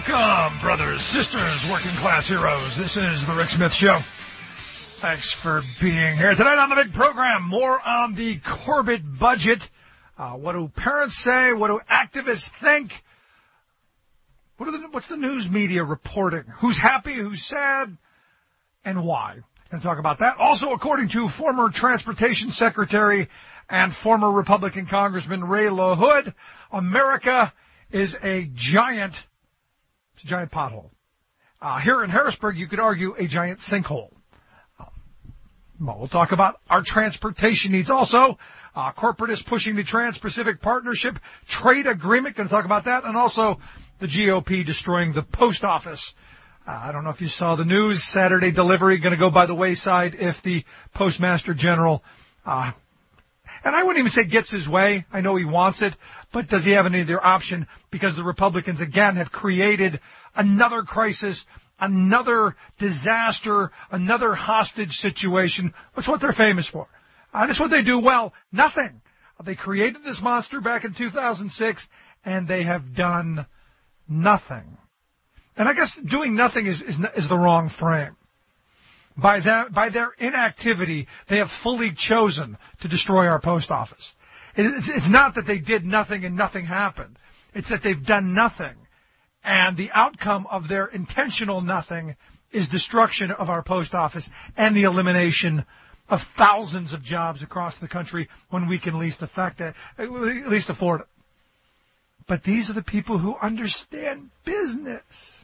Welcome, brothers, sisters, working class heroes. This is the Rick Smith Show. Thanks for being here. Tonight on the big program, more on the Corbett budget. What do parents say? What do activists think? What's the news media reporting? Who's happy? Who's sad? And why? Going to talk about that. Also, according to former Transportation Secretary and former Republican Congressman Ray LaHood, America is a giant pothole. Here in Harrisburg, you could argue a giant sinkhole. We'll talk about our transportation needs also. Corporate is pushing the Trans-Pacific Partnership trade agreement. Going to talk about that. And also the GOP destroying the post office. I don't know if you saw the news. Saturday delivery going to go by the wayside if the Postmaster General, and I wouldn't even say gets his way. I know he wants it, but does he have any other option? Because the Republicans, again, have created another crisis, another disaster, another hostage situation, which is what they're famous for. That's what they do well. Nothing. They created this monster back in 2006, and they have done nothing. And I guess doing nothing is the wrong frame. By their inactivity, they have fully chosen to destroy our post office. It's not that they did nothing and nothing happened. It's that they've done nothing. And the outcome of their intentional nothing is destruction of our post office and the elimination of thousands of jobs across the country when we can least afford it. But these are the people who understand business.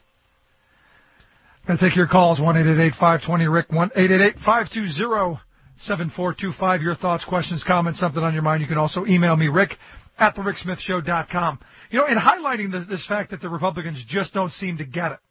I'll take your calls, 1-888-520-RICK, 1-888-520-7425. Your thoughts, questions, comments, something on your mind. You can also email me, rick@thericksmithshow.com. You know, in highlighting this fact that the Republicans just don't seem to get it.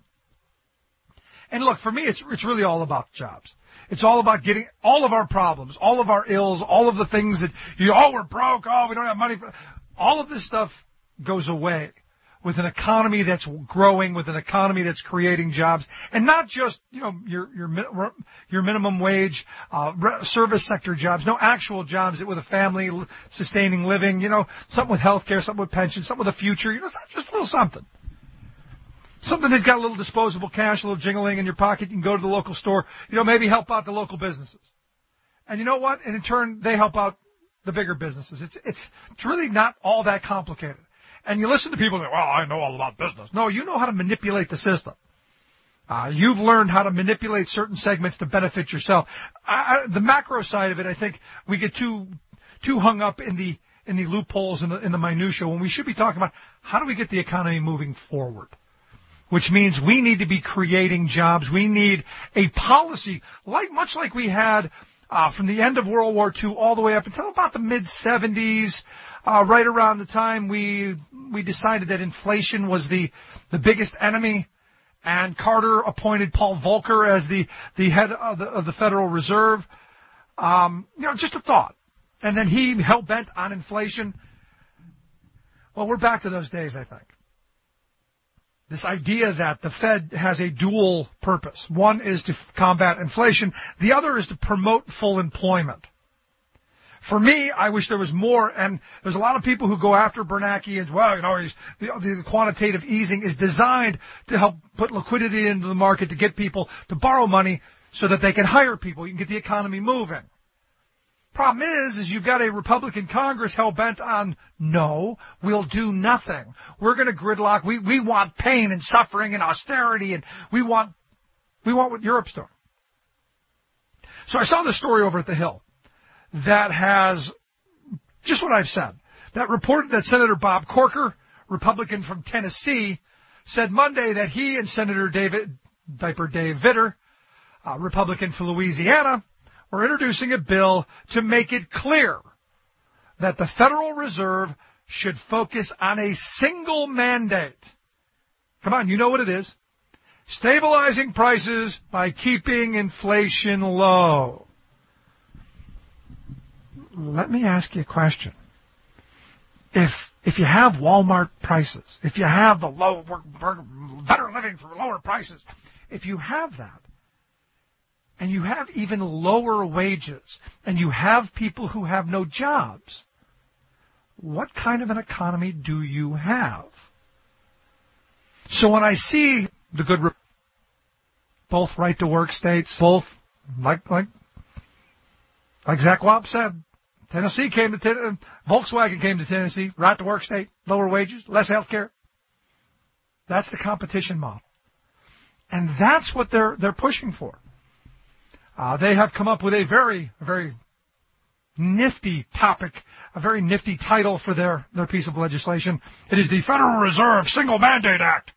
And look, for me, it's really all about jobs. It's all about getting all of our problems, all of our ills, all of the things that, we're broke, we don't have money. All of this stuff goes away with an economy that's growing, with an economy that's creating jobs, and not just, your minimum wage, service sector jobs, no actual jobs with a family sustaining living, something with health care, something with pensions, something with a future, just a little something. Something that's got a little disposable cash, a little jingling in your pocket. You can go to the local store, maybe help out the local businesses. And you know what? And in turn, they help out the bigger businesses. It's really not all that complicated. And you listen to people and go, well, I know all about business. No, you know how to manipulate the system. You've learned how to manipulate certain segments to benefit yourself. The macro side of it, I think we get too hung up in the loopholes, in the minutia, when we should be talking about how do we get the economy moving forward. Which means we need to be creating jobs. We need a policy, much like we had from the end of World War II all the way up until about the mid-'70s, right around the time we decided that inflation was the biggest enemy, and Carter appointed Paul Volcker as the head of the Federal Reserve. Just a thought. And then he hell-bent on inflation. Well, we're back to those days, I think. This idea that the Fed has a dual purpose. One is to combat inflation. The other is to promote full employment. For me, I wish there was more, and there's a lot of people who go after Bernanke and, the quantitative easing is designed to help put liquidity into the market to get people to borrow money so that they can hire people. You can get the economy moving. Problem is you've got a Republican Congress hell-bent on, no, we'll do nothing. We're going to gridlock. We want pain and suffering and austerity, and we want what Europe's doing. So I saw this story over at The Hill that has just what I've said. That reported that Senator Bob Corker, Republican from Tennessee, said Monday that he and Senator Dave Vitter, Republican from Louisiana, we're introducing a bill to make it clear that the Federal Reserve should focus on a single mandate. Come on, you know what it is. Stabilizing prices by keeping inflation low. Let me ask you a question. If you have Walmart prices, if you have the we're better living for lower prices, if you have that, and you have even lower wages, and you have people who have no jobs, what kind of an economy do you have? So when I see the good, both right-to-work states, both, like Zach Wab said, Volkswagen came to Tennessee, right-to-work state, lower wages, less health care. That's the competition model. And that's what they're pushing for. They have come up with a very, very nifty topic, a very nifty title for their piece of legislation. It is the Federal Reserve Single Mandate Act.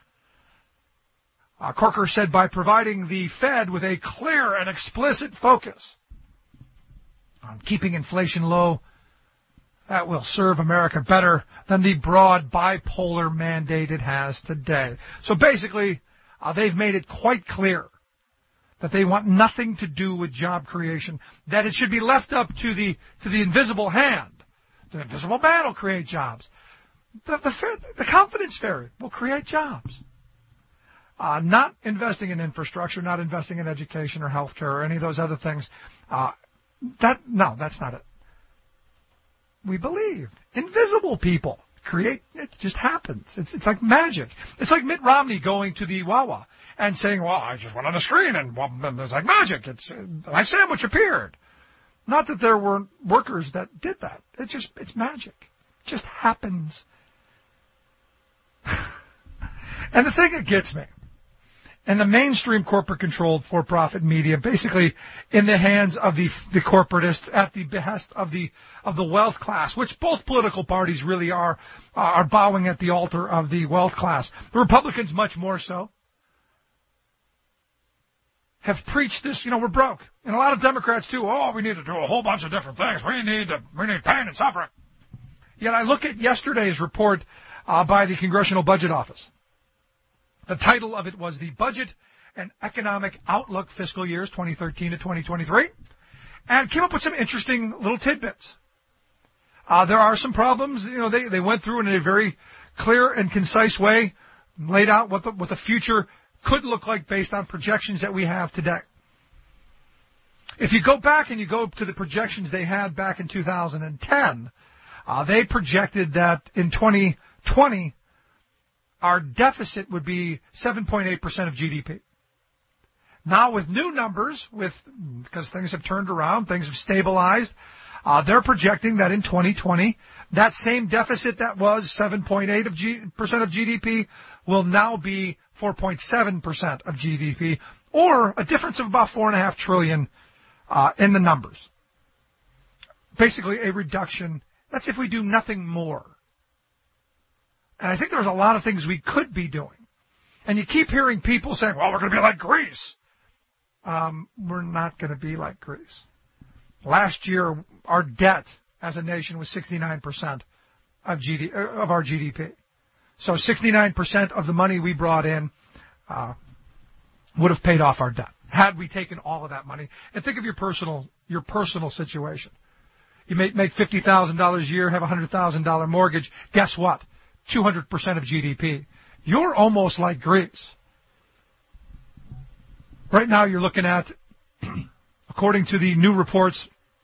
Corker said by providing the Fed with a clear and explicit focus on keeping inflation low, that will serve America better than the broad bipolar mandate it has today. So basically, they've made it quite clear that they want nothing to do with job creation, that it should be left up to the invisible hand. The invisible man will create jobs. The confidence fairy will create jobs. Not investing in infrastructure, not investing in education or health care or any of those other things. That's not it. We believe invisible people create. It just happens. It's like magic. It's like Mitt Romney going to the Wawa and saying, "Well, I just went on the screen and there's like magic. My sandwich appeared." Not that there weren't workers that did that. It's magic. It just happens. And the thing that gets me, and the mainstream corporate-controlled for-profit media, basically in the hands of the corporatists at the behest of the wealth class, which both political parties really are bowing at the altar of the wealth class. The Republicans much more so have preached this. We're broke, and a lot of Democrats too. Oh, we need to do a whole bunch of different things. We need pain and suffering. Yet I look at yesterday's report by the Congressional Budget Office. The title of it was the Budget and Economic Outlook Fiscal Years 2013 to 2023, and came up with some interesting little tidbits. There are some problems. They went through in a very clear and concise way, laid out what the future could look like based on projections that we have today. If you go back and you go to the projections they had back in 2010, they projected that in 2020, our deficit would be 7.8% of GDP. Now with new numbers, because things have turned around, things have stabilized, they're projecting that in 2020, that same deficit that was 7.8% of GDP will now be 4.7% of GDP, or a difference of about $4.5 trillion in the numbers. Basically a reduction. That's if we do nothing more. And I think there's a lot of things we could be doing. And you keep hearing people saying, well, we're going to be like Greece. We're not going to be like Greece. Last year, our debt as a nation was 69% of our GDP. So 69% of the money we brought in would have paid off our debt had we taken all of that money. And think of your personal situation. You make $50,000 a year, have a $100,000 mortgage. Guess what? 200% of GDP. You're almost like Greece. Right now you're looking at, according to the new reports,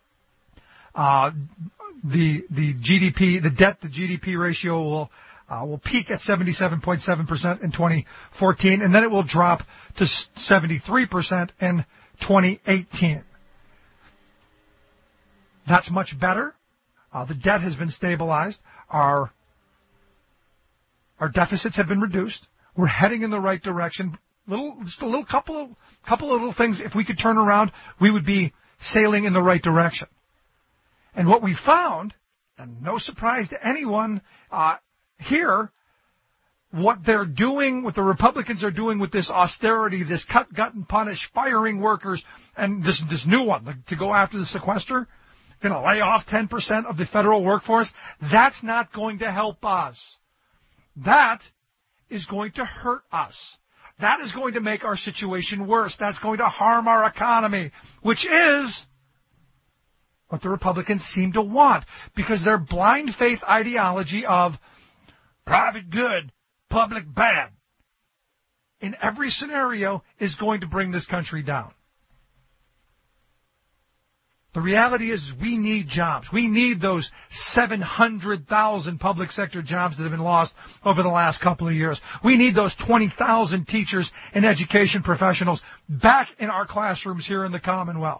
the GDP, the debt to GDP ratio will peak at 77.7% in 2014, and then it will drop to 73% in 2018. That's much better. The debt has been stabilized. Our deficits have been reduced. We're heading in the right direction. Just a couple of little things. If we could turn around, we would be sailing in the right direction. And what we found, and no surprise to anyone here, what they're doing, what the Republicans are doing with this austerity, this cut, gut, and punish, firing workers, and this new one to go after the sequester, going to lay off 10% of the federal workforce. That's not going to help us. That is going to hurt us. That is going to make our situation worse. That's going to harm our economy, which is what the Republicans seem to want, because their blind faith ideology of private good, public bad, in every scenario is going to bring this country down. The reality is we need jobs. We need those 700,000 public sector jobs that have been lost over the last couple of years. We need those 20,000 teachers and education professionals back in our classrooms here in the Commonwealth.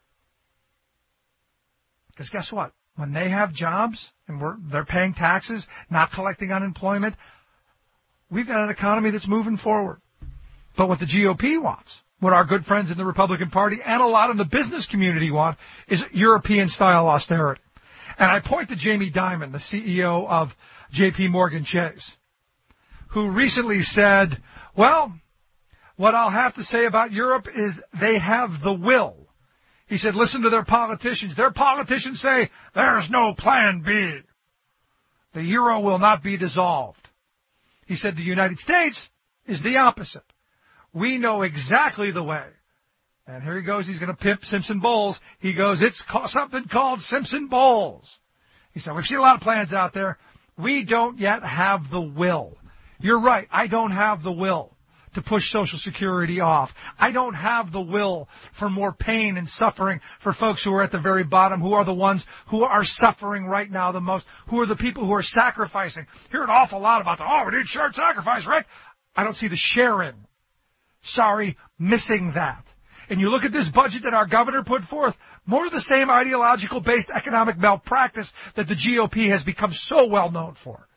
Because guess what? When they have jobs and they're paying taxes, not collecting unemployment, we've got an economy that's moving forward. But what the GOP wants, what our good friends in the Republican Party and a lot of the business community want, is European-style austerity. And I point to Jamie Dimon, the CEO of J.P. Morgan Chase, who recently said, well, what I'll have to say about Europe is they have the will. He said, listen to their politicians. Their politicians say there's no plan B. The euro will not be dissolved. He said the United States is the opposite. We know exactly the way. And here he goes. He's going to pimp Simpson Bowles. He goes, it's something called Simpson Bowles. He said, we've seen a lot of plans out there. We don't yet have the will. You're right. I don't have the will to push Social Security off. I don't have the will for more pain and suffering for folks who are at the very bottom, who are the ones who are suffering right now the most, who are the people who are sacrificing. Hear an awful lot about we need shared sacrifice, right? I don't see the sharing. Sorry, missing that. And you look at this budget that our governor put forth, more of the same ideological-based economic malpractice that the GOP has become so well known for.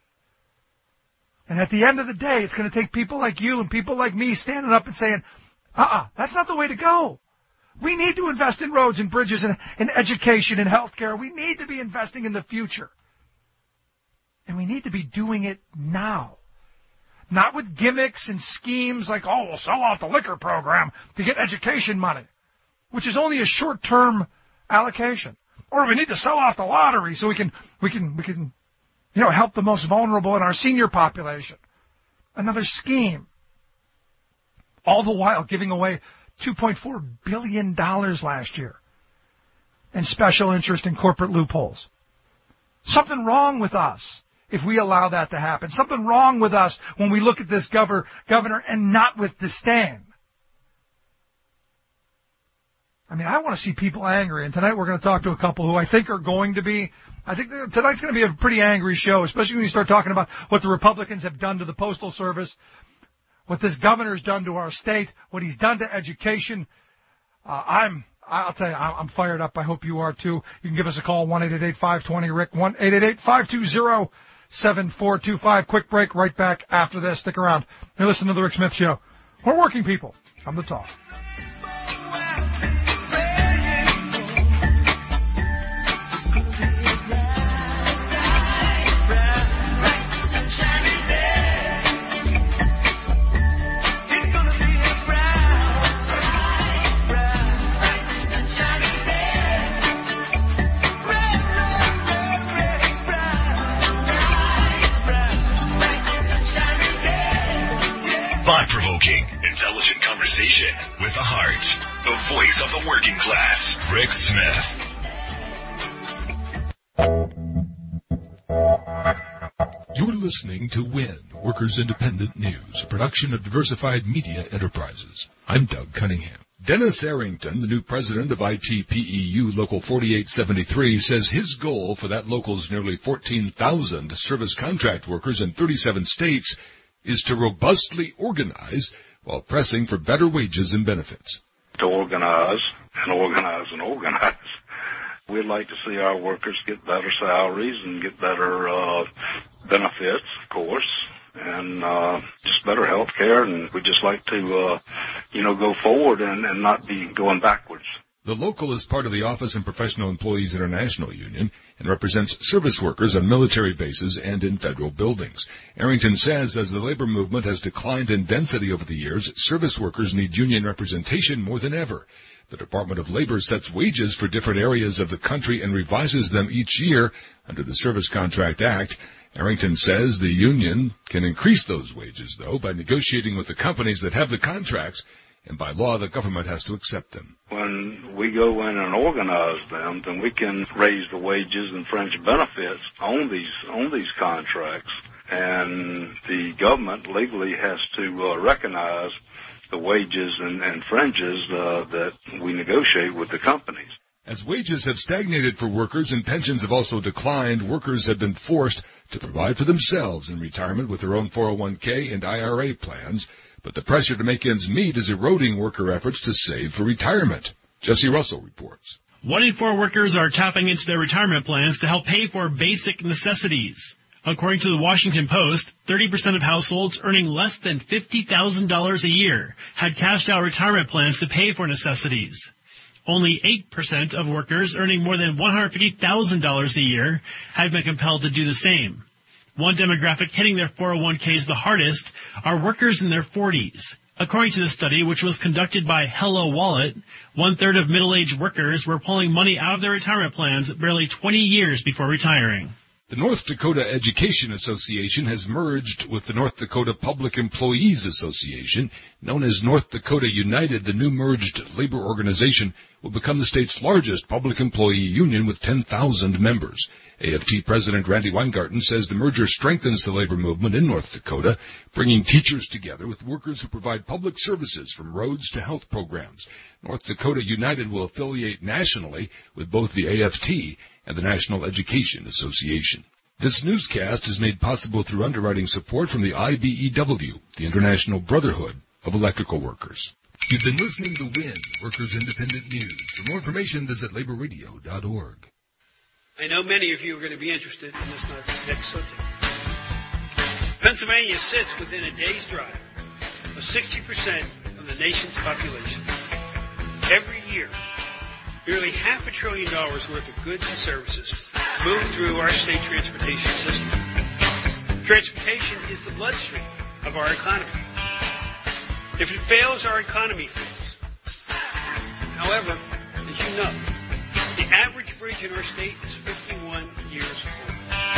And at the end of the day, it's going to take people like you and people like me standing up and saying, that's not the way to go. We need to invest in roads and bridges and in education and health care. We need to be investing in the future. And we need to be doing it now. Not with gimmicks and schemes like, we'll sell off the liquor program to get education money, which is only a short-term allocation. Or we need to sell off the lottery so we can help the most vulnerable in our senior population. Another scheme. All the while giving away $2.4 billion last year in special interest and corporate loopholes. Something wrong with us if we allow that to happen. Something wrong with us when we look at this governor and not with disdain. I mean, I want to see people angry, and tonight we're going to talk to a couple who I think are going to be, tonight's going to be a pretty angry show, especially when you start talking about what the Republicans have done to the Postal Service, what this governor's done to our state, what he's done to education. I'll tell you, I'm fired up. I hope you are too. You can give us a call, 1-888-520-RICK, 1-888-520-7425. Quick break, right back after this. Stick around. You're listening to The Rick Smith Show. We're working people. Come to talk. Thought-provoking, intelligent conversation with a heart. The voice of the working class, Rick Smith. You're listening to WIN, Workers Independent News, a production of Diversified Media Enterprises. I'm Doug Cunningham. Dennis Arrington, the new president of ITPEU Local 4873, says his goal for that local's nearly 14,000 service contract workers in 37 states is to robustly organize while pressing for better wages and benefits. To organize and organize and organize. We'd like to see our workers get better salaries and get better benefits, of course, and just better health care. And we'd just like to, go forward and not be going backwards. The local is part of the Office and Professional Employees International Union and represents service workers on military bases and in federal buildings. Arrington says as the labor movement has declined in density over the years, service workers need union representation more than ever. The Department of Labor sets wages for different areas of the country and revises them each year under the Service Contract Act. Arrington says the union can increase those wages, though, by negotiating with the companies that have the contracts, and by law, the government has to accept them. When we go in and organize them, then we can raise the wages and fringe benefits on these contracts. And the government legally has to recognize the wages and fringes that we negotiate with the companies. As wages have stagnated for workers and pensions have also declined, workers have been forced to provide for themselves in retirement with their own 401k and IRA plans, but the pressure to make ends meet is eroding worker efforts to save for retirement. Jesse Russell reports. 1 in 4 workers are tapping into their retirement plans to help pay for basic necessities. According to the Washington Post, 30% of households earning less than $50,000 a year had cashed out retirement plans to pay for necessities. Only 8% of workers earning more than $150,000 a year have been compelled to do the same. One demographic hitting their 401ks the hardest are workers in their 40s. According to the study, which was conducted by Hello Wallet, 1/3 of middle-aged workers were pulling money out of their retirement plans barely 20 years before retiring. The North Dakota Education Association has merged with the North Dakota Public Employees Association. Known as North Dakota United, the new merged labor organization will become the state's largest public employee union with 10,000 members. AFT President Randy Weingarten says the merger strengthens the labor movement in North Dakota, bringing teachers together with workers who provide public services from roads to health programs. North Dakota United will affiliate nationally with both the AFT and the National Education Association. This newscast is made possible through underwriting support from the IBEW, the International Brotherhood of Electrical Workers. You've been listening to WIN, Workers Independent News. For more information, visit laborradio.org. I know many of you are going to be interested in this next subject. Pennsylvania sits within a day's drive of 60% of the nation's population. Every year, nearly $500 billion worth of goods and services move through our state transportation system. Transportation is the bloodstream of our economy. If it fails, our economy fails. However, as you know, the average bridge in our state is 51 years old.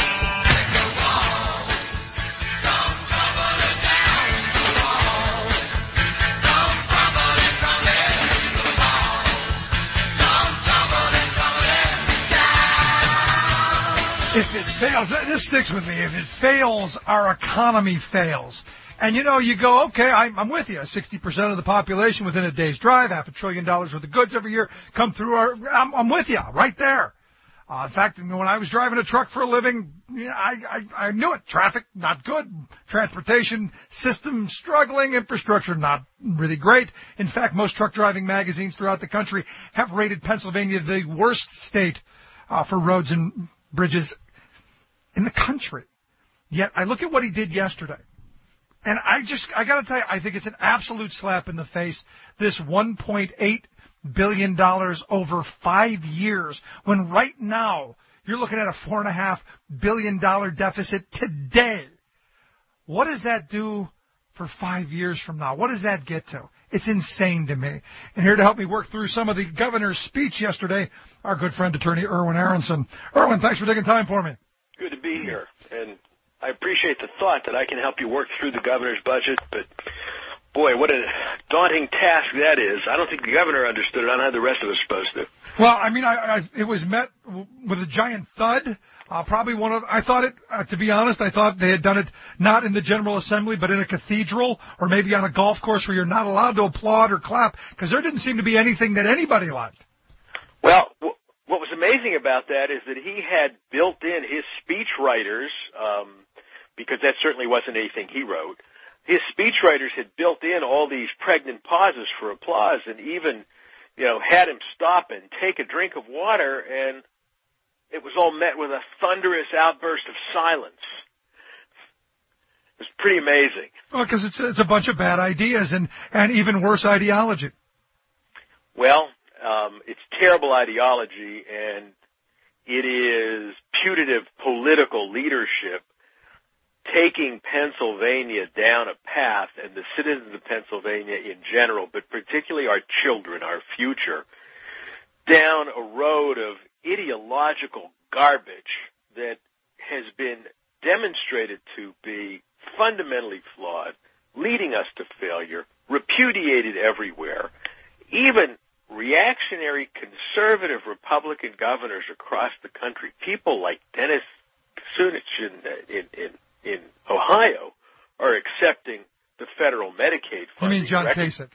If it fails, this sticks with me. If it fails, our economy fails. And, you go, okay, I'm with you. 60% of the population within a day's drive, $500 billion worth of goods every year come through I'm with you, right there. In fact, when I was driving a truck for a living, I knew it. Traffic, not good. Transportation system, struggling. Infrastructure, not really great. In fact, most truck driving magazines throughout the country have rated Pennsylvania the worst state for roads and bridges in the country. Yet I look at what he did yesterday. And I got to tell you, I think it's an absolute slap in the face, this $1.8 billion over 5 years, when right now you're looking at a $4.5 billion deficit today. What does that do for 5 years from now? What does that get to? It's insane to me. And here to help me work through some of the governor's speech yesterday, our good friend, attorney Erwin Aronson. Erwin, thanks for taking time for me. Good to be here. And I appreciate the thought that I can help you work through the governor's budget, but boy, what a daunting task that is. I don't think the governor understood it. I don't know how the rest of us are supposed to. Well, I mean, it was met with a giant thud. To be honest, I thought they had done it not in the General Assembly, but in a cathedral or maybe on a golf course where you're not allowed to applaud or clap, because there didn't seem to be anything that anybody liked. Well, what was amazing about that is that he had built in his speech writers, because that certainly wasn't anything he wrote. His speechwriters had built in all these pregnant pauses for applause, and even, had him stop and take a drink of water, and it was all met with a thunderous outburst of silence. It was pretty amazing. Well, because it's a bunch of bad ideas and even worse ideology. Well, it's terrible ideology, and it is putative political leadership taking Pennsylvania down a path, and the citizens of Pennsylvania in general, but particularly our children, our future, down a road of ideological garbage that has been demonstrated to be fundamentally flawed, leading us to failure, repudiated everywhere. Even reactionary conservative Republican governors across the country, people like Dennis Kucinich in Ohio, are accepting the federal Medicaid funding. You mean John Kasich?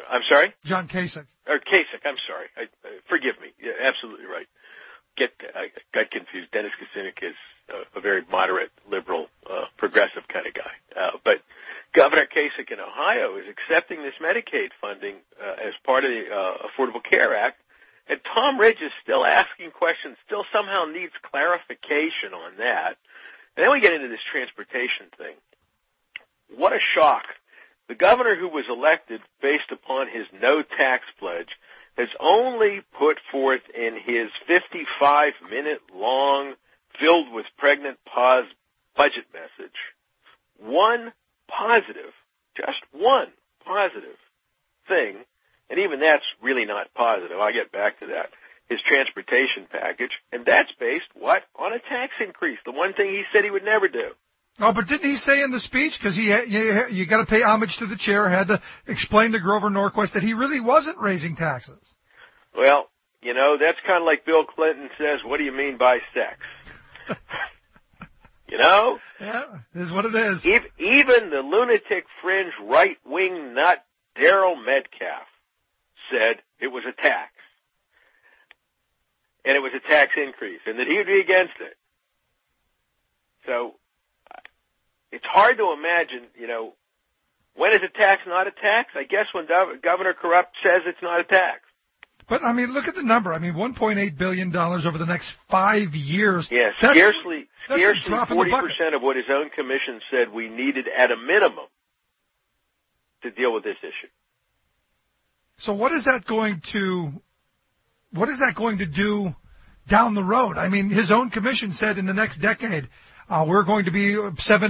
I'm sorry? John Kasich. Or Kasich, I'm sorry. Forgive me. Yeah, absolutely right. I got confused. Dennis Kucinich is a very moderate, liberal, progressive kind of guy. But Governor Kasich in Ohio is accepting this Medicaid funding as part of the Affordable Care Act. And Tom Ridge is still asking questions, still somehow needs clarification on that. And then we get into this transportation thing. What a shock. The governor who was elected based upon his no tax pledge has only put forth in his 55-minute long, filled with pregnant pause budget message, one positive, just one positive thing, and even that's really not positive. I'll get back to that. His transportation package, and that's based, what? On a tax increase, the one thing he said he would never do. Oh, but didn't he say in the speech, because you got to pay homage to the chair, had to explain to Grover Norquist that he really wasn't raising taxes? Well, that's kind of like Bill Clinton says, what do you mean by sex? Yeah, it is what it is. Even the lunatic fringe right-wing nut Daryl Metcalf said it was a tax. And it was a tax increase, and that he would be against it. So it's hard to imagine, when is a tax not a tax? I guess when Governor Corrupt says it's not a tax. But, look at the number. $1.8 billion over the next 5 years. Yeah, scarcely 40% of what his own commission said we needed at a minimum to deal with this issue. So what is that going to do down the road? His own commission said in the next decade, we're going to be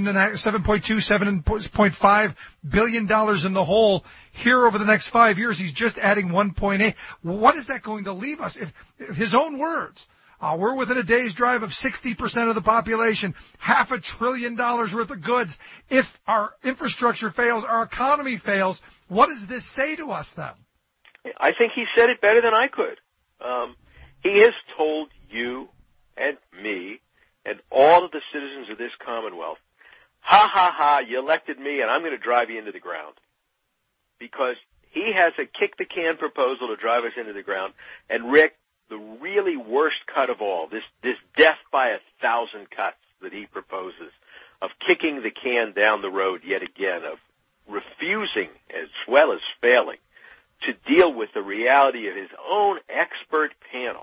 $7.5 billion in the hole. Here over the next 5 years, he's just adding 1.8. What is that going to leave us? If his own words, we're within a day's drive of 60% of the population, $500 billion worth of goods. If our infrastructure fails, our economy fails, what does this say to us then? I think he said it better than I could. He has told you and me and all of the citizens of this Commonwealth, ha, ha, ha, you elected me and I'm going to drive you into the ground. Because he has a kick-the-can proposal to drive us into the ground. And, Rick, the really worst cut of all, this death by 1,000 cuts that he proposes, of kicking the can down the road yet again, of refusing as well as failing to deal with the reality of his own expert panel,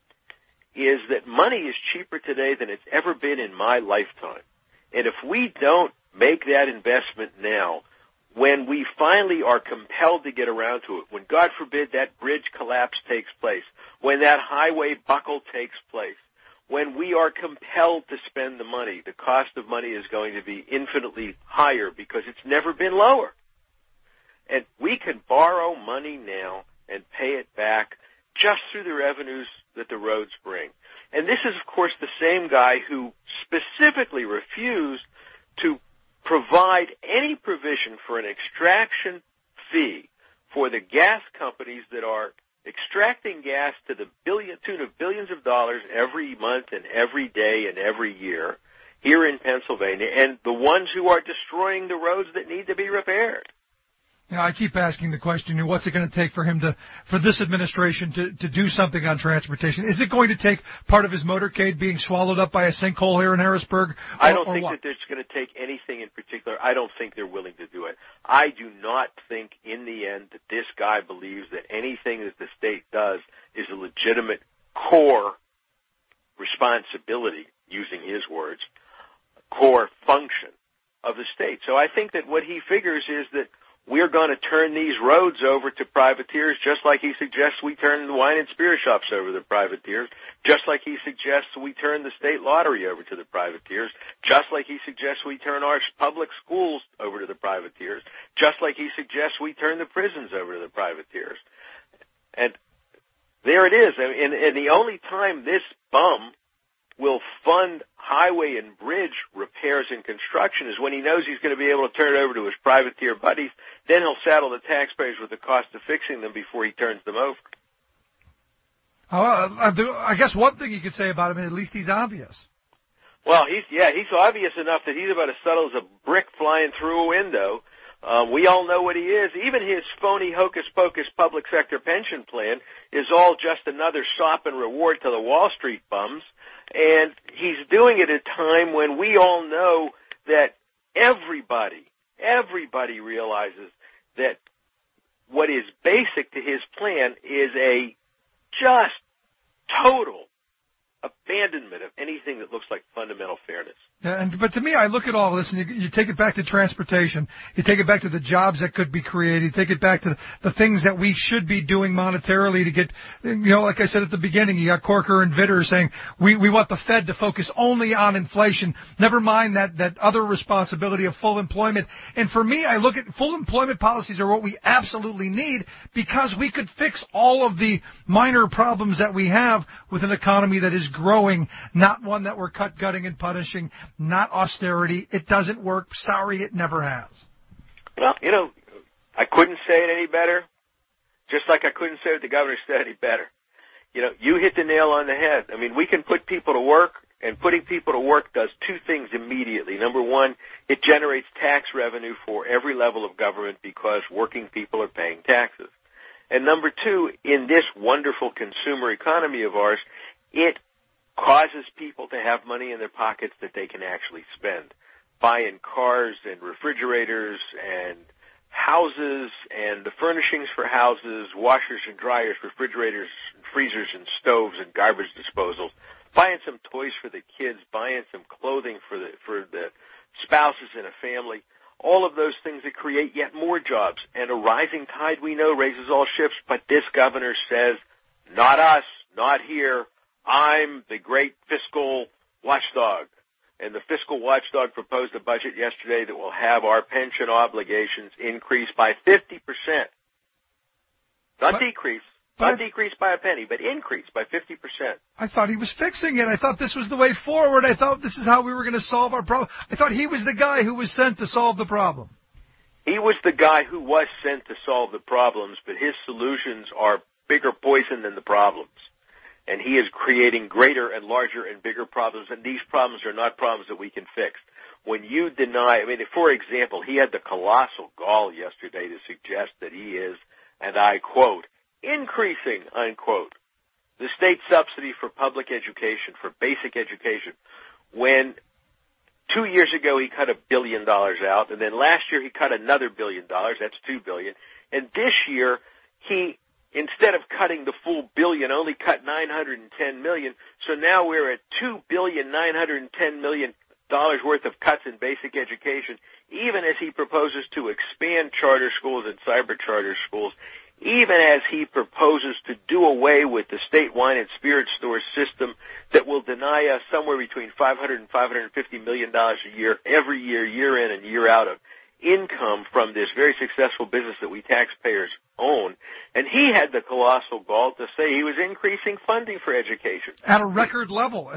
is that money is cheaper today than it's ever been in my lifetime. And if we don't make that investment now, when we finally are compelled to get around to it, when, God forbid, that bridge collapse takes place, when that highway buckle takes place, when we are compelled to spend the money, the cost of money is going to be infinitely higher because it's never been lower. And we can borrow money now and pay it back just through the revenues that the roads bring. And this is, of course, the same guy who specifically refused to provide any provision for an extraction fee for the gas companies that are extracting gas to the tune of billions of dollars every month and every day and every year here in Pennsylvania, and the ones who are destroying the roads that need to be repaired. I keep asking the question, what's it going to take for this administration to do something on transportation? Is it going to take part of his motorcade being swallowed up by a sinkhole here in Harrisburg? I don't think that it's going to take anything in particular. I don't think they're willing to do it. I do not think in the end that this guy believes that anything that the state does is a legitimate core responsibility, using his words, core function of the state. So I think that what he figures is that we're going to turn these roads over to privateers, just like he suggests we turn the wine and spirit shops over to the privateers, just like he suggests we turn the state lottery over to the privateers, just like he suggests we turn our public schools over to the privateers, just like he suggests we turn the prisons over to the privateers. And there it is. And the only time this bum will fund highway and bridge repairs and construction is when he knows he's going to be able to turn it over to his privateer buddies. Then he'll saddle the taxpayers with the cost of fixing them before he turns them over. I guess one thing you could say about him, at least he's obvious. Well, he's obvious enough that he's about as subtle as a brick flying through a window. We all know what he is. Even his phony hocus-pocus public sector pension plan is all just another sop and reward to the Wall Street bums. And he's doing it at a time when we all know that everybody realizes that what is basic to his plan is a just total abandonment of anything that looks like fundamental fairness. But to me, I look at all this, and you take it back to transportation. You take it back to the jobs that could be created. You take it back to the things that we should be doing monetarily to get, like I said at the beginning, you got Corker and Vitter saying we want the Fed to focus only on inflation, never mind that other responsibility of full employment. And for me, I look at full employment policies are what we absolutely need because we could fix all of the minor problems that we have with an economy that is growing, not one that we're gutting and punishing. Not austerity. It doesn't work. Sorry, it never has. Well, I couldn't say it any better, just like I couldn't say what the governor said any better. You hit the nail on the head. I mean, we can put people to work, and putting people to work does two things immediately. Number one, it generates tax revenue for every level of government because working people are paying taxes. And number two, in this wonderful consumer economy of ours, it causes people to have money in their pockets that they can actually spend, buying cars and refrigerators and houses and the furnishings for houses, washers and dryers, refrigerators and freezers and stoves and garbage disposals, buying some toys for the kids, buying some clothing for the spouses in a family, all of those things that create yet more jobs. And a rising tide, we know, raises all ships, but this governor says, not us, not here. I'm the great fiscal watchdog. And the fiscal watchdog proposed a budget yesterday that will have our pension obligations increase by 50%. Not decrease by a penny, but increase by 50%. I thought he was fixing it. I thought this was the way forward. I thought this is how we were going to solve our problem. I thought he was the guy who was sent to solve the problem. He was the guy who was sent to solve the problems, but his solutions are bigger poison than the problems. And he is creating greater and larger and bigger problems, and these problems are not problems that we can fix. When you deny, for example, he had the colossal gall yesterday to suggest that he is, and I quote, increasing, unquote, the state subsidy for public education, for basic education, when 2 years ago he cut $1 billion out, and then last year he cut another $1 billion, that's $2 billion, and this year he, instead of cutting the full $1 billion, only cut $910 million. So now we're at $2.910 billion worth of cuts in basic education, even as he proposes to expand charter schools and cyber charter schools, even as he proposes to do away with the state wine and spirit store system that will deny us somewhere between $500 and $550 million a year, every year, year in and year out of income from this very successful business that we taxpayers own. And he had the colossal gall to say he was increasing funding for education at a record level.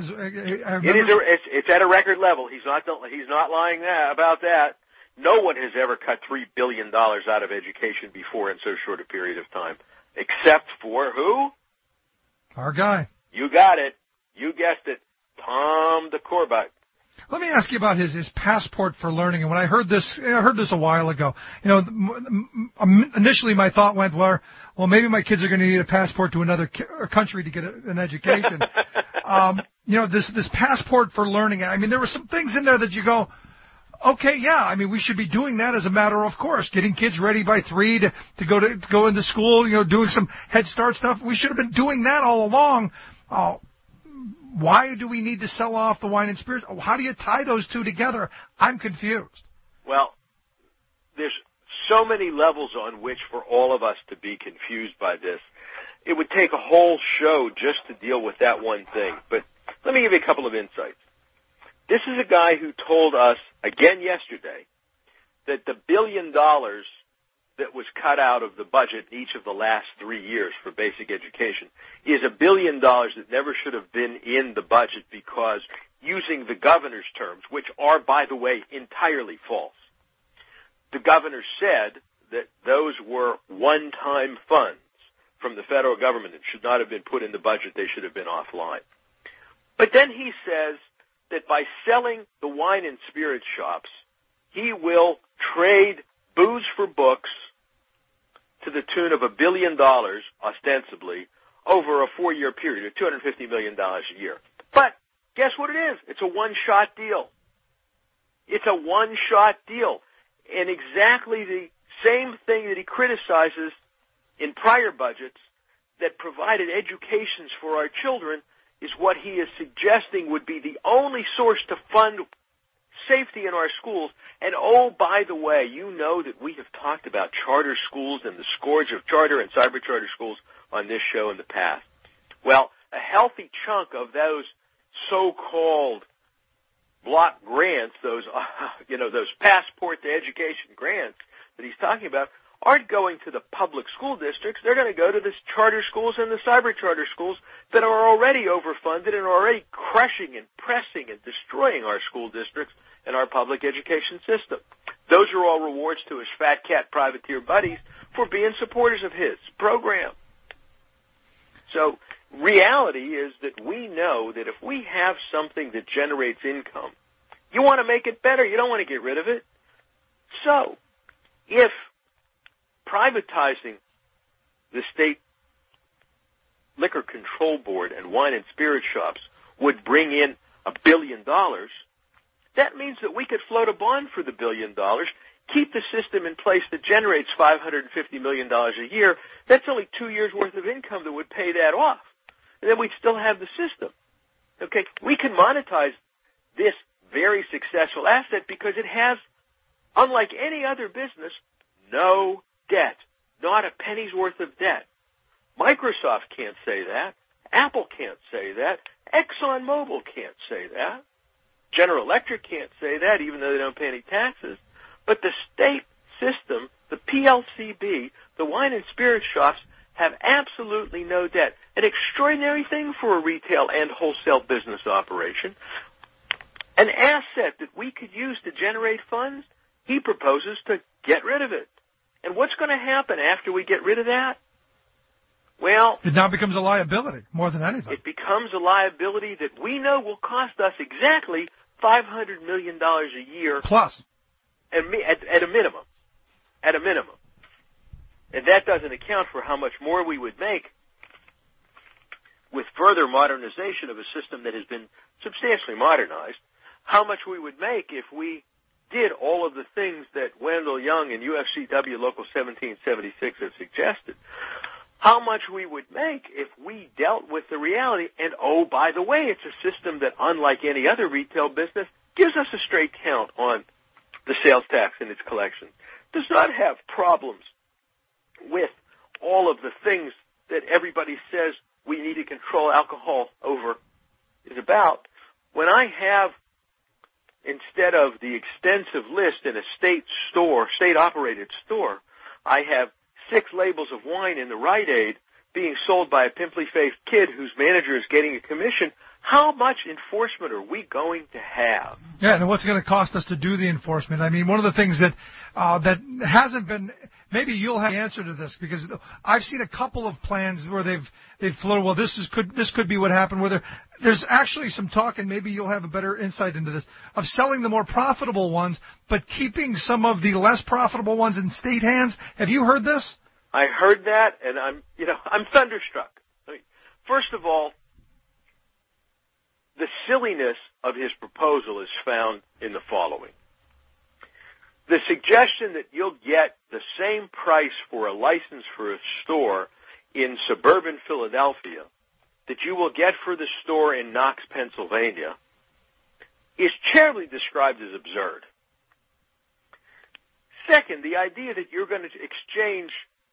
It's at a record level. He's not lying about that. No one has ever cut $3 billion out of education before in so short a period of time, except for who? Our guy. You got it. You guessed it. Tom the Corbett. Let me ask you about his passport for learning. And when I heard this a while ago. Initially my thought went, well, maybe my kids are going to need a passport to another country to get an education. This passport for learning. There were some things in there that you go, okay, yeah. We should be doing that as a matter of course, getting kids ready by 3 to go into school. Doing some Head Start stuff. We should have been doing that all along. Why do we need to sell off the wine and spirits? How do you tie those two together? I'm confused. Well, there's so many levels on which for all of us to be confused by this. It would take a whole show just to deal with that one thing. But let me give you a couple of insights. This is a guy who told us, again yesterday, that the $1 billion that was cut out of the budget each of the last 3 years for basic education is $1 billion that never should have been in the budget because, using the governor's terms, which are, by the way, entirely false, the governor said that those were one-time funds from the federal government and should not have been put in the budget. They should have been offline. But then he says that by selling the wine and spirit shops, he will trade booze for books to the tune of $1 billion, ostensibly, over a 4-year period of $250 million a year. But guess what it is? It's a one-shot deal. It's a one-shot deal. And exactly the same thing that he criticizes in prior budgets that provided educations for our children is what he is suggesting would be the only source to fund safety in our schools. And oh, by the way, you know that we have talked about charter schools and the scourge of charter and cyber charter schools on this show in the past. Well, a healthy chunk of those so-called block grants, those passport to education grants that he's talking about, aren't going to the public school districts. They're going to go to the charter schools and the cyber charter schools that are already overfunded and are already crushing and pressing and destroying our school districts and our public education system. Those are all rewards to his fat cat privateer buddies for being supporters of his program. So reality is that we know that if we have something that generates income, you want to make it better. You don't want to get rid of it. So if privatizing the state liquor control board and wine and spirit shops would bring in $1 billion, that means that we could float a bond for the $1 billion, keep the system in place that generates $550 million a year. That's only 2 years' worth of income that would pay that off. And then we'd still have the system. Okay, we can monetize this very successful asset because it has, unlike any other business, no debt, not a penny's worth of debt. Microsoft can't say that. Apple can't say that. ExxonMobil can't say that. General Electric can't say that, even though they don't pay any taxes. But the state system, the PLCB, the wine and spirit shops, have absolutely no debt. An extraordinary thing for a retail and wholesale business operation. An asset that we could use to generate funds, he proposes to get rid of it. And what's going to happen after we get rid of that? Well, it now becomes a liability more than anything. It becomes a liability that we know will cost us exactly $500 million a year. Plus. At a minimum. At a minimum. And that doesn't account for how much more we would make with further modernization of a system that has been substantially modernized, how much we would make if we did all of the things that Wendell Young and UFCW Local 1776 have suggested. How much we would make if we dealt with the reality. And, oh, by the way, it's a system that, unlike any other retail business, gives us a straight count on the sales tax and its collection. Does not have problems with all of the things that everybody says we need to control alcohol over is about. When I have, instead of the extensive list in a state store, state-operated store, I have 6 labels of wine in the Rite Aid being sold by a pimply-faced kid whose manager is getting a commission, how much enforcement are we going to have? Yeah, and what's going to cost us to do the enforcement? I mean, one of the things that that hasn't been, maybe you'll have the answer to this, because I've seen a couple of plans where they've floated, well, this could be what happened, where there's actually some talk, and maybe you'll have a better insight into this, of selling the more profitable ones, but keeping some of the less profitable ones in state hands. Have you heard this? I heard that, and I'm thunderstruck. I mean, first of all, the silliness of his proposal is found in the following. The suggestion that you'll get the same price for a license for a store in suburban Philadelphia that you will get for the store in Knox, Pennsylvania, is charitably described as absurd. Second, the idea that you're going to exchange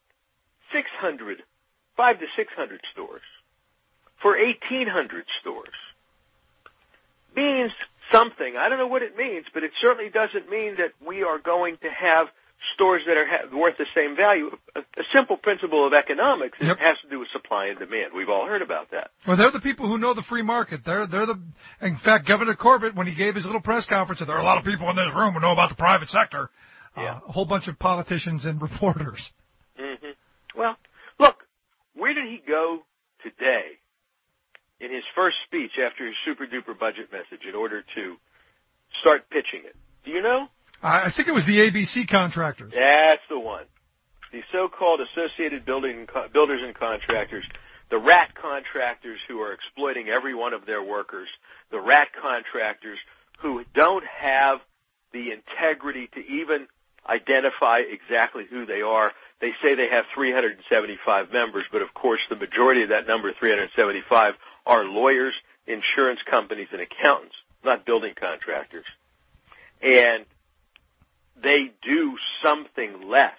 500 to 600 stores for 1,800 stores means something. I don't know what it means, but it certainly doesn't mean that we are going to have stores that are worth the same value. A simple principle of economics is it has to do with supply and demand. We've all heard about that. Well, they're the people who know the free market. In fact, Governor Corbett, when he gave his little press conference, said there are a lot of people in this room who know about the private sector. Yeah. A whole bunch of politicians and reporters. Mm-hmm. Well, look, where did he go today in his first speech after his super-duper budget message in order to start pitching it? Do you know? I think it was the ABC contractors. That's the one. The so-called Associated Builders and Contractors, the rat contractors who are exploiting every one of their workers, the rat contractors who don't have the integrity to even identify exactly who they are. They say they have 375 members, but of course the majority of that number, 375, are lawyers, insurance companies, and accountants, not building contractors. And they do something less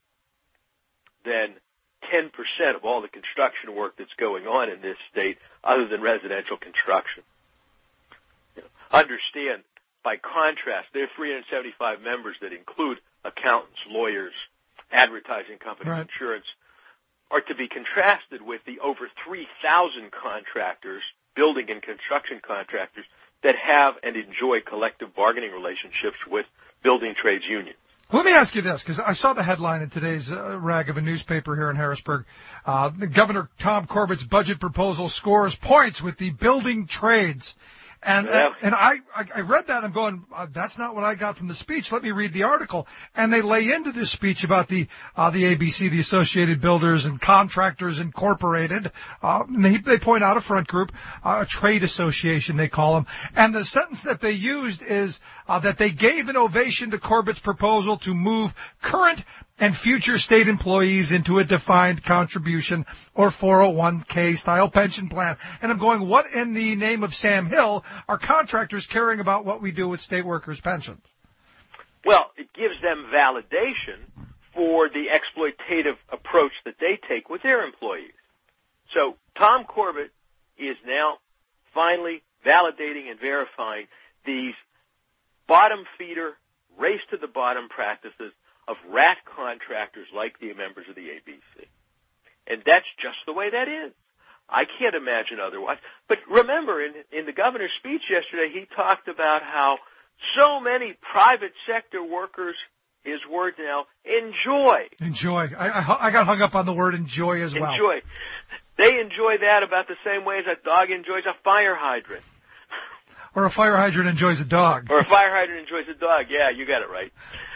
than 10% of all the construction work that's going on in this state other than residential construction. Understand, by contrast, there are 375 members that include accountants, lawyers, advertising companies, right, insurance, are to be contrasted with the over 3,000 contractors, building and construction contractors, that have and enjoy collective bargaining relationships with building trades unions. Let me ask you this, because I saw the headline in today's rag of a newspaper here in Harrisburg. Governor Tom Corbett's budget proposal scores points with the building trades. And I read that and I'm going, that's not what I got from the speech. Let me read the article. And they lay into this speech about the ABC, the Associated Builders and Contractors Incorporated. And they point out a front group, a trade association they call them. And the sentence that they used is that they gave an ovation to Corbett's proposal to move current and future state employees into a defined contribution or 401k style pension plan. And I'm going, what in the name of Sam Hill are contractors caring about what we do with state workers' pensions? Well, it gives them validation for the exploitative approach that they take with their employees. So Tom Corbett is now finally validating and verifying these bottom feeder, race to the bottom practices of rat contractors like the members of the ABC. And that's just the way that is. I can't imagine otherwise. But remember, in the governor's speech yesterday, he talked about how so many private sector workers, his word now, enjoy. Enjoy. I got hung up on the word enjoy as well. Enjoy. They enjoy that about the same way as a dog enjoys a fire hydrant. Or a fire hydrant enjoys a dog. Or a fire hydrant enjoys a dog. Yeah, you got it right.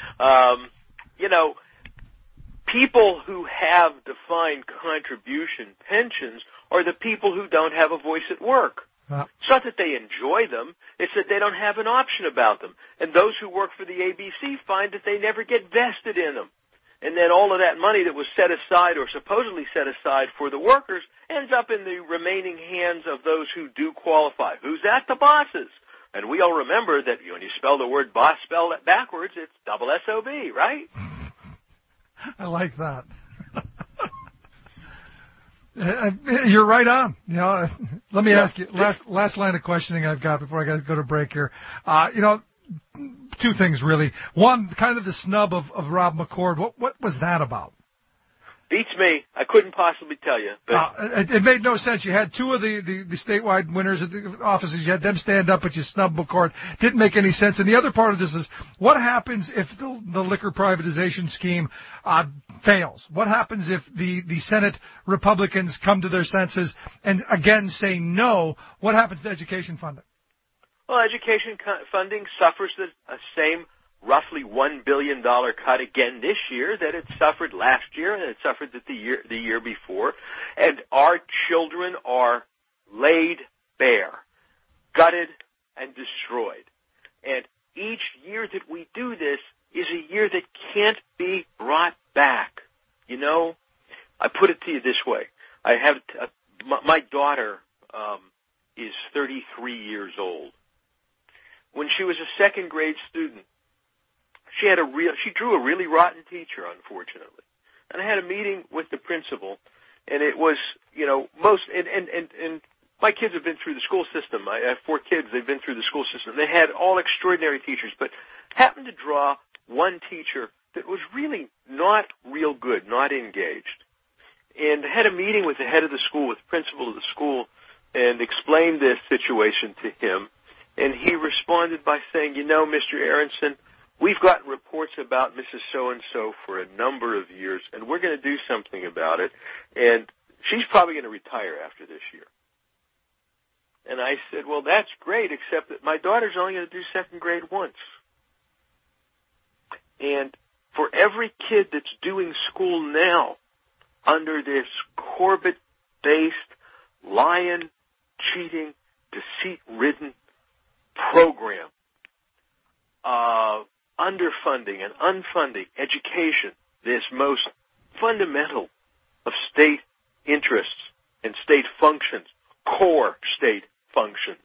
People who have defined contribution pensions are the people who don't have a voice at work. It's not that they enjoy them. It's that they don't have an option about them. And those who work for the ABC find that they never get vested in them. And then all of that money that was set aside or supposedly set aside for the workers ends up in the remaining hands of those who do qualify. Who's that? The bosses. And we all remember that when you spell the word boss spell it backwards, it's double S-O-B, right? I like that. You're right on. Let me ask you, last line of questioning I've got before I got to go to break here. Two things really. One, kind of the snub of Rob McCord. What was that about? Beats me. I couldn't possibly tell you. But it made no sense. You had two of the statewide winners at the offices. You had them stand up, but you snubbed McCord. Didn't make any sense. And the other part of this is, what happens if the liquor privatization scheme fails? What happens if the Senate Republicans come to their senses and again say no? What happens to education funding? Well, education funding suffers the same roughly $1 billion cut again this year that it suffered last year and it suffered the year before. And our children are laid bare, gutted, and destroyed. And each year that we do this is a year that can't be brought back. I put it to you this way. I have my daughter is 33 years old. When she was a second grade student, she drew a really rotten teacher, unfortunately. And I had a meeting with the principal, and it was, and my kids have been through the school system. I have 4 kids. They've been through the school system. They had all extraordinary teachers, but happened to draw one teacher that was really not real good, not engaged. And I had a meeting with the head of the school, with the principal of the school, and explained this situation to him. And he responded by saying, Mr. Aronson, we've gotten reports about Mrs. So-and-so for a number of years, and we're going to do something about it. And she's probably going to retire after this year. And I said, well, that's great, except that my daughter's only going to do second grade once. And for every kid that's doing school now under this Corbett-based, lying, cheating, deceit-ridden program, underfunding and unfunding education, this most fundamental of state interests and state functions, core state functions.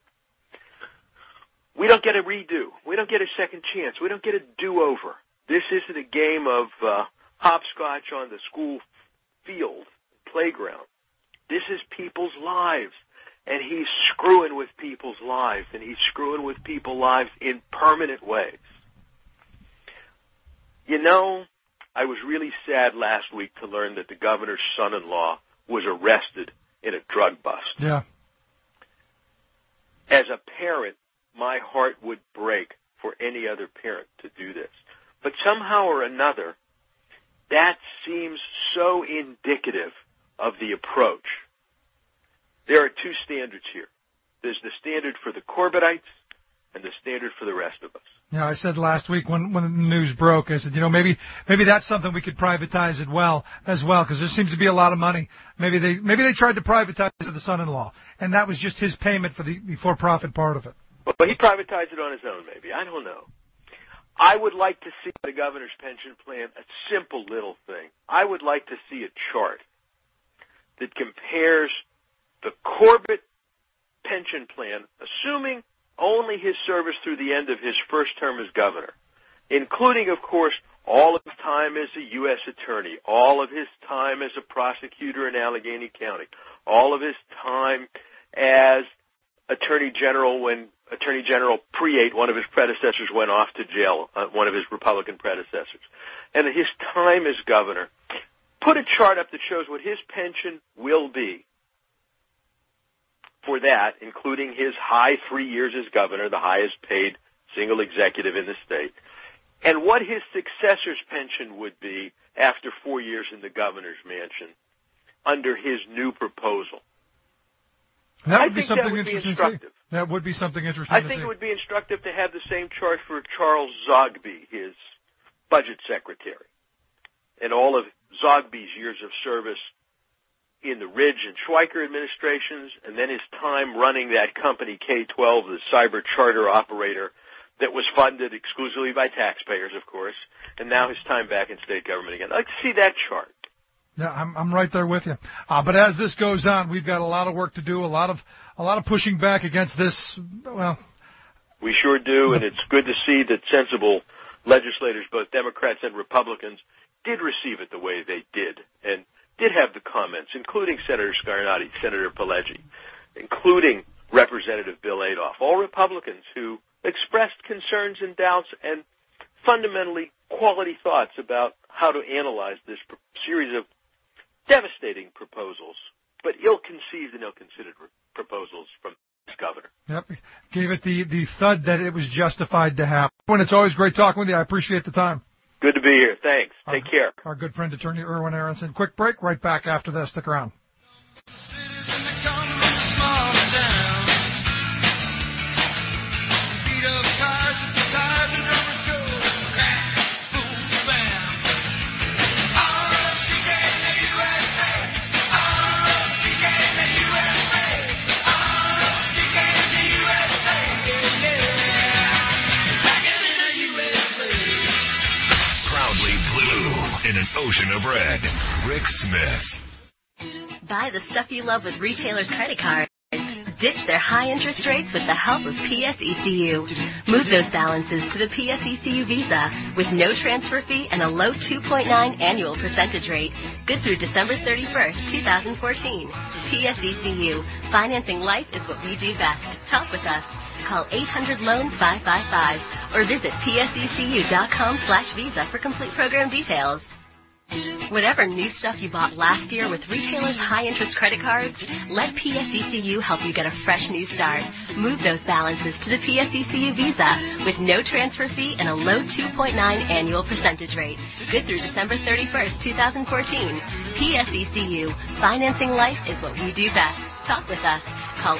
We don't get a redo. We don't get a second chance. We don't get a do-over. This isn't a game of hopscotch on the school field, playground. This is people's lives, and he's screwing with people's lives, and he's screwing with people's lives in permanent ways. You know, I was really sad last week to learn that the governor's son-in-law was arrested in a drug bust. Yeah. As a parent, my heart would break for any other parent to do this. But somehow or another, that seems so indicative of the approach. There are two standards here. There's the standard for the Corbettites and the standard for the rest of us. Yeah, I said last week when the news broke, I said, you know, maybe that's something we could privatize as well, because there seems to be a lot of money. Maybe they tried to privatize the son-in-law, and that was just his payment for the for-profit part of it. Well, he privatized it on his own, maybe. I don't know. I would like to see the governor's pension plan, a simple little thing. I would like to see a chart that compares the Corbett pension plan, assuming only his service through the end of his first term as governor, including, of course, all of his time as a U.S. attorney, all of his time as a prosecutor in Allegheny County, all of his time as Attorney General when Attorney General Preate, one of his predecessors, went off to jail, one of his Republican predecessors, and his time as governor. Put a chart up that shows what his pension will be for that, including his high 3 years as governor, the highest paid single executive in the state, and what his successor's pension would be after 4 years in the governor's mansion under his new proposal. That would be something that would interesting be instructive. to see. That would be something interesting to see. I think it would be instructive to have the same chart for Charles Zogby, his budget secretary, and all of Zogby's years of service in the Ridge and Schweiker administrations, and then his time running that company, K-12, the cyber charter operator that was funded exclusively by taxpayers, of course, and now his time back in state government again. I'd like to see that chart. Yeah, I'm right there with you. But as this goes on, we've got a lot of work to do, a lot of pushing back against this. Well, we sure do, and it's good to see that sensible legislators, both Democrats and Republicans, did receive it the way they did, and did have the comments, including Senator Scarnati, Senator Pileggi, including Representative Bill Adolph, all Republicans who expressed concerns and doubts and fundamentally quality thoughts about how to analyze this series of devastating proposals, but ill-conceived and ill-considered proposals from this governor. Yep, gave it the thud that it was justified to have. It's always great talking with you. I appreciate the time. Good to be here. Thanks. Take care. Our good friend, Attorney Irwin Aronson. Quick break. Right back after this. Stick around. In an ocean of red, Rick Smith. Buy the stuff you love with retailers' credit cards. Ditch their high interest rates with the help of PSECU. Move those balances to the PSECU Visa with no transfer fee and a low 2.9 annual percentage rate. Good through December 31st, 2014. PSECU. Financing life is what we do best. Talk with us. Call 800-LOAN-555 or visit psecu.com/visa for complete program details. Whatever new stuff you bought last year with retailers' high-interest credit cards, let PSECU help you get a fresh new start. Move those balances to the PSECU Visa with no transfer fee and a low 2.9 annual percentage rate. Good through December 31st, 2014. PSECU. Financing life is what we do best. Talk with us. Call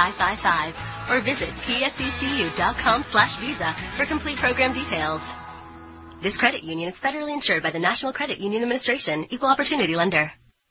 800-LOAN-555 or visit psecu.com/visa for complete program details. This credit union is federally insured by the National Credit Union Administration, Equal Opportunity Lender.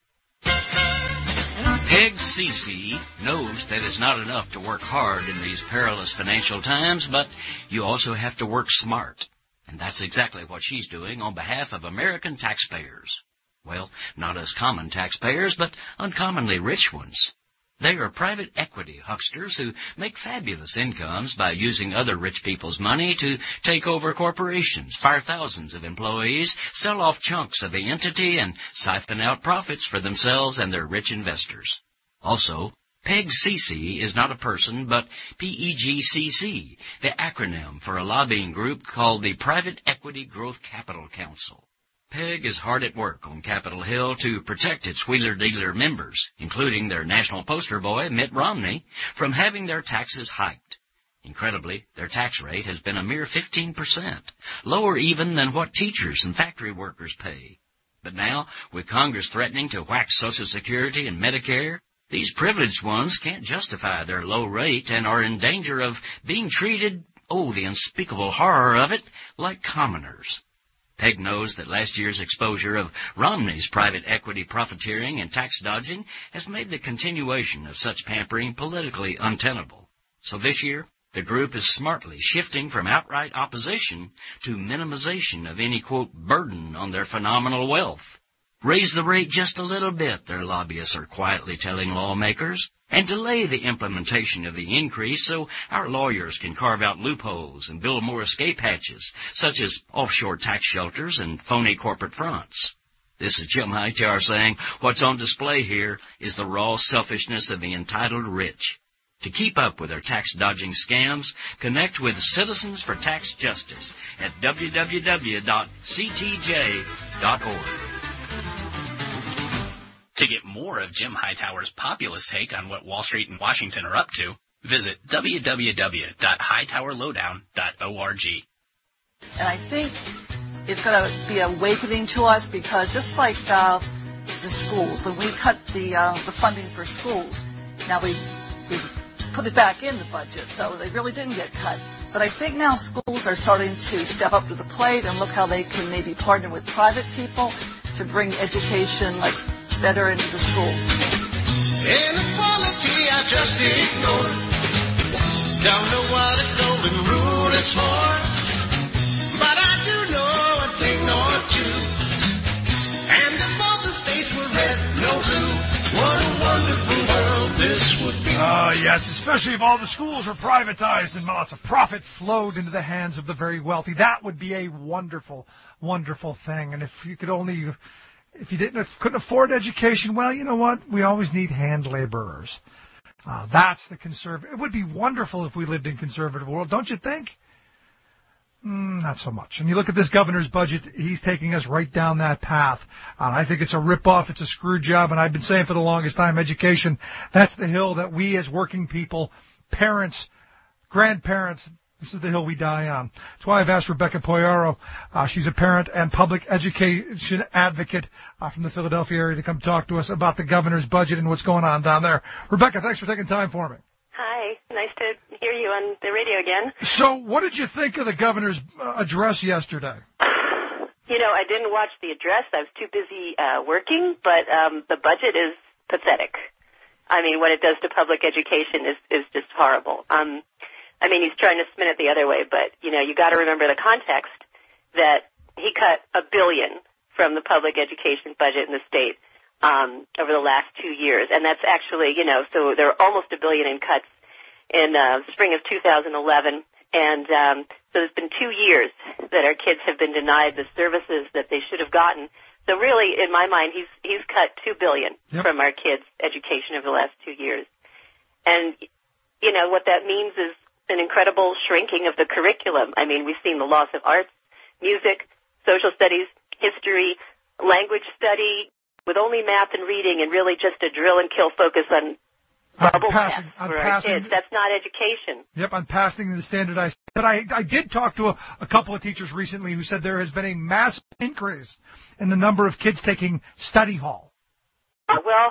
Peg Cece knows that it's not enough to work hard in these perilous financial times, but you also have to work smart. And that's exactly what she's doing on behalf of American taxpayers. Well, not us common taxpayers, but uncommonly rich ones. They are private equity hucksters who make fabulous incomes by using other rich people's money to take over corporations, fire thousands of employees, sell off chunks of the entity, and siphon out profits for themselves and their rich investors. Also, Peg Cece is not a person, but PEGCC, the acronym for a lobbying group called the Private Equity Growth Capital Council. Peg is hard at work on Capitol Hill to protect its wheeler-dealer members, including their national poster boy, Mitt Romney, from having their taxes hiked. Incredibly, their tax rate has been a mere 15%, lower even than what teachers and factory workers pay. But now, with Congress threatening to whack Social Security and Medicare, these privileged ones can't justify their low rate and are in danger of being treated, oh, the unspeakable horror of it, like commoners. Peg knows that last year's exposure of Romney's private equity profiteering and tax dodging has made the continuation of such pampering politically untenable. So this year, the group is smartly shifting from outright opposition to minimization of any, quote, burden on their phenomenal wealth. Raise the rate just a little bit, their lobbyists are quietly telling lawmakers, and delay the implementation of the increase so our lawyers can carve out loopholes and build more escape hatches, such as offshore tax shelters and phony corporate fronts. This is Jim Hightower saying what's on display here is the raw selfishness of the entitled rich. To keep up with their tax-dodging scams, connect with Citizens for Tax Justice at www.ctj.org. To get more of Jim Hightower's populist take on what Wall Street and Washington are up to, visit www.hightowerlowdown.org. And I think it's going to be awakening to us because just like the schools, when we cut the funding for schools, now we put it back in the budget, so they really didn't get cut. But I think now schools are starting to step up to the plate and look how they can maybe partner with private people to bring education better into the schools. Inequality I just ignore. Don't know what a golden rule is for, but I do know a thing or two. And if all the states were red, no blue, what a wonderful world this would be. Yes, especially if all the schools were privatized and lots of profit flowed into the hands of the very wealthy. That would be a wonderful, wonderful thing. And if you could only... If you couldn't afford education, well, you know what? We always need hand laborers. That's the conservative. It would be wonderful if we lived in a conservative world, don't you think? Not so much. And you look at this governor's budget, he's taking us right down that path. I think it's a rip-off, it's a screw job, and I've been saying for the longest time, education, that's the hill that we as working people, parents, grandparents, this is the hill we die on. That's why I've asked Rebecca Poyaro. She's a parent and public education advocate from the Philadelphia area to come talk to us about the governor's budget and what's going on down there. Rebecca, thanks for taking time for me. Hi. Nice to hear you on the radio again. So what did you think of the governor's address yesterday? You know, I didn't watch the address. I was too busy working, but the budget is pathetic. I mean, what it does to public education is just horrible. I mean, he's trying to spin it the other way, but, you know, you got to remember the context that he cut $1 billion from the public education budget in the state over the last 2 years. And that's actually, you know, so there are almost $1 billion in cuts in spring of 2011. And so it's been 2 years that our kids have been denied the services that they should have gotten. So really, in my mind, he's cut $2 billion from our kids' education over the last 2 years. And, you know, what that means is an incredible shrinking of the curriculum. I mean, we've seen the loss of arts, music, social studies, history, language study, with only math and reading and really just a drill and kill focus on bubble tests for our kids. That's not education. Yep, on passing the standardized. But I did talk to a couple of teachers recently who said there has been a massive increase in the number of kids taking study hall. Well,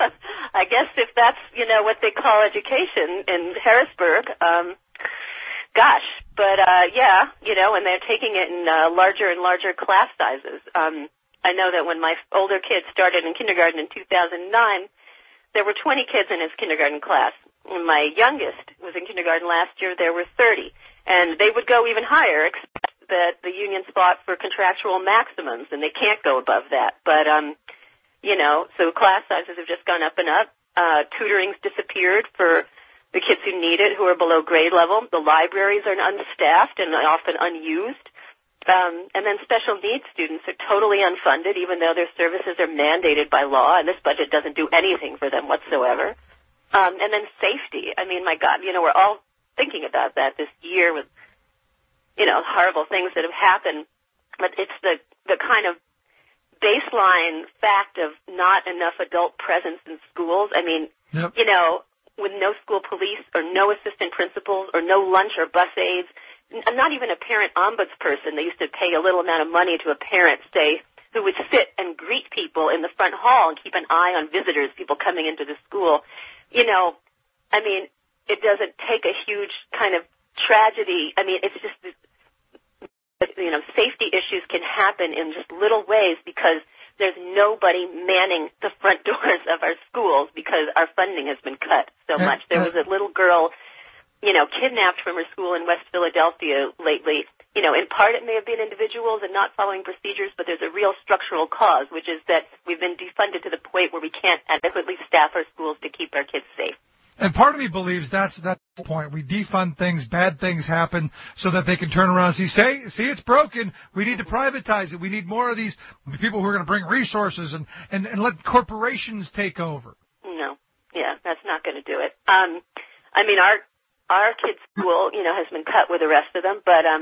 I guess if that's, you know, what they call education in Harrisburg, Gosh, but and they're taking it in larger and larger class sizes. I know that when my older kid started in kindergarten in 2009, there were 20 kids in his kindergarten class. When my youngest was in kindergarten last year, there were 30. And they would go even higher, except that the unions fought for contractual maximums, and they can't go above that. But, so class sizes have just gone up and up. Tutoring's disappeared for the kids who need it, who are below grade level. The libraries are unstaffed and often unused. And then special needs students are totally unfunded, even though their services are mandated by law, and this budget doesn't do anything for them whatsoever. And then safety. I mean, my God, we're all thinking about that this year with, horrible things that have happened. But it's the kind of baseline fact of not enough adult presence in schools. I mean, yep. With no school police or no assistant principals or no lunch or bus aides, not even a parent ombudsperson. They used to pay a little amount of money to a parent, say, who would sit and greet people in the front hall and keep an eye on visitors, people coming into the school. It doesn't take a huge kind of tragedy. It's just, safety issues can happen in just little ways because there's nobody manning the front doors of our schools because our funding has been cut so much. There was a little girl, kidnapped from her school in West Philadelphia lately. In part it may have been individuals and not following procedures, but there's a real structural cause, which is that we've been defunded to the point where we can't adequately staff our schools to keep our kids safe. And part of me believes that's the point. We defund things, bad things happen, so that they can turn around and see, it's broken. We need to privatize it. We need more of these people who are going to bring resources and let corporations take over. No. Yeah, that's not going to do it. Our kids' school, has been cut with the rest of them, but,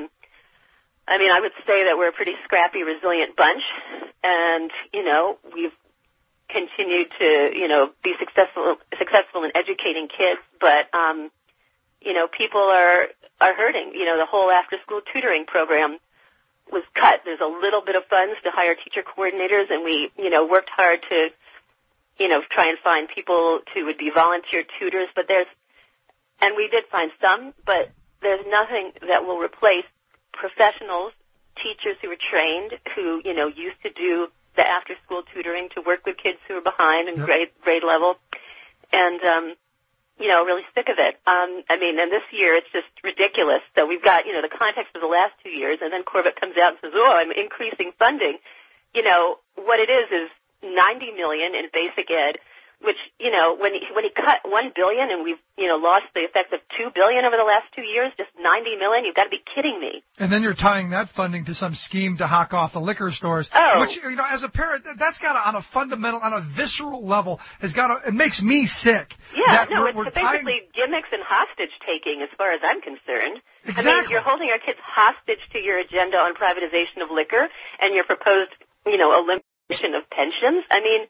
I would say that we're a pretty scrappy, resilient bunch, and, we've continued to, be successful in educating kids, but, people are hurting. The whole after-school tutoring program was cut. There's a little bit of funds to hire teacher coordinators, and we, worked hard to, try and find people who would be volunteer tutors, but and we did find some, but there's nothing that will replace professionals, teachers who are trained, who, used to do the after-school tutoring to work with kids who are behind in grade level, and, really sick of it. And this year it's just ridiculous. So we've got, the context of the last 2 years, and then Corbett comes out and says, I'm increasing funding. What it is $90 million in basic ed, which, when he cut $1 billion and we've, lost the effect of $2 billion over the last 2 years, just $90 million, you've got to be kidding me. And then you're tying that funding to some scheme to hawk off the liquor stores, which, as a parent, that's got to, on a fundamental, on a visceral level, it makes me sick. Yeah, it's basically gimmicks and hostage taking as far as I'm concerned. Exactly. You're holding our kids hostage to your agenda on privatization of liquor and your proposed, elimination of pensions.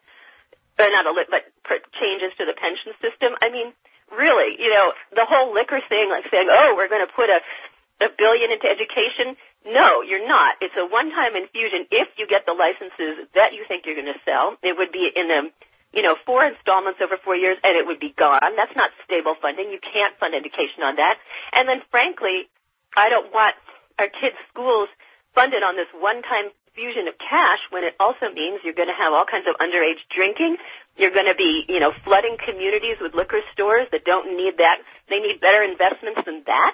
But changes to the pension system. Really, the whole liquor thing, like saying, we're going to put a billion into education. No, you're not. It's a one-time infusion if you get the licenses that you think you're going to sell. It would be in 4 installments over 4 years, and it would be gone. That's not stable funding. You can't fund education on that. And then, frankly, I don't want our kids' schools funded on this one-time infusion of cash when it also means you're going to have all kinds of underage drinking. You're going to be, flooding communities with liquor stores that don't need that. They need better investments than that.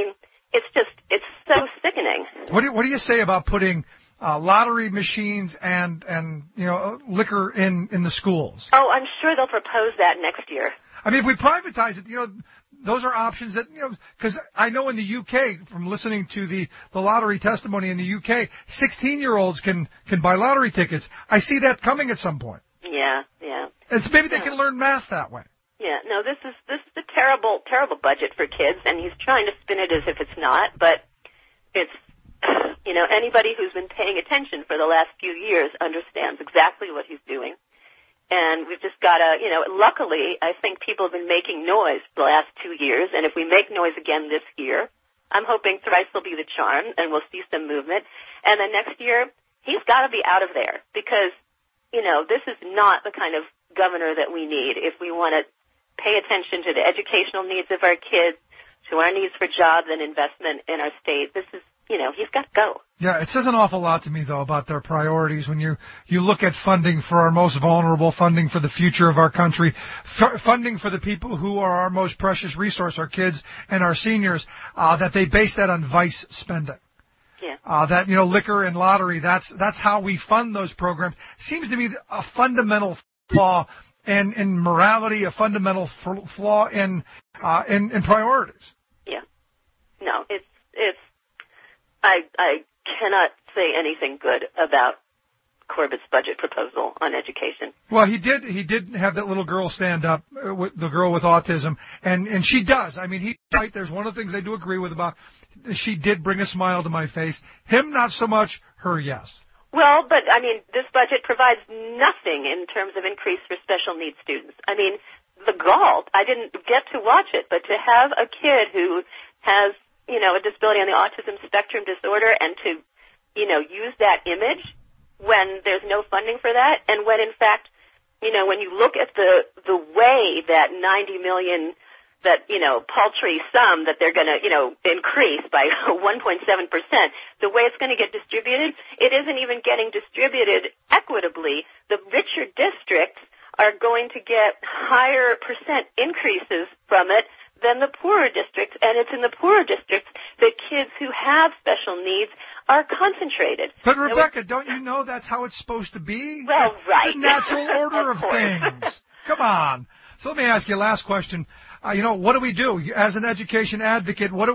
It's so sickening. What do you say about putting lottery machines and liquor in the schools? Oh, I'm sure they'll propose that next year. If we privatize it, those are options that, because I know in the UK, from listening to the lottery testimony in the UK, 16-year-olds can buy lottery tickets. I see that coming at some point. Yeah. It's maybe they can learn math that way. Yeah, no, this is a terrible, terrible budget for kids, and he's trying to spin it as if it's not, but it's, anybody who's been paying attention for the last few years understands exactly what he's doing. And we've just got to, luckily, I think people have been making noise the last 2 years, and if we make noise again this year, I'm hoping thrice will be the charm, and we'll see some movement. And then next year, he's got to be out of there, because, this is not the kind of governor that we need if we want to pay attention to the educational needs of our kids, to our needs for jobs and investment in our state. This is, he's got to go. Yeah, it says an awful lot to me, though, about their priorities when you look at funding for our most vulnerable, funding for the future of our country, funding for the people who are our most precious resource, our kids and our seniors, that they base that on vice spending. Yeah. That, liquor and lottery, that's how we fund those programs. Seems to be a fundamental flaw in morality, a fundamental flaw in priorities. Yeah. No, it's I cannot say anything good about Corbett's budget proposal on education. Well, he did have that little girl stand up, the girl with autism, and she does. I mean, he's right. There's one of the things I do agree with about. She did bring a smile to my face. Him, not so much. Her, yes. Well, but, this budget provides nothing in terms of increase for special needs students. The gall, I didn't get to watch it, but to have a kid who has, a disability on the autism spectrum disorder and to, use that image when there's no funding for that, and when, in fact, when you look at the way that $90 million, that, paltry sum that they're going to, increase by 1.7%, the way it's going to get distributed, it isn't even getting distributed equitably. The richer districts are going to get higher percent increases from it than the poorer districts, and it's in the poorer districts that kids who have special needs are concentrated. But, Rebecca, don't you know that's how it's supposed to be? Well, right. The natural order of things. Come on. So let me ask you a last question. What do we do as an education advocate? Where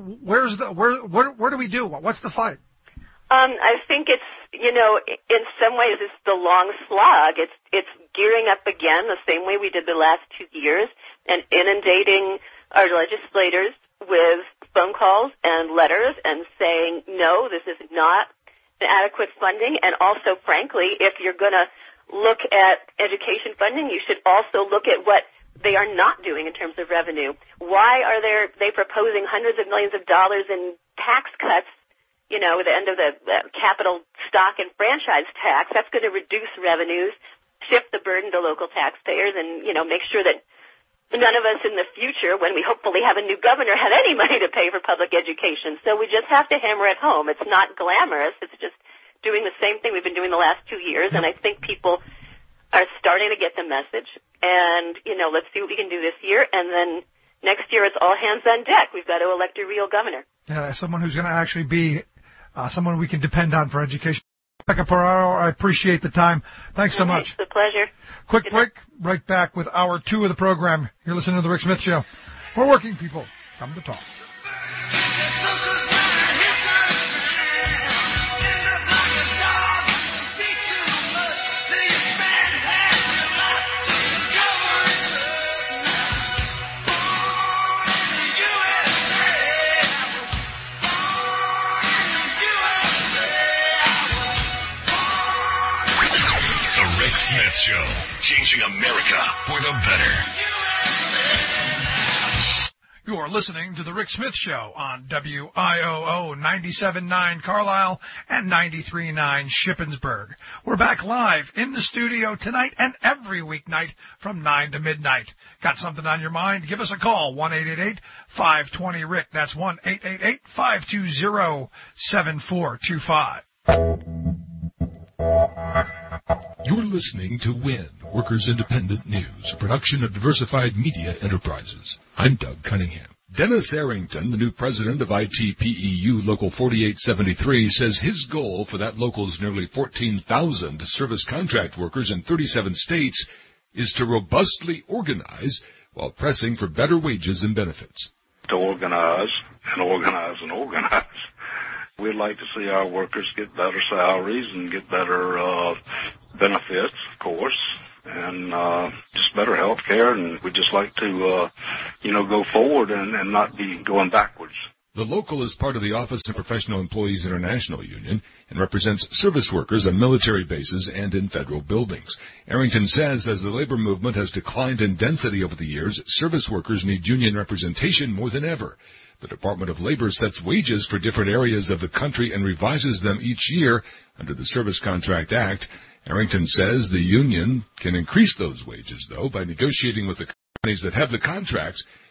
do we do? What's the fight? I think it's, in some ways it's the long slog. It's gearing up again the same way we did the last 2 years and inundating our legislators with phone calls and letters and saying, no, this is not adequate funding. And also, frankly, if you're going to look at education funding, you should also look at what they are not doing in terms of revenue. Why are they proposing hundreds of millions of dollars in tax cuts, at the end of the capital stock and franchise tax? That's going to reduce revenues, shift the burden to local taxpayers, and, make sure that none of us in the future, when we hopefully have a new governor, have any money to pay for public education. So we just have to hammer it home. It's not glamorous. It's just doing the same thing we've been doing the last 2 years, and I think people are starting to get the message. And, let's see what we can do this year, and then next year it's all hands on deck. We've got to elect a real governor. Yeah, someone who's going to actually be someone we can depend on for education. Rebecca Ferraro, I appreciate the time. Thanks so much. It's a pleasure. Quick break. Right back with hour 2 of the program. You're listening to The Rick Smith Show. We're working people. Come to talk. Smith Show, changing America for the better. You are listening to The Rick Smith Show on WIOO 97.9 Carlisle and 93.9 Shippensburg. We're back live in the studio tonight and every weeknight from 9 to midnight. Got something on your mind? Give us a call, 1-888-520-RICK. That's 1-888-520-7425. You're listening to WIN, Workers Independent News, a production of Diversified Media Enterprises. I'm Doug Cunningham. Dennis Arrington, the new president of ITPEU Local 4873, says his goal for that local's nearly 14,000 service contract workers in 37 states is to robustly organize while pressing for better wages and benefits. To organize and organize and organize. We'd like to see our workers get better salaries and get better benefits, of course, and just better health care. And we'd just like to, go forward and not be going backwards. The local is part of the Office of Professional Employees International Union and represents service workers on military bases and in federal buildings. Arrington says as the labor movement has declined in density over the years, service workers need union representation more than ever. The Department of Labor sets wages for different areas of the country and revises them each year under the Service Contract Act. Arrington says the union can increase those wages, though, by negotiating with the companies that have the contracts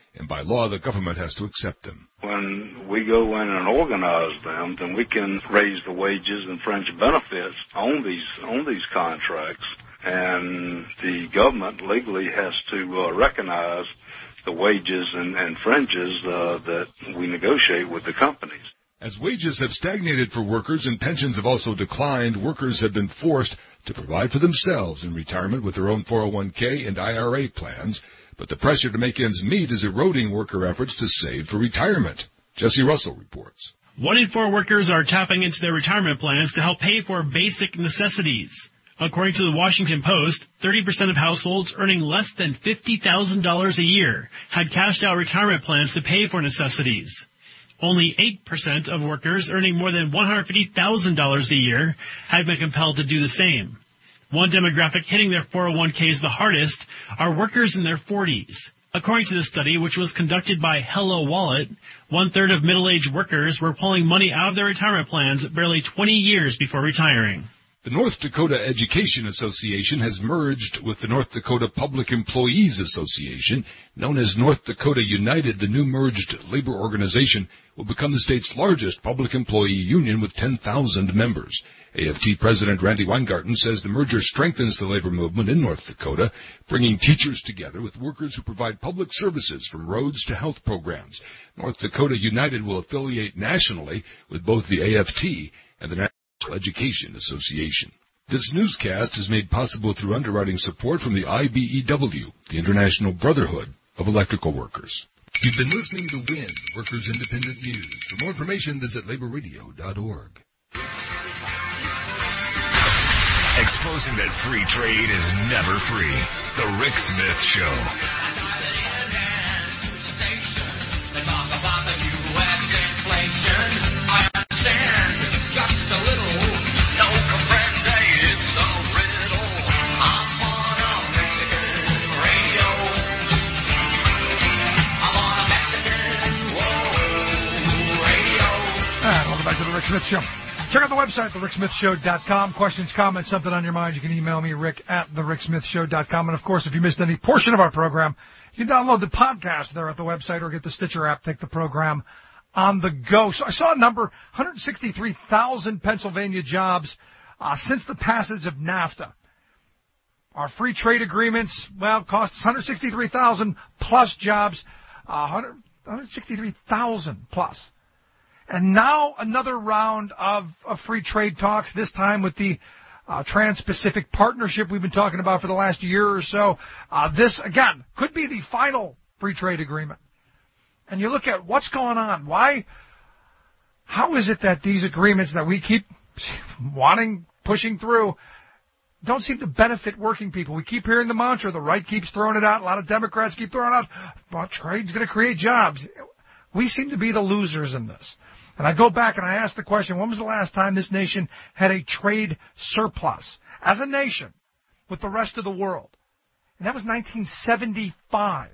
and by law the government has to accept them. When we go in and organize them, then we can raise the wages and fringe benefits on these contracts, and the government legally has to recognize the wages and fringes that we negotiate with the companies. As wages have stagnated for workers and pensions have also declined, workers have been forced to provide for themselves in retirement with their own 401k and IRA plans, but the pressure to make ends meet is eroding worker efforts to save for retirement. Jesse Russell reports. 1 in 4 workers are tapping into their retirement plans to help pay for basic necessities. According to the Washington Post, 30% of households earning less than $50,000 a year had cashed out retirement plans to pay for necessities. Only 8% of workers earning more than $150,000 a year have been compelled to do the same. One demographic hitting their 401ks the hardest are workers in their 40s. According to the study, which was conducted by Hello Wallet, 1/3 of middle-aged workers were pulling money out of their retirement plans barely 20 years before retiring. The North Dakota Education Association has merged with the North Dakota Public Employees Association, known as North Dakota United. The new merged labor organization will become the state's largest public employee union with 10,000 members. AFT President Randy Weingarten says the merger strengthens the labor movement in North Dakota, bringing teachers together with workers who provide public services from roads to health programs. North Dakota United will affiliate nationally with both the AFT and the National Education Association. This newscast is made possible through underwriting support from the IBEW, the International Brotherhood of Electrical Workers. You've been listening to WIN, Workers Independent News. For more information, visit laborradio.org. Exposing that free trade is never free. The Rick Smith Show. They talk about the U.S. inflation. I understand just a little. No comprende, it's a riddle. I'm on a Mexican radio. I'm on a Mexican radio. All right, welcome back to the Rick Smith Show. Check out the website, thericksmithshow.com. Questions, comments, something on your mind, you can email me, rick@thericksmithshow.com. And, of course, if you missed any portion of our program, you can download the podcast there at the website or get the Stitcher app, take the program on the go. So I saw a number, 163,000 Pennsylvania jobs since the passage of NAFTA. Our free trade agreements, well, costs 163,000 plus jobs, 163,000 plus. And now another round of free trade talks, this time with the Trans-Pacific Partnership we've been talking about for the last year or so. This, again, could be the final free trade agreement. And you look at what's going on. How is it that these agreements that we keep pushing through, don't seem to benefit working people? We keep hearing the mantra. The right keeps throwing it out. A lot of Democrats keep throwing it out. Well, trade's going to create jobs. We seem to be the losers in this. And I go back and I ask the question, when was the last time this nation had a trade surplus as a nation with the rest of the world? And that was 1975.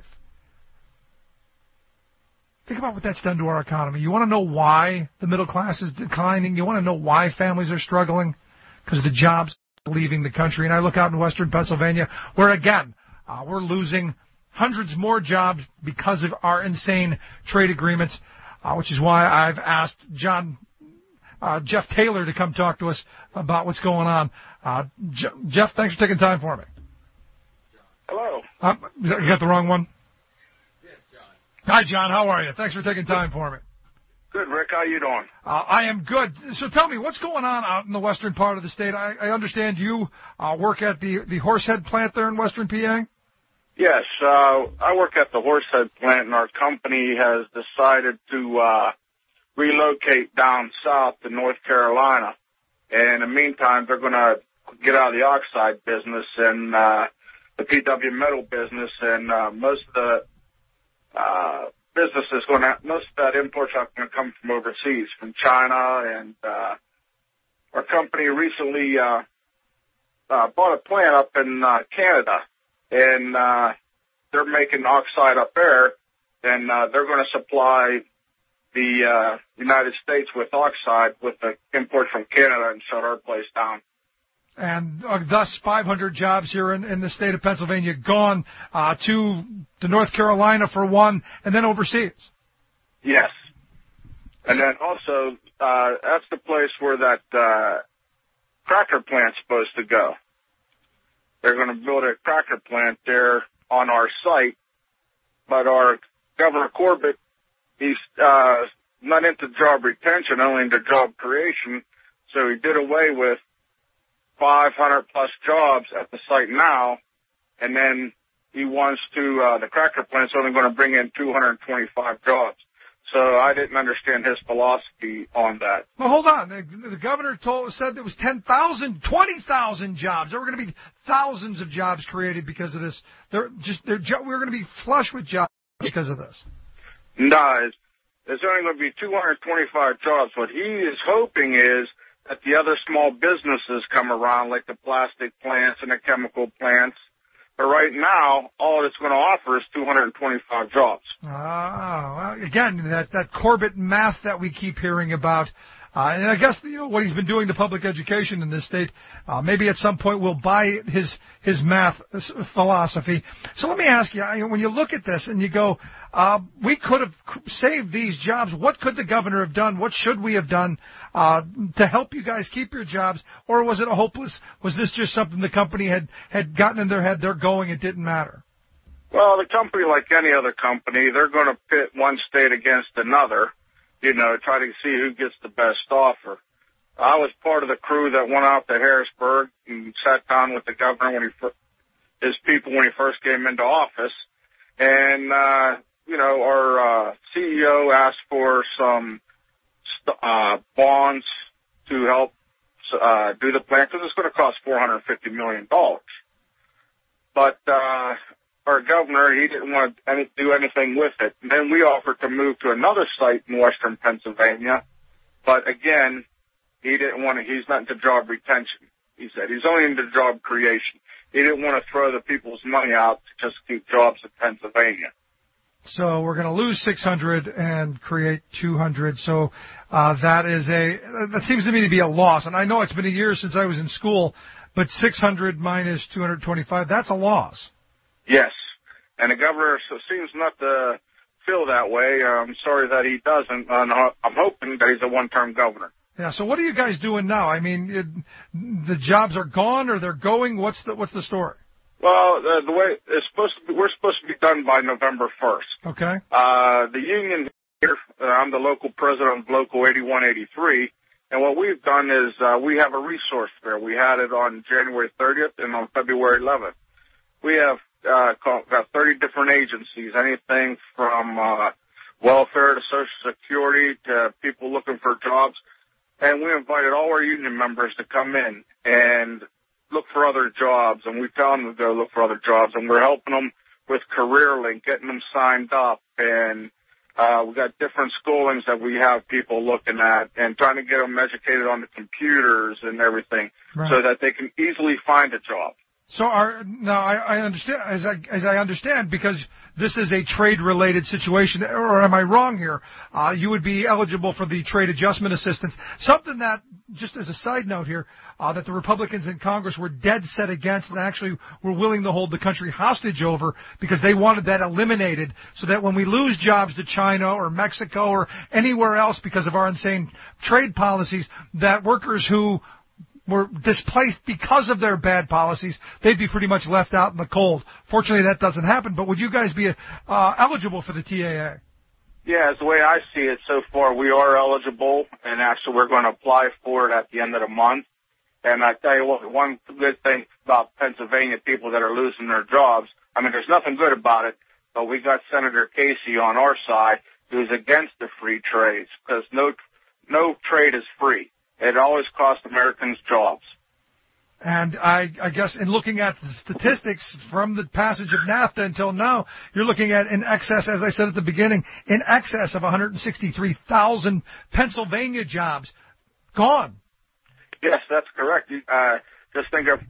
Think about what that's done to our economy. You want to know why the middle class is declining? You want to know why families are struggling? Because the jobs are leaving the country. And I look out in western Pennsylvania where, again, we're losing hundreds more jobs because of our insane trade agreements, which is why I've asked Jeff Taylor to come talk to us about what's going on. Jeff, thanks for taking time for me. Hello. You got the wrong one? Hi, John. How are you? Thanks for taking time for me. Good, Rick. How you doing? I am good. So tell me, what's going on out in the western part of the state? I understand you work at the Horsehead plant there in western PA? Yes. I work at the Horsehead plant, and our company has decided to relocate down south to North Carolina. And in the meantime, they're going to get out of the oxide business and the PW metal business, and most of the business is most of that imports are going to come from overseas, from China, and our company recently bought a plant up in Canada, and they're making oxide up there, and they're going to supply the United States with oxide with the import from Canada and shut our place down. And thus 500 jobs here in the state of Pennsylvania gone to North Carolina for one, and then overseas. Yes. And then also, that's the place where that cracker plant's supposed to go. They're going to build a cracker plant there on our site, but our Governor Corbett, he's not into job retention, only into job creation, so he did away with 500-plus jobs at the site now, and then he wants to, the cracker plant's only going to bring in 225 jobs. So I didn't understand his philosophy on that. Well, hold on. The governor said there was 10,000, 20,000 jobs. There were going to be thousands of jobs created because of this. We're going to be flush with jobs because of this. No, there's only going to be 225 jobs. What he is hoping is that the other small businesses come around, like the plastic plants and the chemical plants. But right now, all it's going to offer is 225 jobs. Well, again, that Corbett math that we keep hearing about. And I guess, what he's been doing to public education in this state, maybe at some point we'll buy his math philosophy. So let me ask you, when you look at this and you go, we could have saved these jobs. What could the governor have done? What should we have done to help you guys keep your jobs? Or was it was this just something the company had gotten in their head, they're going, it didn't matter? Well, the company, like any other company, they're going to pit one state against another. Try to see who gets the best offer. I was part of the crew that went out to Harrisburg and sat down with the governor his people when he first came into office. And, our CEO asked for some bonds to help do the plan because it's going to cost $450 million. But our governor, he didn't want to do anything with it. And then we offered to move to another site in western Pennsylvania. But again, he didn't want to, he's not into job retention. He said he's only into job creation. He didn't want to throw the people's money out to just keep jobs in Pennsylvania. So we're going to lose 600 and create 200. So that seems to me to be a loss. And I know it's been a year since I was in school, but 600 minus 225, that's a loss. Yes, and the governor seems not to feel that way. I'm sorry that he doesn't, and I'm hoping that he's a one-term governor. Yeah, so what are you guys doing now? I mean, the jobs are gone or they're going? What's the story? Well, the way it's we're supposed to be done by November 1st. Okay. The union here, I'm the local president of Local 8183, and what we've done is we have a resource fair. We had it on January 30th and on February 11th. We have got 30 different agencies, anything from welfare to Social Security to people looking for jobs. And we invited all our union members to come in and look for other jobs. And we tell them to go look for other jobs. And we're helping them with CareerLink, getting them signed up. And we've got different schoolings that we have people looking at and trying to get them educated on the computers and everything so that they can easily find a job. So I understand, as I understand, because this is a trade-related situation, or am I wrong here? You would be eligible for the trade adjustment assistance, something that, just as a side note here, that the Republicans in Congress were dead set against and actually were willing to hold the country hostage over because they wanted that eliminated so that when we lose jobs to China or Mexico or anywhere else because of our insane trade policies, that workers who were displaced because of their bad policies, they'd be pretty much left out in the cold. Fortunately, that doesn't happen, but would you guys be eligible for the TAA? Yeah, as the way I see it so far, we are eligible, and actually we're going to apply for it at the end of the month. And I tell you what, one good thing about Pennsylvania people that are losing their jobs, I mean, there's nothing good about it, but we got Senator Casey on our side who's against the free trades because no trade is free. It always costs Americans jobs. And I guess in looking at the statistics from the passage of NAFTA until now, you're looking at in excess, as I said at the beginning, in excess of 163,000 Pennsylvania jobs gone. Yes, that's correct. Just think of,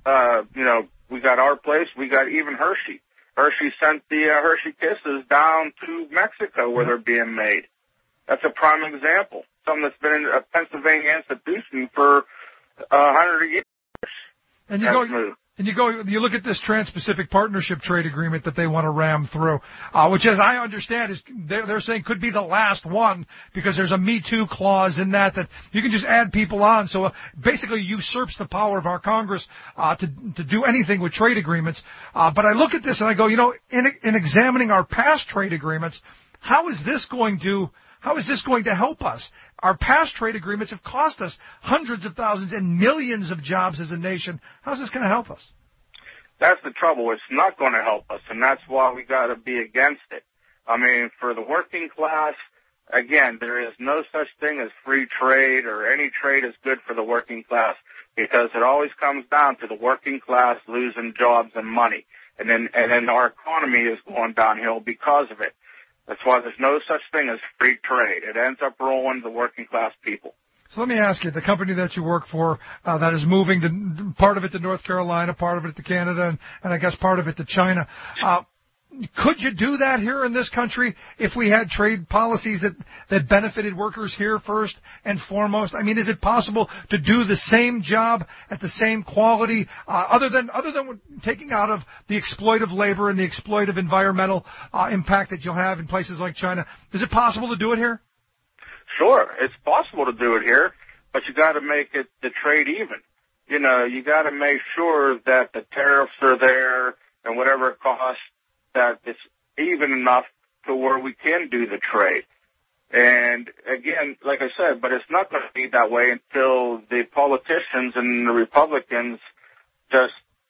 we got our place, we got even Hershey. Hershey sent the Hershey Kisses down to Mexico where they're being made. That's a prime example. Something that's been in a Pennsylvania institution for 100 years. And you look at this Trans-Pacific Partnership trade agreement that they want to ram through, which, as I understand, is they're saying could be the last one because there's a Me Too clause in that you can just add people on. So basically usurps the power of our Congress to do anything with trade agreements. But I look at this and I go, in examining our past trade agreements, how is this going to help us? Our past trade agreements have cost us hundreds of thousands and millions of jobs as a nation. How's this going to help us? That's the trouble. It's not going to help us, and that's why we got to be against it. I mean, for the working class, again, there is no such thing as free trade, or any trade is good for the working class, because it always comes down to the working class losing jobs and money, and then our economy is going downhill because of it. That's why there's no such thing as free trade. It ends up rolling the working class people. So let me ask you, the company that you work for that is moving part of it to North Carolina, part of it to Canada, and I guess part of it to China, could you do that here in this country if we had trade policies that benefited workers here first and foremost? I mean, is it possible to do the same job at the same quality, other than taking out of the exploitive labor and the exploitive environmental impact that you'll have in places like China? Is it possible to do it here? Sure, it's possible to do it here, but you got to make it the trade even. You got to make sure that the tariffs are there and whatever it costs, that it's even enough to where we can do the trade. And again, like I said, but it's not going to be that way until the politicians and the Republicans just,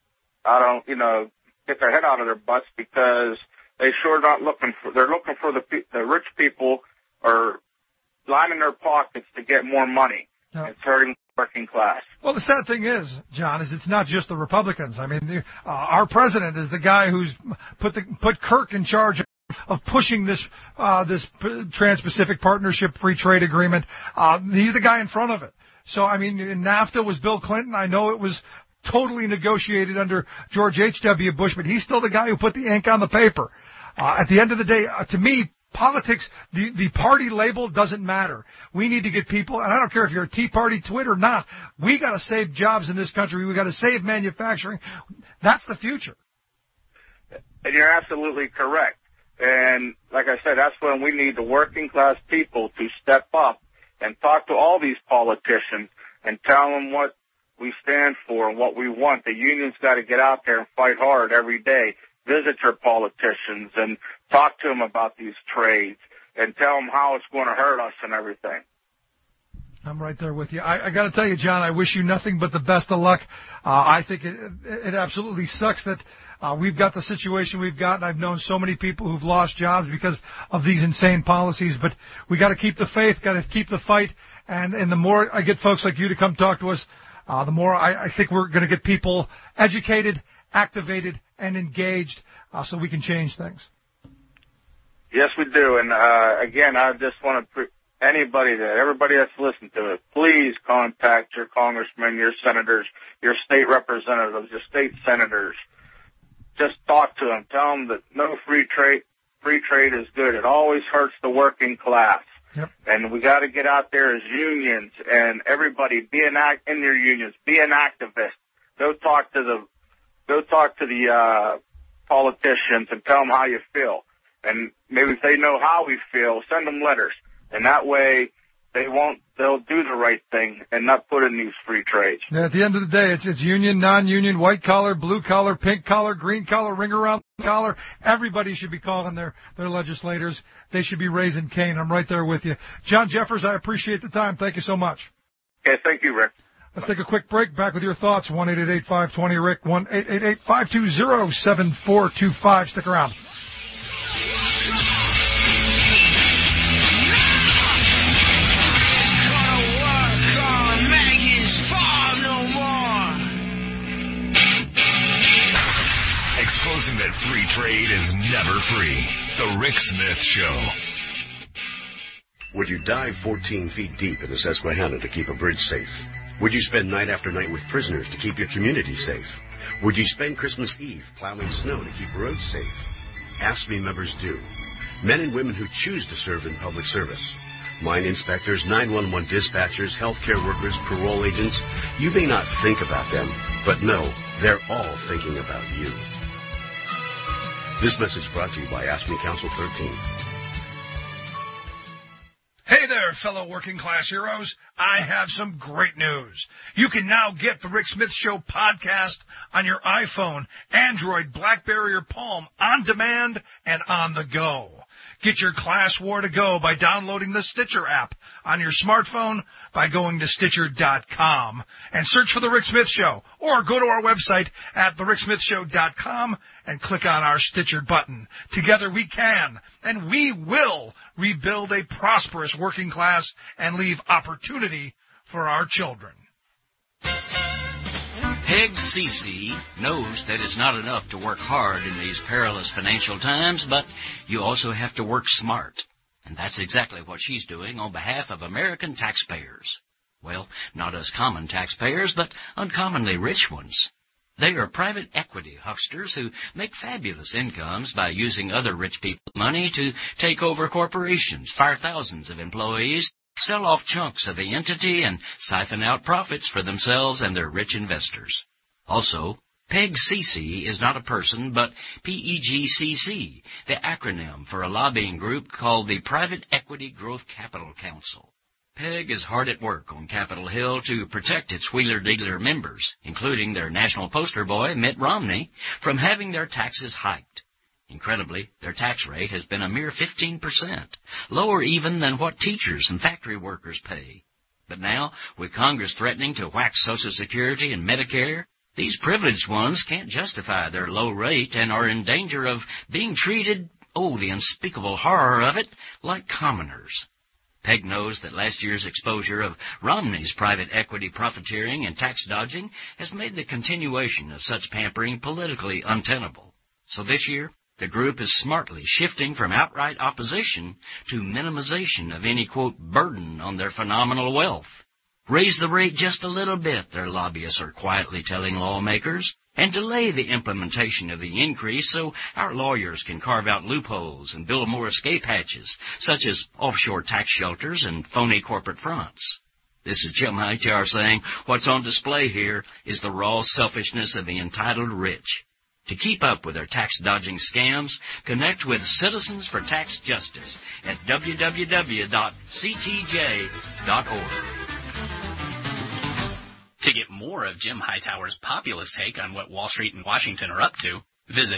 get their head out of their butts, because they sure not they're looking for the rich people are lining their pockets to get more money. Yeah. It's hurting the working class. Well, the sad thing is, John, it's not just the Republicans. I mean, our president is the guy who's put Kirk in charge of pushing this Trans-Pacific Partnership Free Trade Agreement. He's the guy in front of it. So, I mean, NAFTA was Bill Clinton. I know it was totally negotiated under George H.W. Bush, but he's still the guy who put the ink on the paper. At the end of the day, to me, politics, the party label doesn't matter. We need to get people, and I don't care if you're a Tea Party twit or not, we got to save jobs in this country. We got to save manufacturing. That's the future. And you're absolutely correct. And like I said, that's when we need the working class people to step up and talk to all these politicians and tell them what we stand for and what we want. The union's got to get out there and fight hard every day. Visit your politicians and talk to them about these trades and tell them how it's going to hurt us and everything. I'm right there with you. I got to tell you, John, I wish you nothing but the best of luck. I think it absolutely sucks that we've got the situation we've got, and I've known so many people who've lost jobs because of these insane policies. But we got to keep the faith, got to keep the fight, and the more I get folks like you to come talk to us, the more I think we're going to get people educated, activated, and engaged so we can change things. Yes, we do. And again, I just want to everybody that's listened to it, please contact your congressmen, your senators, your state representatives, your state senators. Just talk to them. Tell them that no free trade is good. It always hurts the working class. Yep. And we got to get out there as unions and everybody in your unions. Be an activist. Go talk to the politicians and tell them how you feel. And maybe if they know how we feel, send them letters. And that way they'll do the right thing and not put in these free trades. Yeah, at the end of the day, it's union, non-union, white collar, blue collar, pink collar, green collar, ring around the collar. Everybody should be calling their legislators. They should be raising Cain. I'm right there with you. John Jeffers, I appreciate the time. Thank you so much. Okay, thank you, Rick. Let's take a quick break. Back with your thoughts. 1-888-520-RICK, 1-888-520-7425. Stick around. Exposing that free trade is never free. The Rick Smith Show. Would you dive 14 feet deep in the Susquehanna to keep a bridge safe? Would you spend night after night with prisoners to keep your community safe? Would you spend Christmas Eve plowing snow to keep roads safe? AFSCME members do. Men and women who choose to serve in public service. Mine inspectors, 911 dispatchers, healthcare workers, parole agents. You may not think about them, but no, they're all thinking about you. This message brought to you by AFSCME Council 13. Hey there, fellow working class heroes. I have some great news. You can now get the Rick Smith Show podcast on your iPhone, Android, BlackBerry, or Palm on demand and on the go. Get your class war to go by downloading the Stitcher app on your smartphone by going to Stitcher.com and search for The Rick Smith Show, or go to our website at TheRickSmithShow.com and click on our Stitcher button. Together we can and we will rebuild a prosperous working class and leave opportunity for our children. Peg Cece knows that it's not enough to work hard in these perilous financial times, but you also have to work smart. And that's exactly what she's doing on behalf of American taxpayers. Well, not us common taxpayers, but uncommonly rich ones. They are private equity hucksters who make fabulous incomes by using other rich people's money to take over corporations, fire thousands of employees, sell off chunks of the entity, and siphon out profits for themselves and their rich investors. Also, Peg Cece is not a person, but PEGCC, the acronym for a lobbying group called the Private Equity Growth Capital Council. Peg is hard at work on Capitol Hill to protect its wheeler-dealer members, including their national poster boy, Mitt Romney, from having their taxes hiked. Incredibly, their tax rate has been a mere 15%, lower even than what teachers and factory workers pay. But now, with Congress threatening to whack Social Security and Medicare, these privileged ones can't justify their low rate and are in danger of being treated, oh, the unspeakable horror of it, like commoners. Peg knows that last year's exposure of Romney's private equity profiteering and tax dodging has made the continuation of such pampering politically untenable. So this year, the group is smartly shifting from outright opposition to minimization of any, quote, burden on their phenomenal wealth. Raise the rate just a little bit, their lobbyists are quietly telling lawmakers, and delay the implementation of the increase so our lawyers can carve out loopholes and build more escape hatches, such as offshore tax shelters and phony corporate fronts. This is Jim Hightower saying what's on display here is the raw selfishness of the entitled rich. To keep up with their tax-dodging scams, connect with Citizens for Tax Justice at www.ctj.org. To get more of Jim Hightower's populist take on what Wall Street and Washington are up to, visit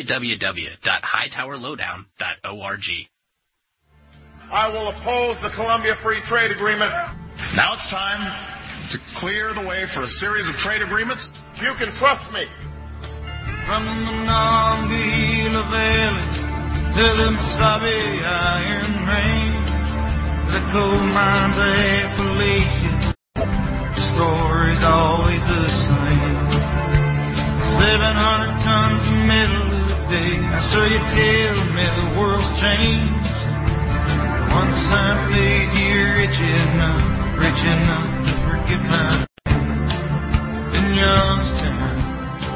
www.hightowerlowdown.org. I will oppose the Colombia Free Trade Agreement. Now it's time to clear the way for a series of trade agreements. You can trust me. From the Monongahela Valley to the Mesabi Iron Range, the coal mines of Appalachia, the story's always the same. 700 tons of metal a day. So you tell me the world's changed. Once I played you rich enough to forget my name. In Youngstown.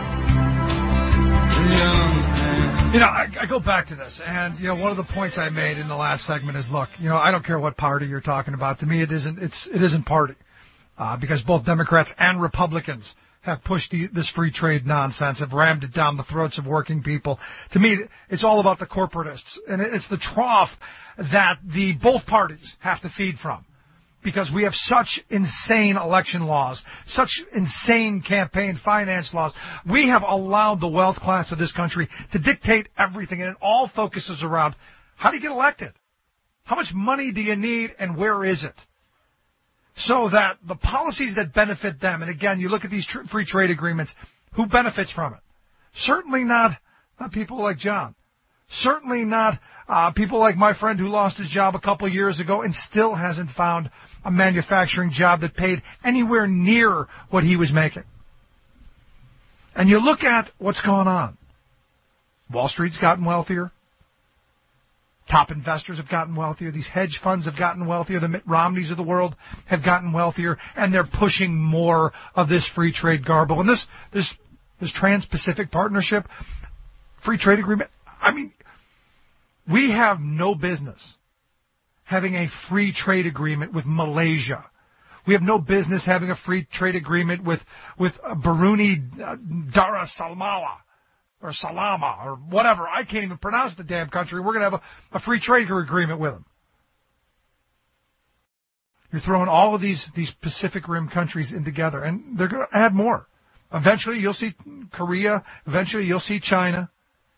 You know, I go back to this, and, you know, one of the points I made in the last segment is, look, you know, I don't care what party you're talking about. To me, it isn't party, because both Democrats and Republicans have pushed this free trade nonsense, have rammed it down the throats of working people. To me, it's all about the corporatists, and it's the trough that both parties have to feed from. Because we have such insane election laws, such insane campaign finance laws. We have allowed the wealth class of this country to dictate everything, and it all focuses around how do you get elected? How much money do you need, and where is it? So that the policies that benefit them, and again, you look at these free trade agreements, who benefits from it? Certainly not people like John. Certainly not people like my friend who lost his job a couple years ago and still hasn't found a manufacturing job that paid anywhere near what he was making. And you look at what's going on. Wall Street's gotten wealthier. Top investors have gotten wealthier. These hedge funds have gotten wealthier. The Mitt Romneys of the world have gotten wealthier, and they're pushing more of this free trade garble. And this Trans-Pacific Partnership, free trade agreement, I mean, we have no business having a free trade agreement with Malaysia. We have no business having a free trade agreement with Brunei Darussalam or Salama or whatever. I can't even pronounce the damn country. We're going to have a free trade agreement with them. You're throwing all of these Pacific Rim countries in together, and they're going to add more. Eventually, you'll see Korea. Eventually, you'll see China.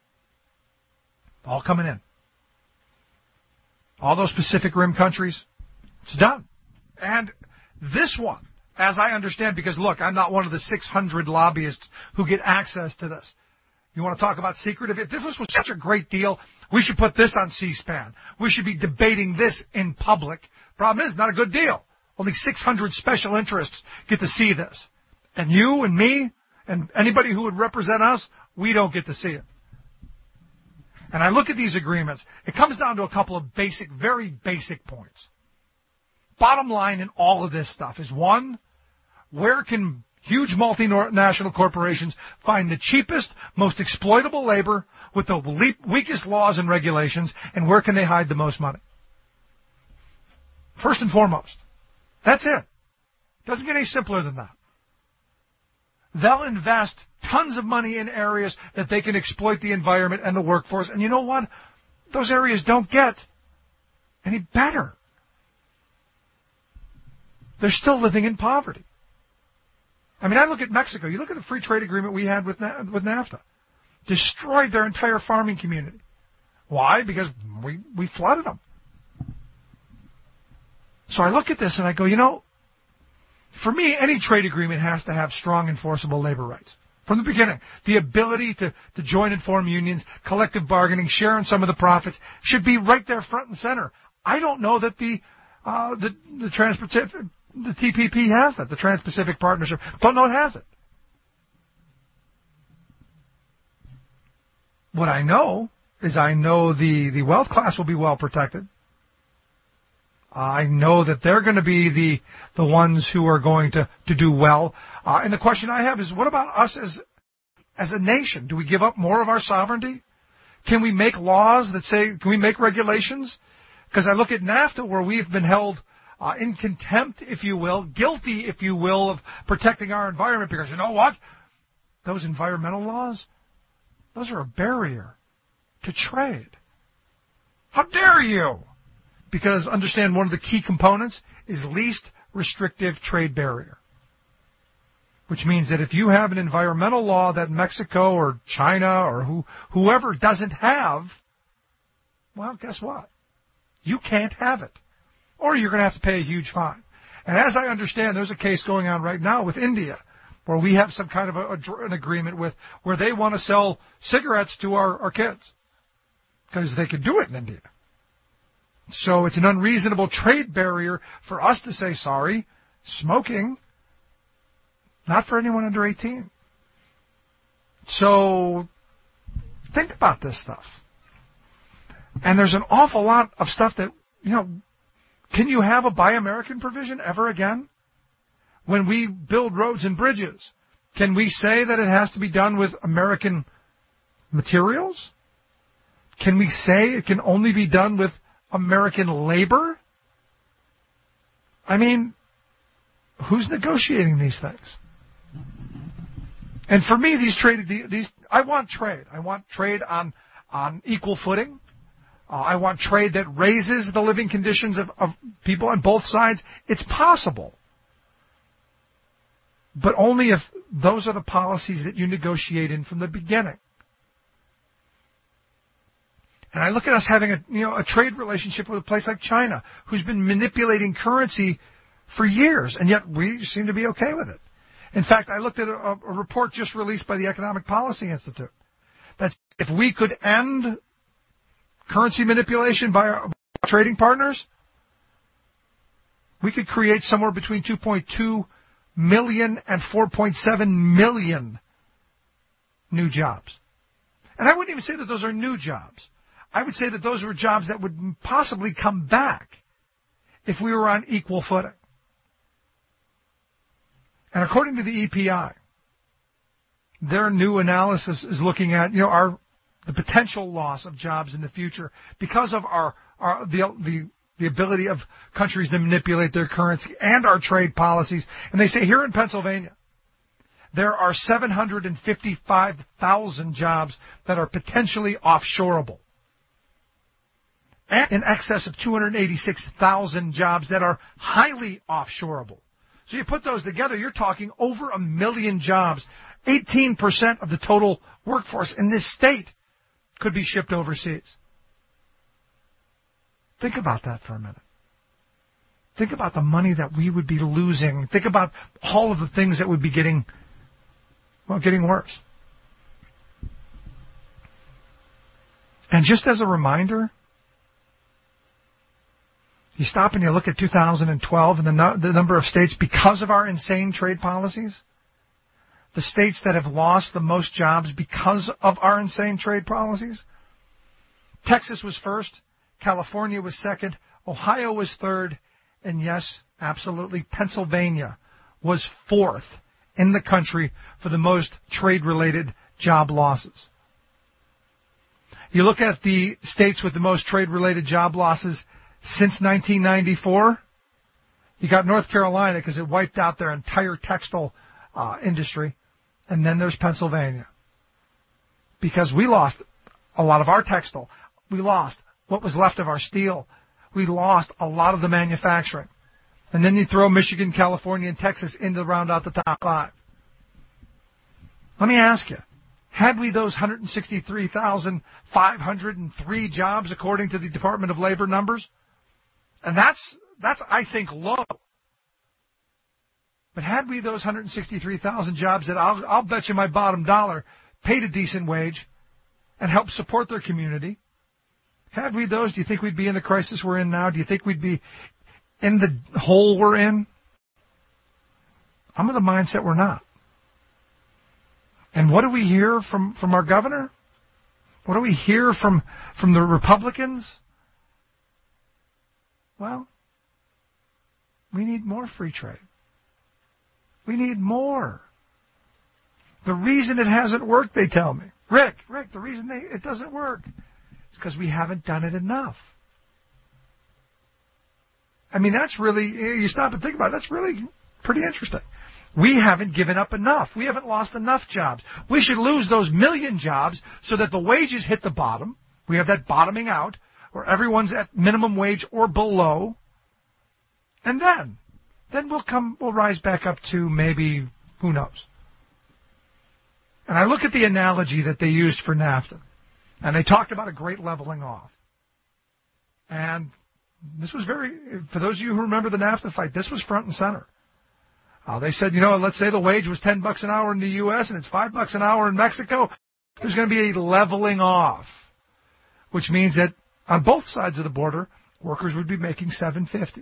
All coming in. All those Pacific Rim countries, it's done. And this one, as I understand, because look, I'm not one of the 600 lobbyists who get access to this. You want to talk about secretive? If this was such a great deal, we should put this on C-SPAN. We should be debating this in public. Problem is, not a good deal. Only 600 special interests get to see this. And you and me and anybody who would represent us, we don't get to see it. And I look at these agreements, it comes down to a couple of basic, very basic points. Bottom line in all of this stuff is, one, where can huge multinational corporations find the cheapest, most exploitable labor with the weakest laws and regulations, and where can they hide the most money? First and foremost. That's it. Doesn't get any simpler than that. They'll invest tons of money in areas that they can exploit the environment and the workforce. And you know what? Those areas don't get any better. They're still living in poverty. I mean, I look at Mexico. You look at the free trade agreement we had with NAFTA. Destroyed their entire farming community. Why? Because we flooded them. So I look at this and I go, you know, for me, any trade agreement has to have strong enforceable labor rights. From the beginning, the ability to join and form unions, collective bargaining, share in some of the profits should be right there front and center. I don't know that the TPP has that, the Trans-Pacific Partnership. Don't know it has it. What I know is the wealth class will be well protected. I know that they're going to be the ones who are going to do well. And the question I have is, what about us as a nation? Do we give up more of our sovereignty? Can we make laws that say, can we make regulations? Because I look at NAFTA, where we've been held in contempt, if you will, guilty, if you will, of protecting our environment, because you know what? Those environmental laws, those are a barrier to trade. How dare you? Because understand, one of the key components is least restrictive trade barrier. Which means that if you have an environmental law that Mexico or China or whoever doesn't have, well, guess what? You can't have it. Or you're going to have to pay a huge fine. And as I understand, there's a case going on right now with India, where we have some kind of an agreement with, where they want to sell cigarettes to our kids. Because they could do it in India. So it's an unreasonable trade barrier for us to say, sorry, smoking, not for anyone under 18. So think about this stuff. And there's an awful lot of stuff that, you know, can you have a Buy American provision ever again? When we build roads and bridges, can we say that it has to be done with American materials? Can we say it can only be done with American labor? I mean, who's negotiating these things? And for me, I want trade. I want trade on equal footing. I want trade that raises the living conditions of people on both sides. It's possible. But only if those are the policies that you negotiate in from the beginning. And I look at us having a trade relationship with a place like China, who's been manipulating currency for years, and yet we seem to be okay with it. In fact, I looked at a report just released by the Economic Policy Institute that if we could end currency manipulation by our trading partners, we could create somewhere between 2.2 million and 4.7 million new jobs. And I wouldn't even say that those are new jobs. I would say that those were jobs that would possibly come back if we were on equal footing. And according to the EPI, their new analysis is looking at, the potential loss of jobs in the future because of the the ability of countries to manipulate their currency and our trade policies. And they say here in Pennsylvania, there are 755,000 jobs that are potentially offshoreable, and in excess of 286,000 jobs that are highly offshoreable. So you put those together, you're talking over 1 million jobs. 18% of the total workforce in this state could be shipped overseas. Think about that for a minute. Think about the money that we would be losing. Think about all of the things that would be getting worse. And just as a reminder, you stop and you look at 2012 and the number of states, because of our insane trade policies, the states that have lost the most jobs because of our insane trade policies. Texas was first, California was second, Ohio was third, and yes, absolutely, Pennsylvania was fourth in the country for the most trade-related job losses. You look at the states with the most trade-related job losses since 1994, you got North Carolina because it wiped out their entire textile industry. And then there's Pennsylvania, because we lost a lot of our textile. We lost what was left of our steel. We lost a lot of the manufacturing. And then you throw Michigan, California, and Texas in to round out the top five. Let me ask you, had we those 163,503 jobs according to the Department of Labor numbers? And that's I think, low. But had we those 163,000 jobs that I'll bet you my bottom dollar paid a decent wage and helped support their community, had we those, do you think we'd be in the crisis we're in now? Do you think we'd be in the hole we're in? I'm of the mindset we're not. And what do we hear from our governor? What do we hear from the Republicans? Well, we need more free trade. We need more. The reason it hasn't worked, they tell me, Rick, the reason it doesn't work is because we haven't done it enough. I mean, that's really, you stop and think about it, that's really pretty interesting. We haven't given up enough. We haven't lost enough jobs. We should lose those million jobs so that the wages hit the bottom. We have that bottoming out where everyone's at minimum wage or below. And then we'll rise back up to maybe, who knows. And I look at the analogy that they used for NAFTA, and they talked about a great leveling off. And this was for those of you who remember the NAFTA fight, this was front and center. They said, let's say the wage was $10 an hour in the U.S. and it's $5 an hour in Mexico. There's going to be a leveling off, which means that on both sides of the border, workers would be making $7.50.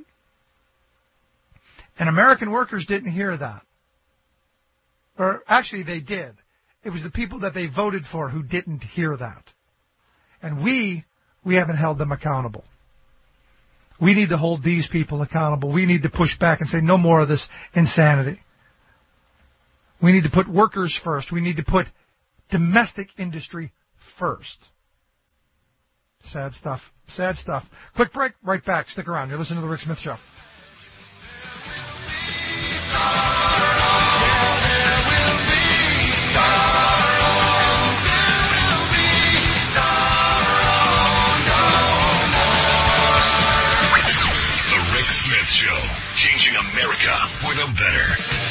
And American workers didn't hear that. Or actually, they did. It was the people that they voted for who didn't hear that. And we haven't held them accountable. We need to hold these people accountable. We need to push back and say no more of this insanity. We need to put workers first. We need to put domestic industry first. Sad stuff. Sad stuff. Quick break. Right back. Stick around. You're listening to The Rick Smith Show. Show, changing America for the better.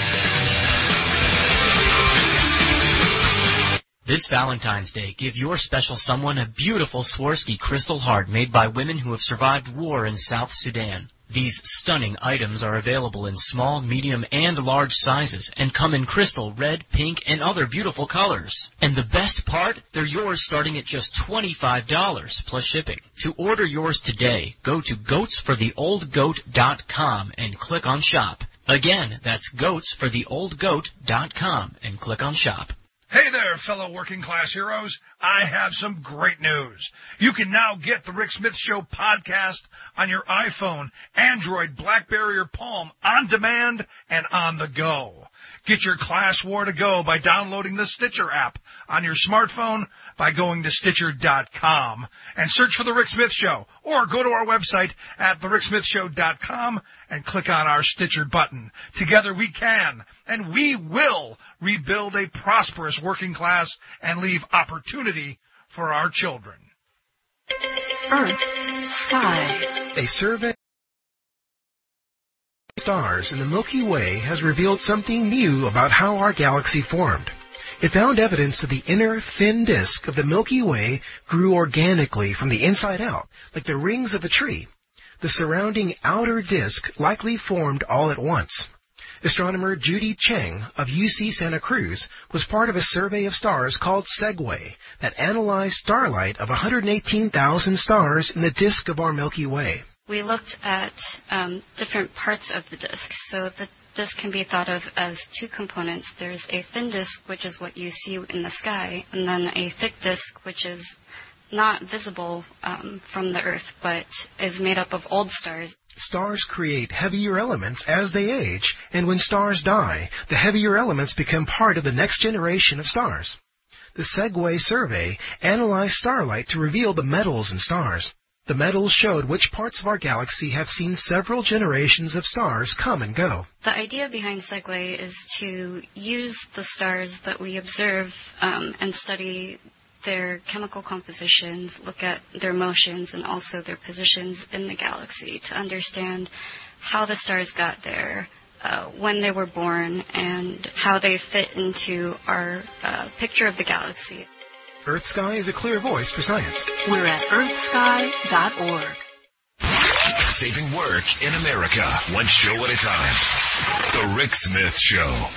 This Valentine's Day, give your special someone a beautiful Swarovski crystal heart made by women who have survived war in South Sudan. These stunning items are available in small, medium, and large sizes and come in crystal, red, pink, and other beautiful colors. And the best part? They're yours starting at just $25 plus shipping. To order yours today, go to goatsfortheoldgoat.com and click on shop. Again, that's goatsfortheoldgoat.com and click on shop. Hey there, fellow working class heroes. I have some great news. You can now get the Rick Smith Show podcast on your iPhone, Android, BlackBerry, or Palm on demand and on the go. Get your Class War to go by downloading the Stitcher app on your smartphone by going to Stitcher.com and search for The Rick Smith Show, or go to our website at TheRickSmithShow.com and click on our Stitcher button. Together we can and we will rebuild a prosperous working class and leave opportunity for our children. Earth, sky. A survey of stars in the Milky Way has revealed something new about how our galaxy formed. It found evidence that the inner, thin disk of the Milky Way grew organically from the inside out, like the rings of a tree. The surrounding outer disk likely formed all at once. Astronomer Judy Cheng of UC Santa Cruz was part of a survey of stars called SEGWAY that analyzed starlight of 118,000 stars in the disk of our Milky Way. We looked at different parts of the disk. So the disk can be thought of as two components. There's a thin disk, which is what you see in the sky, and then a thick disk, which is not visible from the Earth, but is made up of old stars. Stars create heavier elements as they age, and when stars die, the heavier elements become part of the next generation of stars. The SEGWAY survey analyzed starlight to reveal the metals in stars. The metals showed which parts of our galaxy have seen several generations of stars come and go. The idea behind SEGWAY is to use the stars that we observe and study their chemical compositions, look at their motions, and also their positions in the galaxy to understand how the stars got there, when they were born, and how they fit into our picture of the galaxy. Earth Sky is a clear voice for science. We're at earthsky.org. Saving work in America, one show at a time. The Rick Smith Show.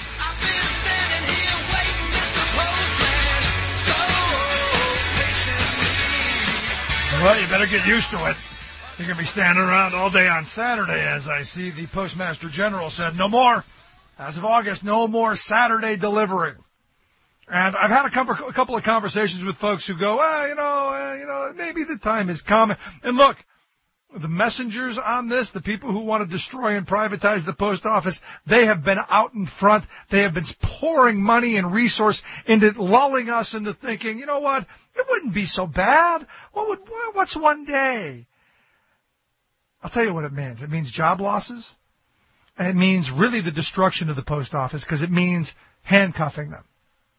Well, you better get used to it. You're going to be standing around all day on Saturday, as I see the Postmaster General said, no more, as of August, no more Saturday delivery. And I've had a couple of conversations with folks who go, maybe the time has come. And look, the messengers on this, the people who want to destroy and privatize the post office, they have been out in front. They have been pouring money and resource into lulling us into thinking, you know what, it wouldn't be so bad. What's one day? I'll tell you what it means. It means job losses, and it means really the destruction of the post office, because it means handcuffing them.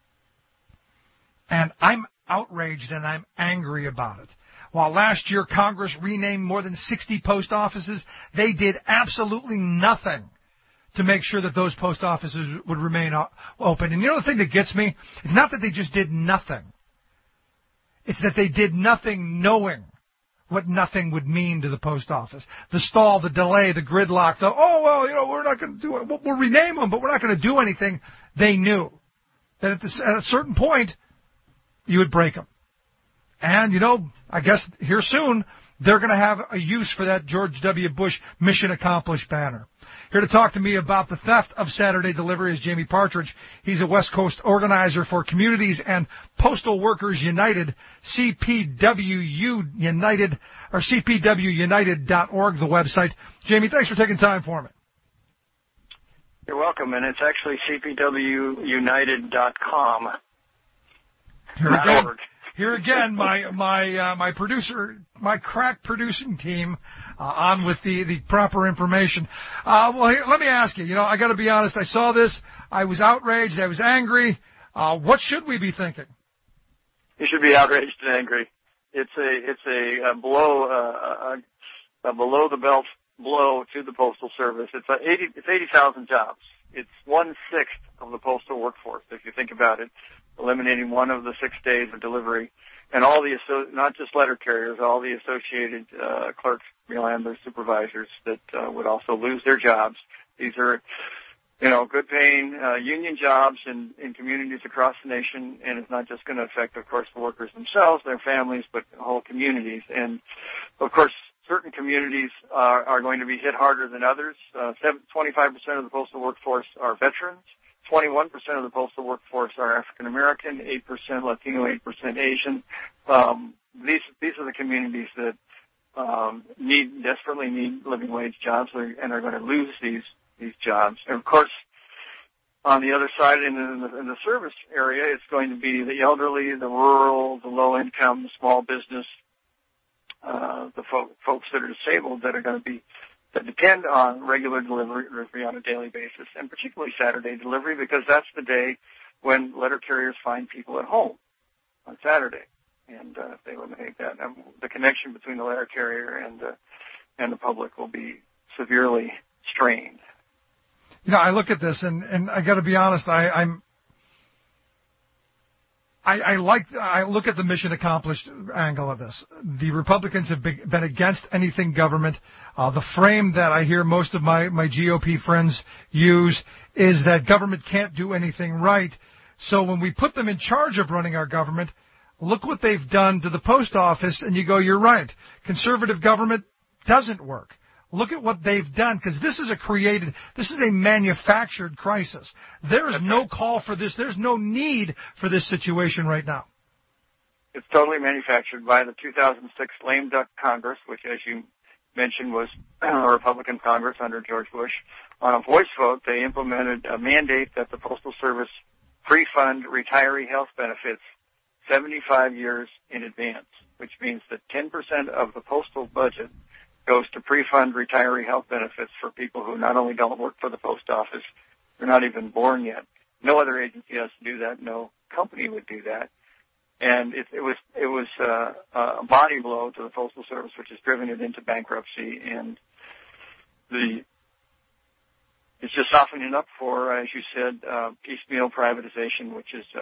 And I'm outraged and I'm angry about it. While last year Congress renamed more than 60 post offices, they did absolutely nothing to make sure that those post offices would remain open. And you know the thing that gets me? It's not that they just did nothing. It's that they did nothing knowing what nothing would mean to the post office. The stall, the delay, the gridlock, we're not going to do it. We'll rename them, but we're not going to do anything. They knew that at a certain point, you would break them. And, I guess here soon, they're going to have a use for that George W. Bush Mission Accomplished banner. Here to talk to me about the theft of Saturday delivery is Jamie Partridge. He's a West Coast organizer for Communities and Postal Workers United, CPWUnited, or CPWUnited.org, the website. Jamie, thanks for taking time for me. You're welcome, and it's actually CPWUnited.com. Here again, my producer, my crack producing team, on with the proper information. Let me ask you. I got to be honest. I saw this. I was outraged. I was angry. What should we be thinking? You should be outraged and angry. It's a blow, a below the belt blow to the Postal Service. It's 80,000 jobs. It's 1/6 of the postal workforce, if you think about it, eliminating one of the 6 days of delivery. And all the, not just letter carriers, all the associated clerks, mail handlers, supervisors that would also lose their jobs. These are, good paying union jobs in communities across the nation, and it's not just going to affect, of course, the workers themselves, their families, but whole communities. And, of course, certain communities are going to be hit harder than others. 25% of the postal workforce are veterans. 21% of the postal workforce are African American, 8% Latino, 8% Asian. These are the communities that desperately need living wage jobs and are going to lose these jobs. And of course, On the other side, in the service area, it's going to be the elderly, the rural, the low-income, small business, the folks that are disabled that depend on regular delivery on a daily basis, and particularly Saturday delivery, because that's the day when letter carriers find people at home on Saturday. And if they eliminate that, the connection between the letter carrier and the public will be severely strained. You know, I look at this, and I got to be honest. I look at the mission accomplished angle of this. The Republicans have been against anything government. The frame that I hear most of my GOP friends use is that government can't do anything right. So when we put them in charge of running our government, look what they've done to the post office, and you go, you're right. Conservative government doesn't work. Look at what they've done, because this is a manufactured crisis. There is no call for this. There's no need for this situation right now. It's totally manufactured by the 2006 lame duck Congress, which, as you mentioned, was a Republican Congress under George Bush. On a voice vote, they implemented a mandate that the Postal Service pre-fund retiree health benefits 75 years in advance, which means that 10% of the postal budget goes to pre-fund retiree health benefits for people who not only don't work for the post office, they're not even born yet. No other agency has to do that. No company would do that. And it was a body blow to the Postal Service, which has driven it into bankruptcy. And it's just softening up for, as you said, piecemeal privatization, which is.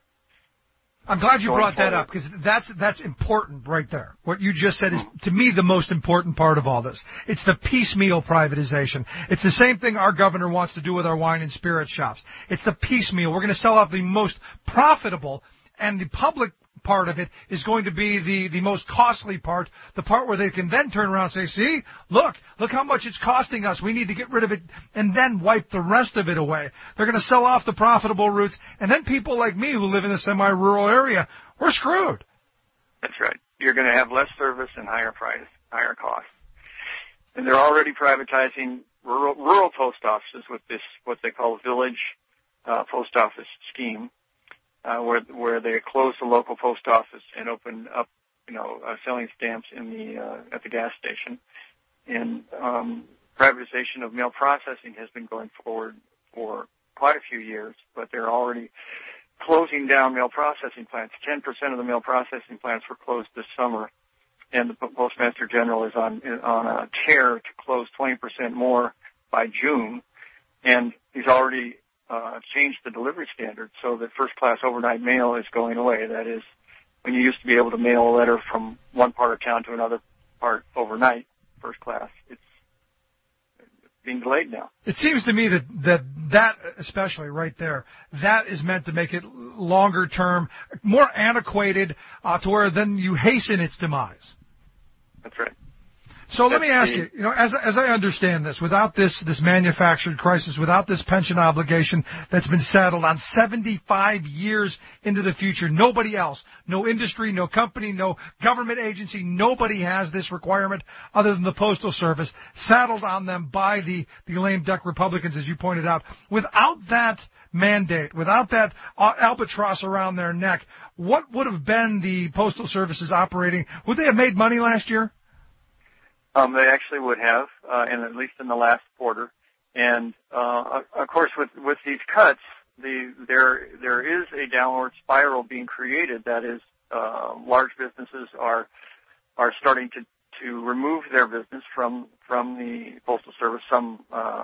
I'm glad you brought that up, because that's important right there. What you just said is, to me, the most important part of all this. It's the piecemeal privatization. It's the same thing our governor wants to do with our wine and spirit shops. It's the piecemeal. We're going to sell out the most profitable, and the public part of it is going to be the most costly part, the part where they can then turn around and say, see, look how much it's costing us. We need to get rid of it, and then wipe the rest of it away. They're going to sell off the profitable routes, and then people like me who live in a semi-rural area, we're screwed. That's right. You're going to have less service and higher price, higher costs. And they're already privatizing rural post offices with this, what they call village post office scheme. Where they close the local post office and open up, selling stamps at the gas station. And privatization of mail processing has been going forward for quite a few years, but they're already closing down mail processing plants. 10% of the mail processing plants were closed this summer, and the Postmaster General is on a tear to close 20% more by June, and he's already changed the delivery standard so that first-class overnight mail is going away. That is, when you used to be able to mail a letter from one part of town to another part overnight, first class, it's being delayed now. It seems to me that especially right there, that is meant to make it longer term, more antiquated, to where then you hasten its demise. That's right. So let me ask you, as I understand this, without this manufactured crisis, without this pension obligation that's been saddled on 75 years into the future, nobody else, no industry, no company, no government agency, nobody has this requirement other than the Postal Service, saddled on them by the lame duck Republicans, as you pointed out. Without that mandate, without that albatross around their neck, what would have been the Postal Service's operating? Would they have made money last year? They actually would have, and at least in the last quarter. And of course, with these cuts, there is a downward spiral being created. That is, large businesses are starting to remove their business from the Postal Service. Some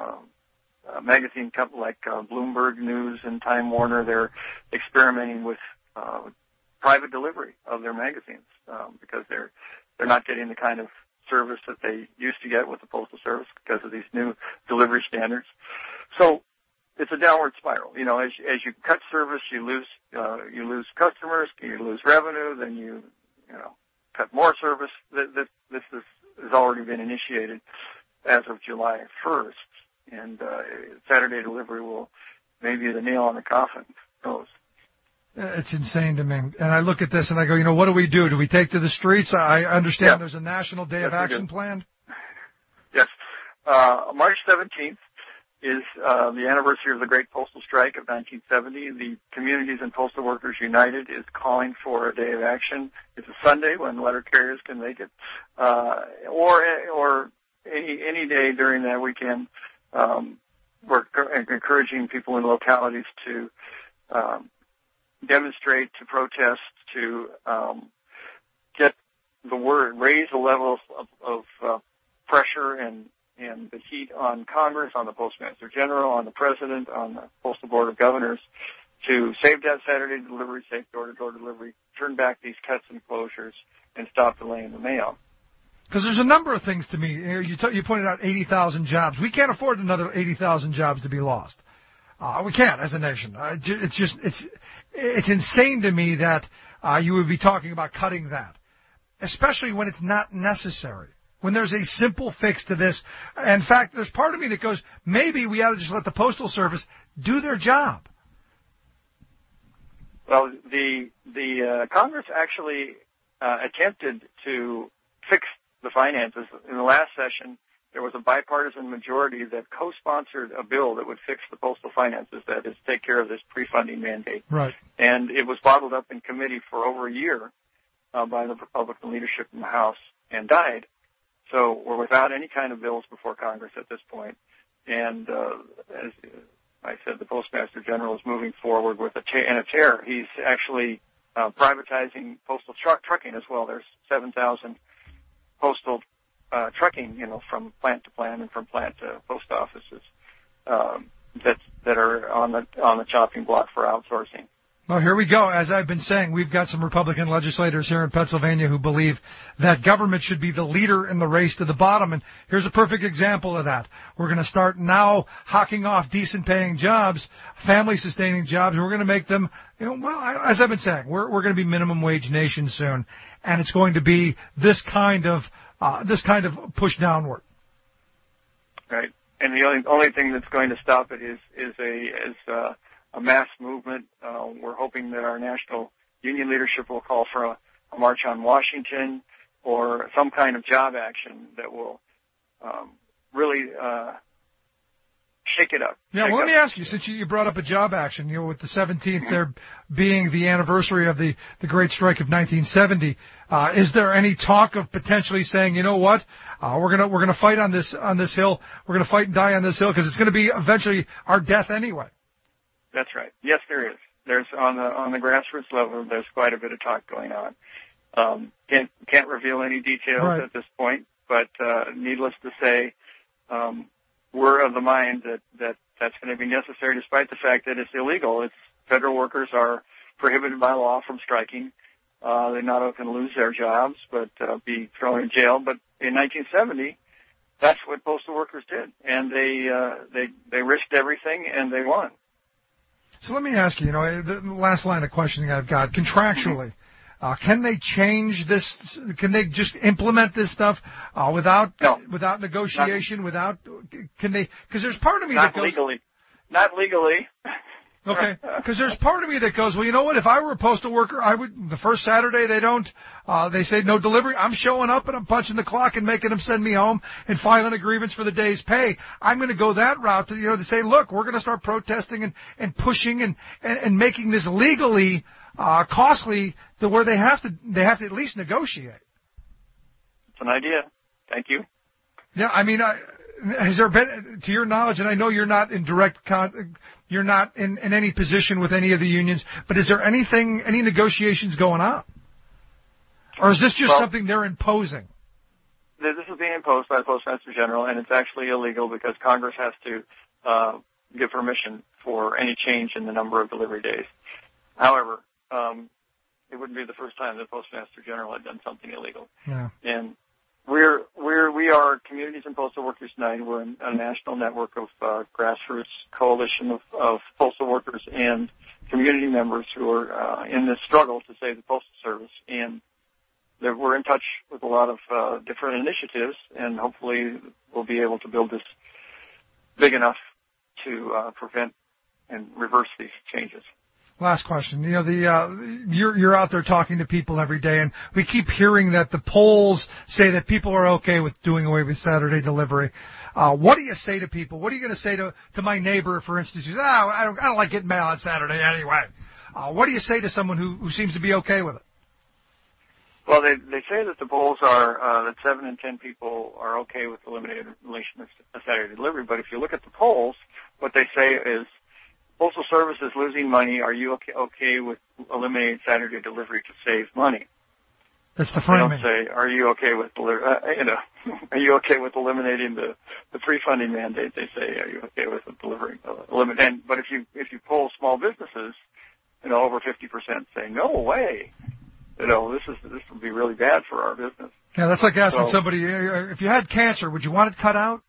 magazine companies like Bloomberg News and Time Warner, they're experimenting with private delivery of their magazines because they're not getting the kind of service that they used to get with the Postal Service because of these new delivery standards. So it's a downward spiral. As you cut service, you lose customers, you lose revenue, then you cut more service. This has already been initiated as of July 1st, and Saturday delivery will maybe be the nail on the coffin. Who knows? It's insane to me. And I look at this and I go, what do we do? Do we take to the streets? I understand there's a National Day of Action planned. Yes. March 17th is the anniversary of the Great Postal Strike of 1970. The Communities and Postal Workers United is calling for a day of action. It's a Sunday when letter carriers can make it, or any day during that weekend. We're encouraging people in localities to demonstrate, to protest, to get the word, raise the level of pressure and the heat on Congress, on the Postmaster General, on the President, on the Postal Board of Governors to save that Saturday delivery, safe door-to-door delivery, turn back these cuts and closures, and stop delaying the mail. Because there's a number of things to me. You pointed out 80,000 jobs. We can't afford another 80,000 jobs to be lost. We can't as a nation. It's insane to me that you would be talking about cutting that, especially when it's not necessary. When there's a simple fix to this. In fact, there's part of me that goes, maybe we ought to just let the Postal Service do their job. Well, the Congress actually attempted to fix the finances. In the last session, there was a bipartisan majority that co-sponsored a bill that would fix the postal finances, that is, take care of this pre-funding mandate. Right. And it was bottled up in committee for over a year by the Republican leadership in the House and died. So we're without any kind of bills before Congress at this point. And as I said, the Postmaster General is moving forward with a tear. He's actually privatizing postal trucking as well. There's 7,000 postal trucking, from plant to plant and from plant to post offices that are on the chopping block for outsourcing. Well, here we go. As I've been saying, we've got some Republican legislators here in Pennsylvania who believe that government should be the leader in the race to the bottom. And here's a perfect example of that. We're going to start now hawking off decent-paying jobs, family-sustaining jobs, and we're going to make them, as I've been saying, we're going to be minimum wage nation soon, and it's going to be this kind of push downward. Right. And the only thing that's going to stop it is a mass movement. We're hoping that our national union leadership will call for a march on Washington or some kind of job action that will really shake it up. Yeah, well, let me ask you, since you brought up a job action, with the 17th there being the anniversary of the Great Strike of 1970, is there any talk of potentially saying, you know what, we're gonna fight on this hill, we're gonna fight and die on this hill because it's going to be eventually our death anyway? That's right. Yes, there is. There's on the grassroots level. There's quite a bit of talk going on. Can't reveal any details at this point, but needless to say, we're of the mind that that's going to be necessary, despite the fact that it's illegal. Federal workers are prohibited by law from striking. They're not going to lose their jobs, but be thrown in jail. But in 1970, that's what postal workers did, and they risked everything and they won. So let me ask you, the last line of questioning I've got, contractually, can they change this? Can they just implement this stuff without negotiation? Can they? Because there's part of me that goes not legally. Okay, because there's part of me that goes, well, you know what? If I were a postal worker, I would. The first Saturday they say no delivery. I'm showing up and I'm punching the clock and making them send me home and filing a grievance for the day's pay. I'm going to go that route to say, look, we're going to start protesting and pushing and making this legally costly to where they have to at least negotiate. It's an idea. Thank you. Yeah, I mean, has there been, to your knowledge, and I know you're not in you're not in any position with any of the unions, but is there any negotiations going on? Or is this just something they're imposing? This is being imposed by the Postmaster General, and it's actually illegal because Congress has to give permission for any change in the number of delivery days. However, it wouldn't be the first time the Postmaster General had done something illegal. Yeah. And we are Communities and Postal Workers United. We're a national network of grassroots coalition of postal workers and community members who are in this struggle to save the Postal Service. And we're in touch with a lot of different initiatives, and hopefully we'll be able to build this big enough to prevent and reverse these changes. Last question. You're out there talking to people every day, and we keep hearing that the polls say that people are okay with doing away with Saturday delivery. What do you say to people? What are you going to say to my neighbor, for instance, who says, I don't like getting mail on Saturday anyway? What do you say to someone who seems to be okay with it? Well, they say that the polls are that 7 in 10 people are okay with eliminating Saturday delivery. But if you look at the polls, what they say is, Postal Service is losing money. Are you okay with eliminating Saturday delivery to save money? That's the framing. They don't say, are you okay with are you okay with eliminating the pre-funding mandate? They say, are you okay with delivering But if you poll small businesses, over 50% say no way. This would be really bad for our business. Yeah, that's like asking somebody, if you had cancer, would you want it cut out?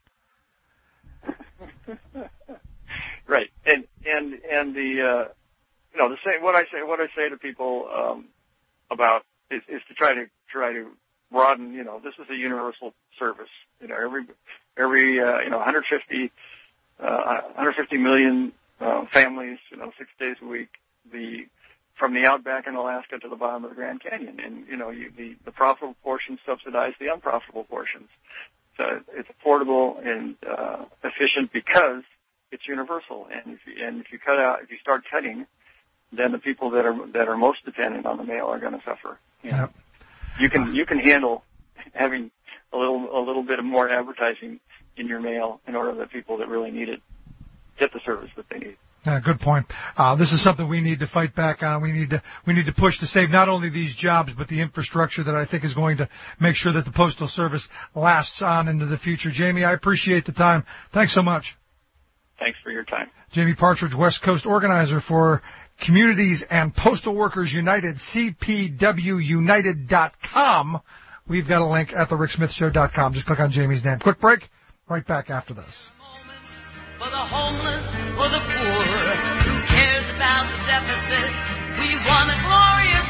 Right, and the the same. What I say to people about is to try to broaden. This is a universal service. Every 150 million families. 6 days a week. From the outback in Alaska to the bottom of the Grand Canyon, and the profitable portions subsidize the unprofitable portions. So it's affordable and efficient because it's universal. And if you start cutting, then the people that are most dependent on the mail are going to suffer. Yep. You can handle having a little bit of more advertising in your mail in order that people that really need it get the service that they need. Good point. This is something we need to fight back on. We need to push to save not only these jobs, but the infrastructure that I think is going to make sure that the Postal Service lasts on into the future. Jamie, I appreciate the time. Thanks so much. Thanks for your time. Jamie Partridge, West Coast organizer for Communities and Postal Workers United, CPWUnited.com. We've got a link at thericksmithshow.com. Just click on Jamie's name. Quick break. Right back after this. For the homeless, for the poor, who cares about the deficit? We won a glorious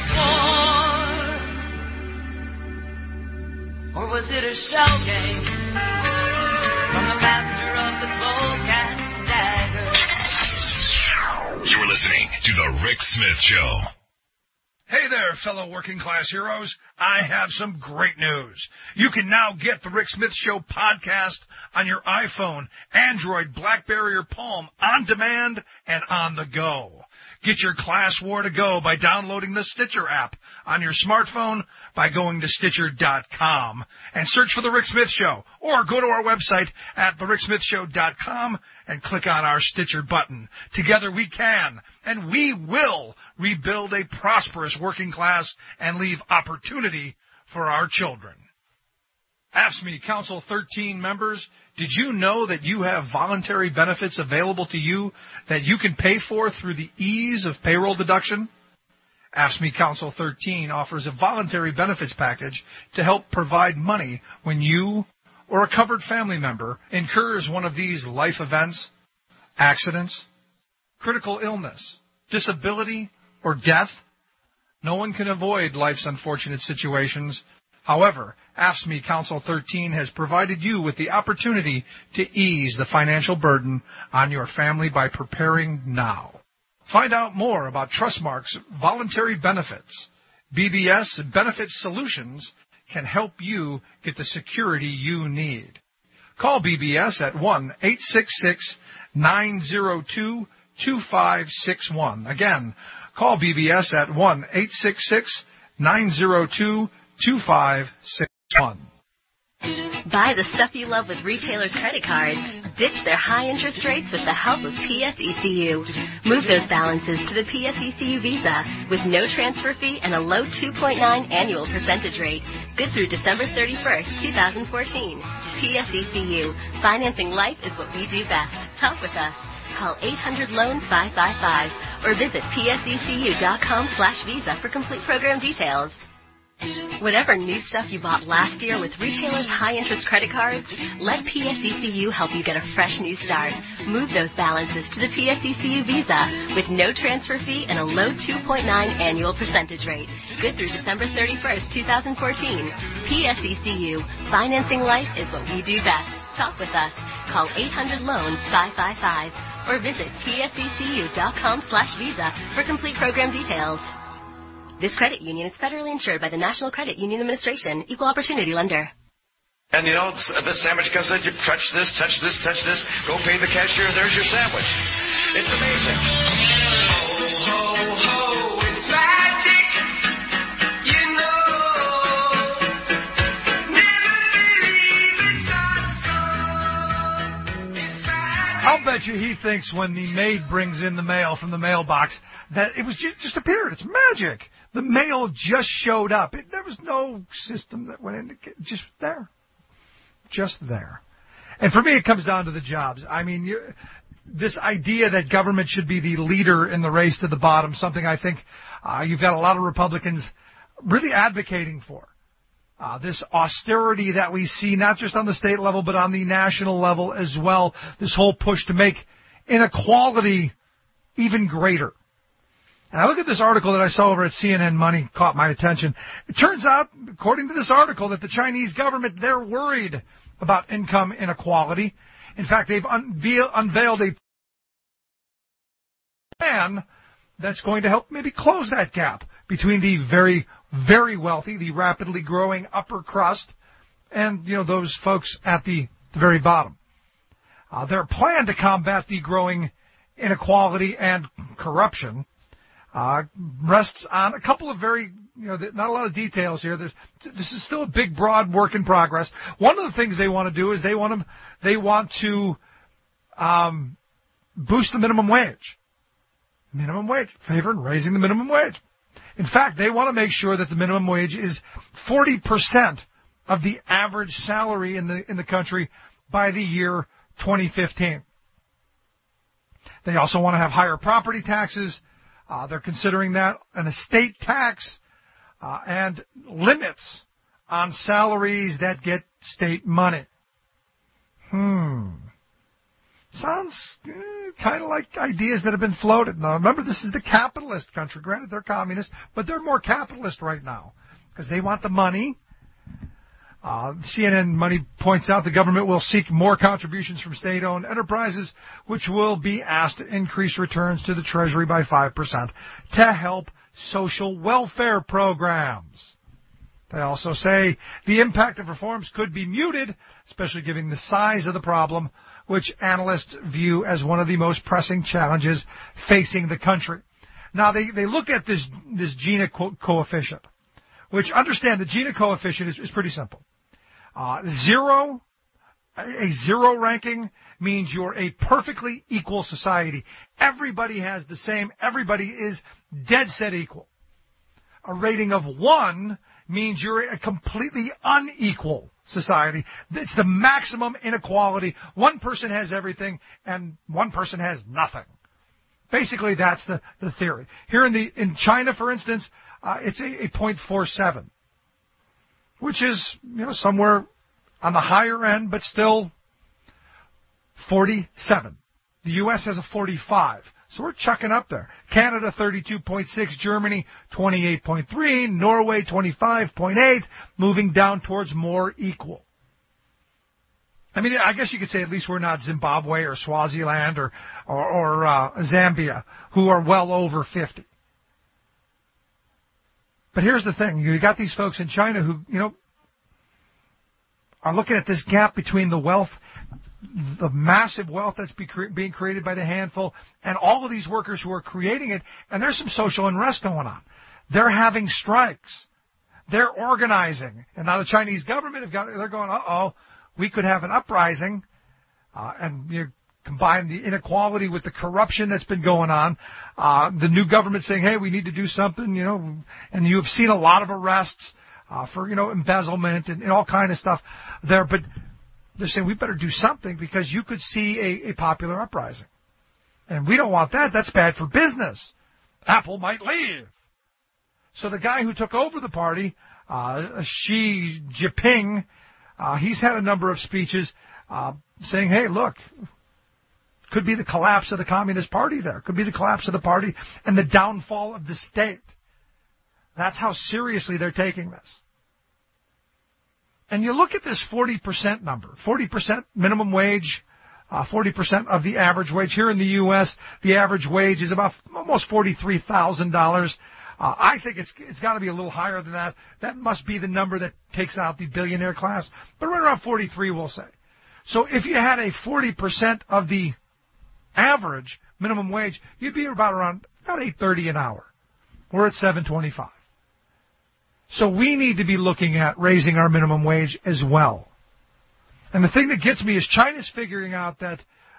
war. Or was it a shell game from the master of the cloak and dagger? You're listening to The Rick Smith Show. Hey there, fellow working class heroes. I have some great news. You can now get the Rick Smith Show podcast on your iPhone, Android, BlackBerry, or Palm on demand and on the go. Get your class war to go by downloading the Stitcher app on your smartphone by going to Stitcher.com and search for The Rick Smith Show, or go to our website at TheRickSmithShow.com and click on our Stitcher button. Together we can, and we will, rebuild a prosperous working class and leave opportunity for our children. AFSCME Council 13 members, did you know that you have voluntary benefits available to you that you can pay for through the ease of payroll deduction? AFSCME Council 13 offers a voluntary benefits package to help provide money when you or a covered family member incurs one of these life events, accidents, critical illness, disability, or death. No one can avoid life's unfortunate situations. However, AFSCME Council 13 has provided you with the opportunity to ease the financial burden on your family by preparing now. Find out more about Trustmark's voluntary benefits. BBS Benefit Solutions can help you get the security you need. Call BBS at 1-866-902-2561. Again, call BBS at 1-866-902-2561. Buy the stuff you love with retailers' credit cards. Ditch their high interest rates with the help of PSECU. Move those balances to the PSECU Visa with no transfer fee and a low 2.9 annual percentage rate. Good through December 31st, 2014. PSECU. Financing life is what we do best. Talk with us. Call 800-LOAN-555 or visit psecu.com/visa for complete program details. Whatever new stuff you bought last year with retailers' high-interest credit cards, let PSECU help you get a fresh new start. Move those balances to the PSECU Visa with no transfer fee and a low 2.9 annual percentage rate. Good through December 31st, 2014. PSECU. Financing life is what we do best. Talk with us. Call 800-LOAN-555 or visit psecu.com/visa for complete program details. This credit union is federally insured by the National Credit Union Administration, Equal Opportunity Lender. And, you know, the sandwich comes in, you touch this, touch this, touch this, go pay the cashier, there's your sandwich. It's amazing. Ho, ho, ho, it's magic, you know. Never believe it's not so. I'll bet you he thinks when the maid brings in the mail from the mailbox that it was just appeared. It's magic. The mail just showed up. There was no system that went in. Just there. Just there. And for me, it comes down to the jobs. I mean, this idea that government should be the leader in the race to the bottom, something I think you've got a lot of Republicans really advocating for. This austerity that we see, not just on the state level, but on the national level as well. This whole push to make inequality even greater. And I look at this article that I saw over at CNN Money, caught my attention. It turns out, according to this article, that the Chinese government, they're worried about income inequality. In fact, they've unveiled a plan that's going to help maybe close that gap between the very, very wealthy, the rapidly growing upper crust, and, you know, those folks at the very bottom. Their plan to combat the growing inequality and corruption rests on a couple of very, you know, not a lot of details here. This is still a big, broad work in progress. One of the things they want to do is they want to boost the minimum wage. Minimum wage, favoring raising the minimum wage. In fact, they want to make sure that the minimum wage is 40% of the average salary in the country by the year 2015. They also want to have higher property taxes. They're considering that an estate tax and limits on salaries that get state money. Sounds kind of like ideas that have been floated. Now, remember, this is the capitalist country. Granted, they're communist, but they're more capitalist right now because they want the money. CNN Money points out the government will seek more contributions from state-owned enterprises, which will be asked to increase returns to the Treasury by 5% to help social welfare programs. They also say the impact of reforms could be muted, especially given the size of the problem, which analysts view as one of the most pressing challenges facing the country. Now, they look at this Gini coefficient, which, understand, the Gini coefficient is pretty simple. A zero ranking means you're a perfectly equal society. Everybody has the same. Everybody is dead set equal. A rating of 1 means you're a completely unequal society. It's the maximum inequality. One person has everything and one person has nothing. Basically, that's the theory. Here in China, for instance, it's a 0.47. Which is, you know, somewhere on the higher end, but still 47. The U.S. has a 45. So we're chucking up there. Canada, 32.6. Germany, 28.3. Norway, 25.8. Moving down towards more equal. I mean, I guess you could say at least we're not Zimbabwe or Swaziland or Zambia, who are well over 50. But here's the thing. You got these folks in China who, you know, are looking at this gap between the wealth, the massive wealth that's being created by the handful, and all of these workers who are creating it, and there's some social unrest going on. They're having strikes. They're organizing. And now the Chinese government they're going, we could have an uprising, and you combine the inequality with the corruption that's been going on. The new government saying, hey, we need to do something, you know, and you have seen a lot of arrests for, you know, embezzlement and all kind of stuff there. But they're saying we better do something because you could see a popular uprising. And we don't want that. That's bad for business. Apple might leave. So the guy who took over the party, Xi Jinping, he's had a number of speeches saying, hey, look, could be the collapse of the Communist Party there. Could be the collapse of the party and the downfall of the state. That's how seriously they're taking this. And you look at this 40% number, 40% minimum wage, 40% of the average wage. Here in the U.S., the average wage is about almost $43,000. I think it's got to be a little higher than that. That must be the number that takes out the billionaire class, but right around 43, we'll say. So if you had a 40% of the average minimum wage, you'd be about $8.30 an hour. We're at $7.25. So we need to be looking at raising our minimum wage as well. And the thing that gets me is China's figuring out that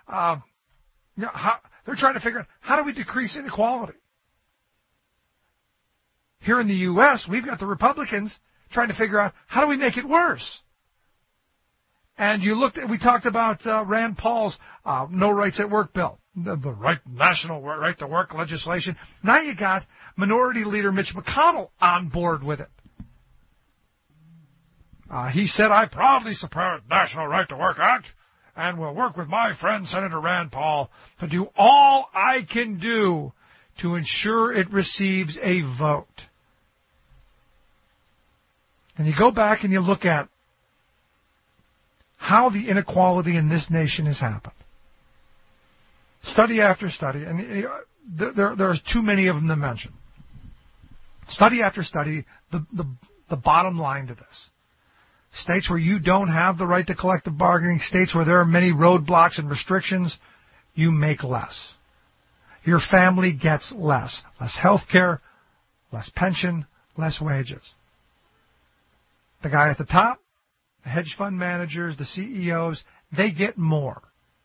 they're trying to figure out how do we decrease inequality. Here in the U.S., we've got the Republicans trying to figure out how do we make it worse. And we talked about Rand Paul's No Rights at Work bill, the national right to work legislation. Now you got Minority Leader Mitch McConnell on board with it. He said, I proudly support the National Right to Work Act and will work with my friend Senator Rand Paul to do all I can do to ensure it receives a vote. And you go back and you look at how the inequality in this nation has happened. Study after study, and there are too many of them to mention. Study after study, the bottom line to this. States where you don't have the right to collective bargaining, states where there are many roadblocks and restrictions, you make less. Your family gets less. Less health care, less pension, less wages. The guy at the top, the hedge fund managers, the CEOs, they get more.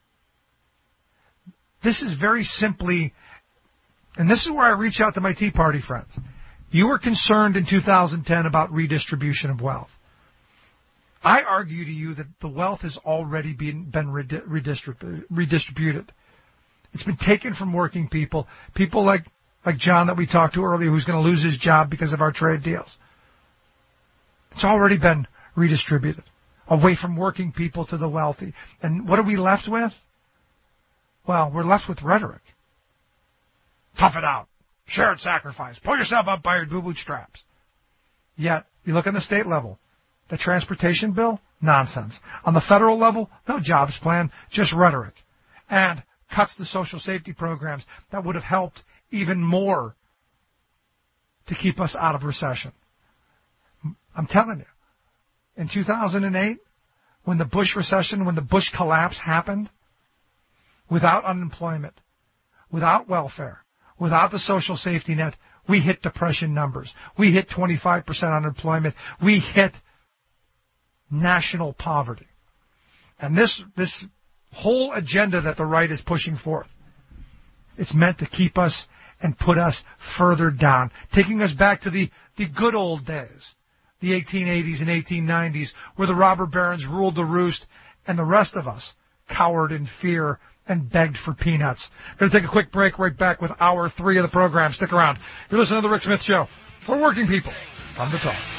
This is very simply, and this is where I reach out to my Tea Party friends. You were concerned in 2010 about redistribution of wealth. I argue to you that the wealth has already been redistributed. It's been taken from working people like John that we talked to earlier, who's going to lose his job because of our trade deals. It's already been redistributed away from working people to the wealthy. And what are we left with? Well, we're left with rhetoric. Tough it out. Shared sacrifice. Pull yourself up by your bootstraps. Yet, you look on the state level. The transportation bill? Nonsense. On the federal level? No jobs plan, just rhetoric. And cuts to social safety programs that would have helped even more to keep us out of recession. I'm telling you, in 2008, when the Bush recession, when the Bush collapse happened, without unemployment, without welfare, without the social safety net, we hit depression numbers. We hit 25% unemployment. We hit national poverty. And this whole agenda that the right is pushing forth, it's meant to keep us and put us further down, taking us back to the good old days, the 1880s and 1890s, where the robber barons ruled the roost and the rest of us cowered in fear and begged for peanuts. Going to take a quick break, right back with hour 3 of the program. Stick around. You're listening to The Rick Smith Show for working people on the talk.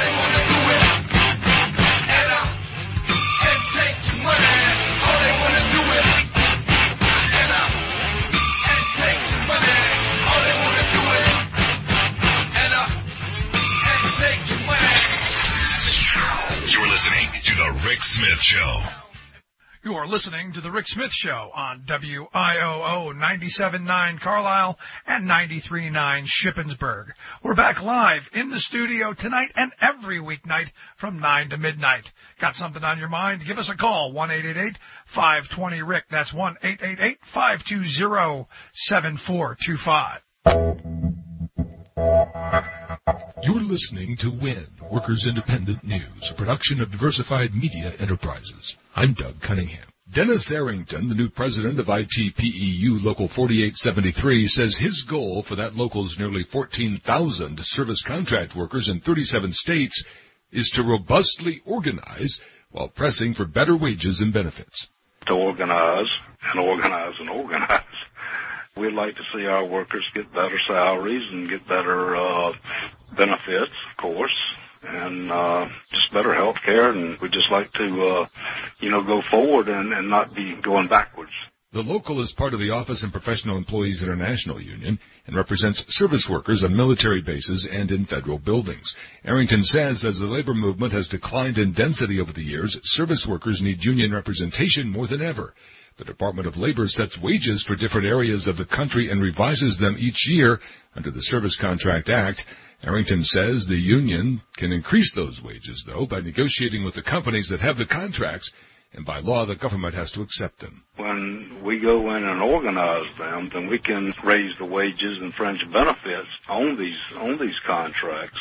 You're listening to The Rick Smith Show. You are listening to The Rick Smith Show on WIOO 97.9 Carlisle and 93.9 Shippensburg. We're back live in the studio tonight and every weeknight from 9 to midnight. Got something on your mind? Give us a call, 1-888-520-RICK. That's 1-888-520-7425. You're listening to WIN, Workers Independent News, a production of Diversified Media Enterprises. I'm Doug Cunningham. Dennis Arrington, the new president of ITPEU Local 4873, says his goal for that local's nearly 14,000 service contract workers in 37 states is to robustly organize while pressing for better wages and benefits. To organize and organize and organize. We'd like to see our workers get better salaries and get better benefits, of course, and just better health care. And we'd just like to, go forward and not be going backwards. The local is part of the Office and Professional Employees International Union and represents service workers on military bases and in federal buildings. Arrington says as the labor movement has declined in density over the years, service workers need union representation more than ever. The Department of Labor sets wages for different areas of the country and revises them each year under the Service Contract Act. Arrington says the union can increase those wages, though, by negotiating with the companies that have the contracts, and by law the government has to accept them. When we go in and organize them, then we can raise the wages and fringe benefits on these contracts,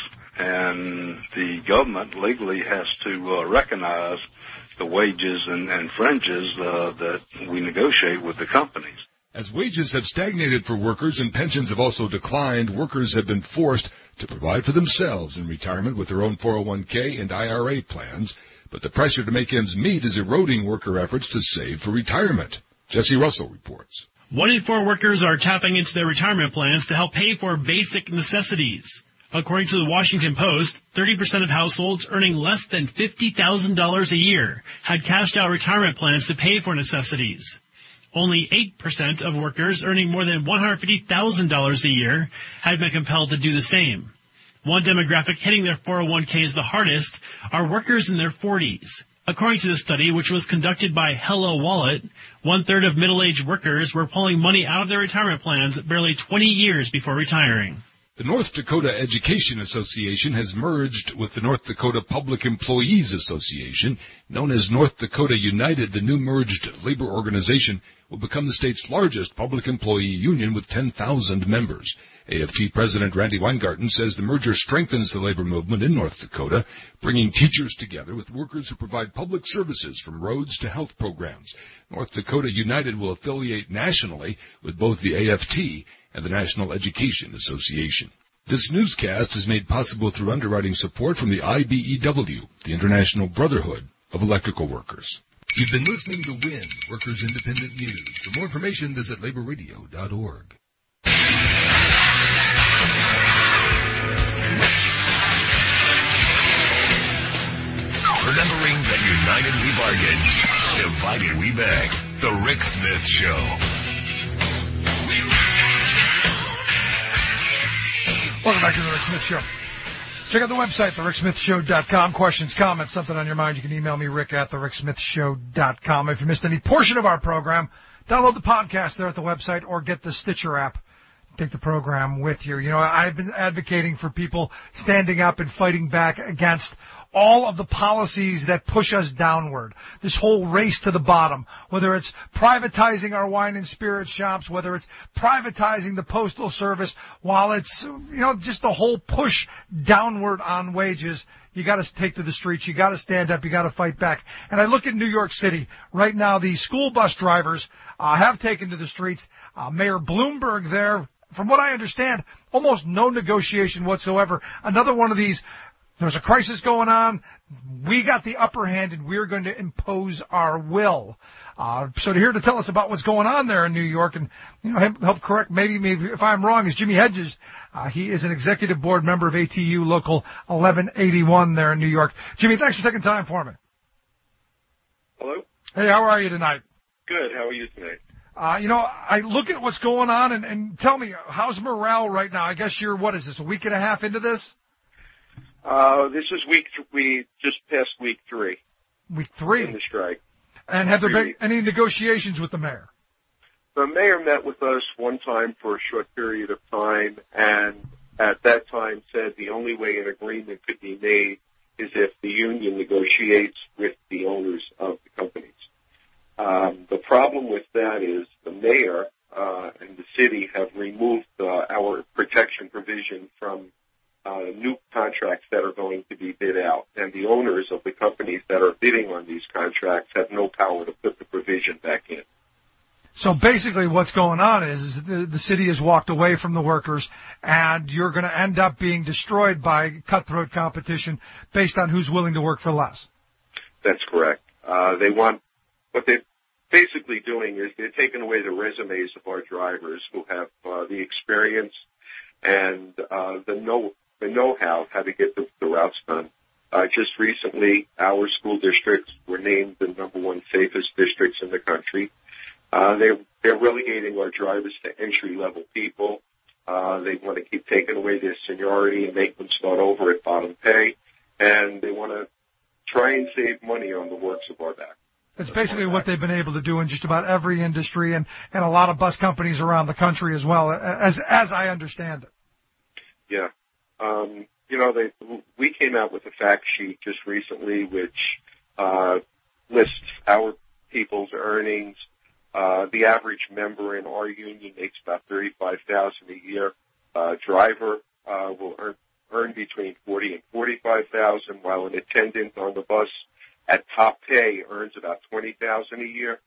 and the government legally has to recognize the wages and fringes that we negotiate with the companies. As wages have stagnated for workers and pensions have also declined, workers have been forced to provide for themselves in retirement with their own 401k and IRA plans, but the pressure to make ends meet is eroding worker efforts to save for retirement. Jesse Russell reports. 1 in 4 workers are tapping into their retirement plans to help pay for basic necessities. According to the Washington Post, 30% of households earning less than $50,000 a year had cashed out retirement plans to pay for necessities. Only 8% of workers earning more than $150,000 a year had been compelled to do the same. One demographic hitting their 401ks the hardest are workers in their 40s. According to the study, which was conducted by Hello Wallet, 1/3 of middle-aged workers were pulling money out of their retirement plans barely 20 years before retiring. The North Dakota Education Association has merged with the North Dakota Public Employees Association. Known as North Dakota United, the new merged labor organization will become the state's largest public employee union with 10,000 members. AFT President Randy Weingarten says the merger strengthens the labor movement in North Dakota, bringing teachers together with workers who provide public services from roads to health programs. North Dakota United will affiliate nationally with both the AFT and the National Education Association. This newscast is made possible through underwriting support from the IBEW, the International Brotherhood of Electrical Workers. You've been listening to WIN, Workers Independent News. For more information, visit laborradio.org. Remembering that united we bargain, divided we beg. The Rick Smith Show. Welcome back to the Rick Smith Show. Check out the website, thericksmithshow.com. Questions, comments, something on your mind, you can email me, rick at thericksmithshow.com. If you missed any portion of our program, download the podcast there at the website or get the Stitcher app. Take the program with you. You know, I've been advocating for people standing up and fighting back against all of the policies that push us downward. This whole race to the bottom, whether it's privatizing our wine and spirit shops, whether it's privatizing the Postal Service, while it's, just the whole push downward on wages, you got to take to the streets. You got to stand up. You got to fight back. And I look at New York City right now. The school bus drivers have taken to the streets. Mayor Bloomberg there, from what I understand, almost no negotiation whatsoever. Another one of these, there's a crisis going on, we got the upper hand, and we're going to impose our will. So here to tell us about what's going on there in New York and help correct maybe if I'm wrong is Jimmy Hedges. He is an executive board member of ATU Local 1181 there in New York. Jimmy, thanks for taking time for me. Hello. Hey, how are you tonight? Good. How are you tonight? I look at what's going on and tell me, how's morale right now? I guess you're, what is this, a week and a half into this? This is we just passed week 3. Week 3? In the strike. And have there been any negotiations with the mayor? The mayor met with us one time for a short period of time, and at that time said the only way an agreement could be made is if the union negotiates with the owners of the companies. The problem with that is the mayor and the city have removed our protection provision from new contracts that are going to be bid out, and the owners of the companies that are bidding on these contracts have no power to put the provision back in. So basically what's going on is the city has walked away from the workers, and you're going to end up being destroyed by cutthroat competition based on who's willing to work for less. That's correct. What they're basically doing is they're taking away the resumes of our drivers who have the experience and the know-how to get the routes done. Just recently, our school districts were named the #1 safest districts in the country. They're relegating our drivers to entry-level people. They want to keep taking away their seniority and make them start over at bottom pay. And they want to try and save money on the works of our back. It's basically what they've been able to do in just about every industry and a lot of bus companies around the country as well, as I understand it. Yeah. We came out with a fact sheet just recently which lists our people's earnings. The average member in our union makes about $35,000 a year. Driver will earn between $40,000 and $45,000, while an attendant on the bus at top pay earns about $28,000 a year.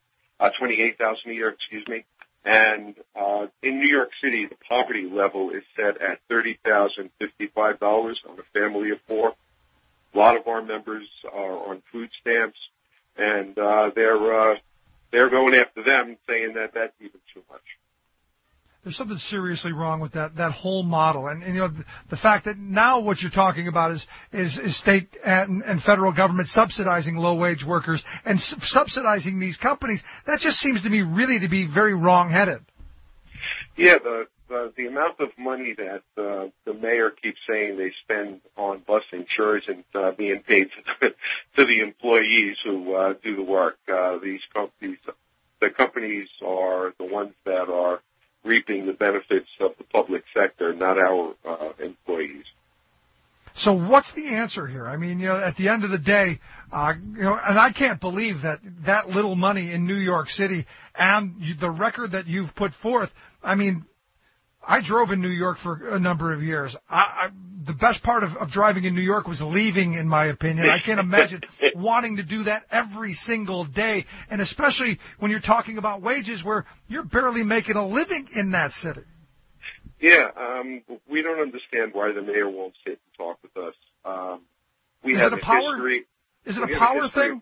And in New York City, the poverty level is set at $30,055 on a family of four. A lot of our members are on food stamps, and they're going after them, saying that that's even too much. There's something seriously wrong with that whole model, and the fact that now what you're talking about is state and federal government subsidizing low-wage workers and subsidizing these companies. That just seems to me really to be very wrong-headed. Yeah, the amount of money that the mayor keeps saying they spend on busing sure isn't being paid to the employees who do the work. The companies are the ones that are reaping the benefits of the public sector, not our employees. So what's the answer here? I mean, at the end of the day, and I can't believe that little money in New York City and the record that you've put forth. I mean, I drove in New York for a number of years. The best part of driving in New York was leaving, in my opinion. I can't imagine wanting to do that every single day, and especially when you're talking about wages where you're barely making a living in that city. Yeah, we don't understand why the mayor won't sit and talk with us. We have a history. Is it a power thing?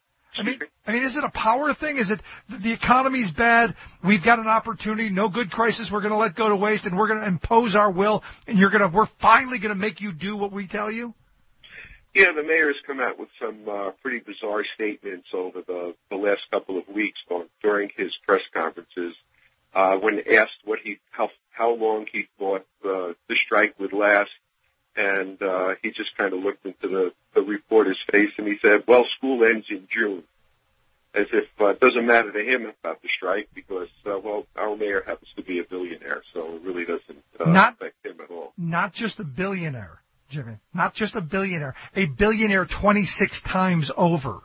I mean, is it a power thing? Is it the economy's bad? We've got an opportunity, no good crisis. We're going to let go to waste, and we're going to impose our will, and we're finally going to make you do what we tell you. Yeah, the mayor's come out with some pretty bizarre statements over the last couple of weeks during his press conferences. When asked how long he thought the strike would last, and he just kind of looked into the reporter's face and he said, "Well, school ends in June," as if it doesn't matter to him about the strike because, our mayor happens to be a billionaire, so it really doesn't affect him at all. Not just a billionaire, Jimmy. Not just a billionaire. A billionaire 26 times over.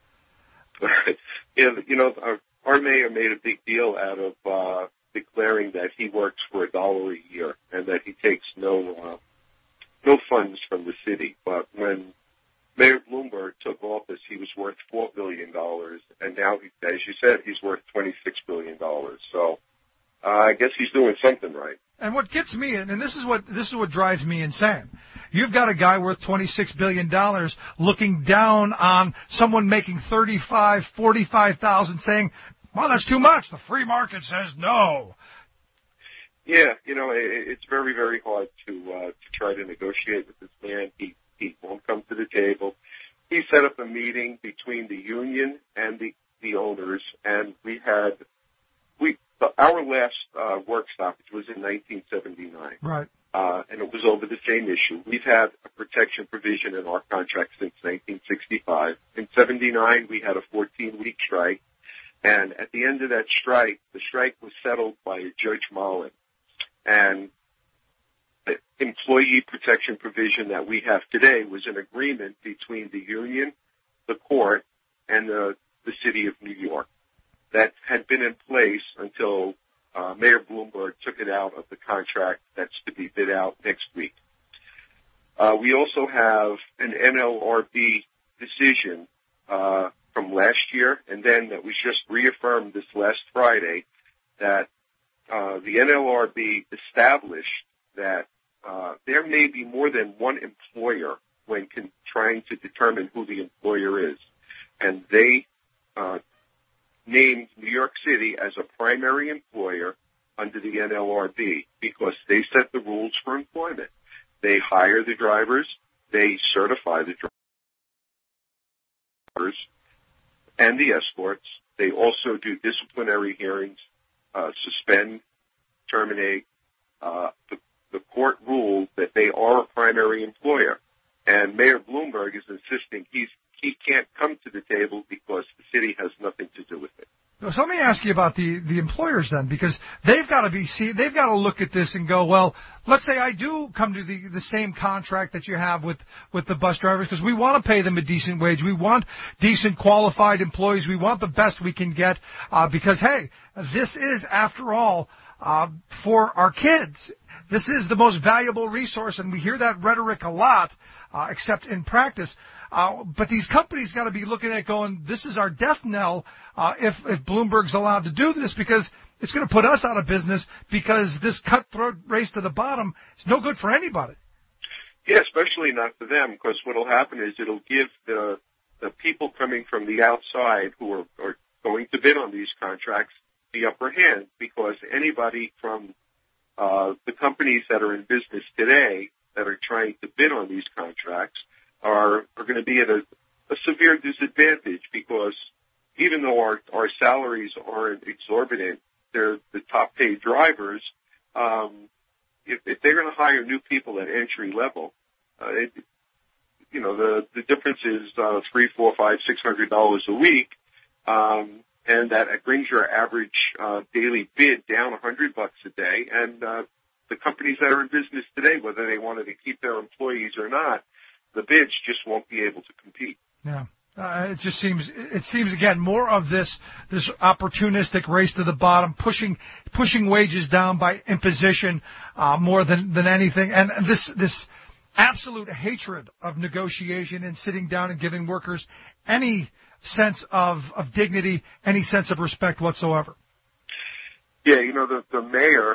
Yeah, our mayor made a big deal out of declaring that he works for $1 a year and that he takes no funds from the city. But when Mayor Bloomberg took office, he was worth $4 billion, and now, as you said, he's worth $26 billion. So I guess he's doing something right. And what gets me, and this is what drives me insane. You've got a guy worth $26 billion looking down on someone making $35,000, $45,000 saying, well, that's too much. The free market says no. Yeah, it's very, very hard to try to negotiate with this man. He won't come to the table. He set up a meeting between the union and the owners, and our last work stoppage was in 1979. Right. And it was over the same issue. We've had a protection provision in our contract since 1965. In 79, we had a 14-week strike, and at the end of that strike, the strike was settled by Judge Mullen. And the employee protection provision that we have today was an agreement between the union, the court, and the city of New York that had been in place until Mayor Bloomberg took it out of the contract that's to be bid out next week. We also have an NLRB decision from last year, and then that was just reaffirmed this last Friday, that the NLRB established that there may be more than one employer when trying to determine who the employer is. And they named New York City as a primary employer under the NLRB because they set the rules for employment. They hire the drivers, they certify the drivers and the escorts. They also do disciplinary hearings, suspend, terminate. The court ruled that they are a primary employer. And Mayor Bloomberg is insisting he can't come to the table because the city has nothing to do with it. So let me ask you about the employers then, because they've got to look at this and go, well, let's say I do come to the same contract that you have with the bus drivers, because we want to pay them a decent wage. We want decent qualified employees. We want the best we can get, because hey, this is after all, for our kids. This is the most valuable resource, and we hear that rhetoric a lot, except in practice. But these companies got to be looking at going, this is our death knell if Bloomberg's allowed to do this, because it's going to put us out of business, because this cutthroat race to the bottom is no good for anybody. Yeah, especially not for them, because what will happen is it'll give the people coming from the outside who are going to bid on these contracts the upper hand, because anybody from the companies that are in business today that are trying to bid on these contracts are going to be at a severe disadvantage, because even though our salaries aren't exorbitant, they're the top paid drivers. If they're going to hire new people at entry level, the difference is $300, $400, $500, $600 a week, and that it brings your average daily bid down $100 a day. And the companies that are in business today, whether they wanted to keep their employees or not, the bids just won't be able to compete. Yeah. It seems again more of this opportunistic race to the bottom, pushing wages down by imposition, more than anything. And this absolute hatred of negotiation and sitting down and giving workers any sense of dignity, any sense of respect whatsoever. Yeah, the mayor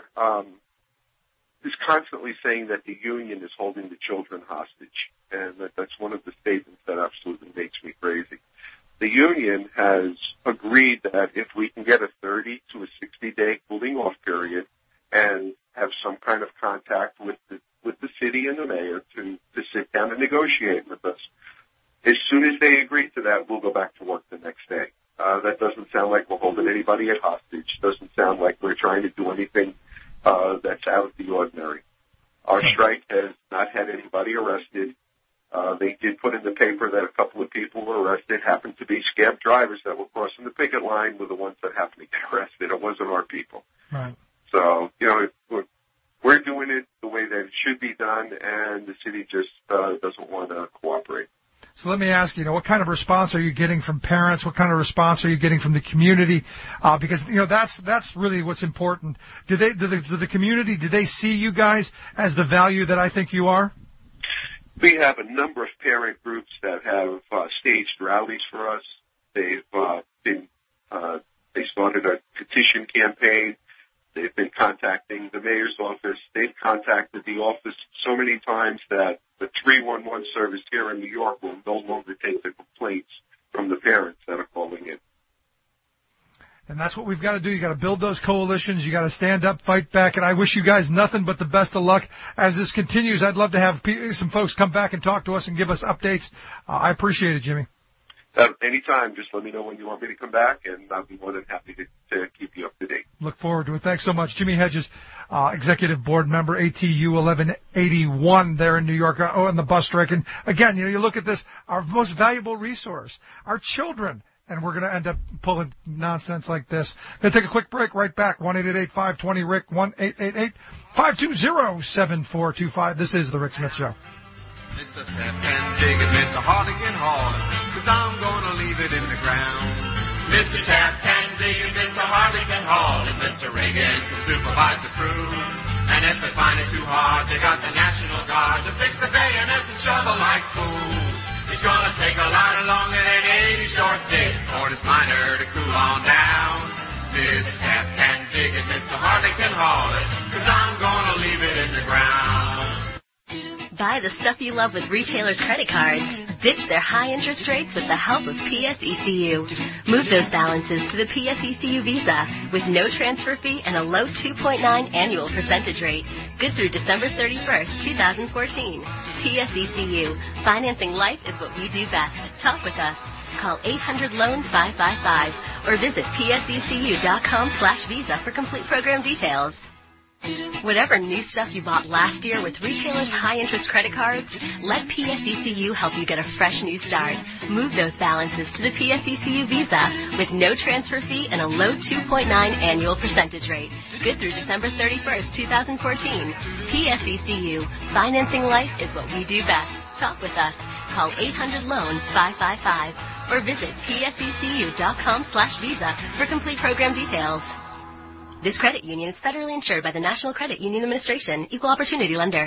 is constantly saying that the union is holding the children hostage, and that's one of the statements that absolutely makes me crazy. The union has agreed that if we can get a 30 to a 60-day cooling off period and have some kind of contact with the city and the mayor to sit down and negotiate with us, as soon as they agree to that, we'll go back to work the next day. That doesn't sound like we're holding anybody at hostage. Doesn't sound like we're trying to do anything that's out of the ordinary. Our strike has not had anybody arrested. They did put in the paper that a couple of people were arrested, happened to be scab drivers that were crossing the picket line were the ones that happened to get arrested. It wasn't our people. Right. So, we're doing it the way that it should be done, and the city just doesn't want to cooperate. So let me ask you, what kind of response are you getting from parents? What kind of response are you getting from the community? Because that's really what's important. Do the community, do they see you guys as the value that I think you are? We have a number of parent groups that have staged rallies for us. They've they started a petition campaign. They've been contacting the mayor's office. They've contacted the office so many times that the 311 service here in New York will no longer take the complaints from the parents that are calling in. And that's what we've got to do. You got to build those coalitions. You got to stand up, fight back. And I wish you guys nothing but the best of luck as this continues. I'd love to have some folks come back and talk to us and give us updates. I appreciate it, Jimmy. Anytime, just let me know when you want me to come back, and I'll be more than happy to keep you up to date. Look forward to it. Thanks so much. Jimmy Hedges, Executive Board Member, ATU 1181 there in New York, on the bus strike. And again, you look at this, our most valuable resource, our children, and we're going to end up pulling nonsense like this. Going to take a quick break. Right back. 1-888-520-RICK, 1-888-520-7425. This is The Rick Smith Show. Mr. Pep and dig it, Mr. Hardigan Hall, 'cause I'm gonna leave it in the ground. Mr. Tap can dig it, Mr. Hardigan Hall, and Mr. Reagan can supervise the crew. And if they find it too hard, they got the National Guard to fix the bayonets and shovel like fools. It's gonna take a lot longer than 80 short days for this miner to cool on down. Mr. Tap can dig it, Mr. Hardigan Hall, 'cause I'm gonna leave it in the ground. Buy the stuff you love with retailers' credit cards. Ditch their high interest rates with the help of PSECU. Move those balances to the PSECU Visa with no transfer fee and a low 2.9 annual percentage rate. Good through December 31st, 2014. PSECU. Financing life is what we do best. Talk with us. Call 800-LOAN-555 or visit psecu.com/visa for complete program details. Whatever new stuff you bought last year with retailers' high-interest credit cards, let PSECU help you get a fresh new start. Move those balances to the PSECU Visa with no transfer fee and a low 2.9 annual percentage rate. Good through December 31st, 2014. PSECU. Financing life is what we do best. Talk with us. Call 800-LOAN-555 or visit psecu.com/visa for complete program details. This credit union is federally insured by the National Credit Union Administration, Equal Opportunity Lender.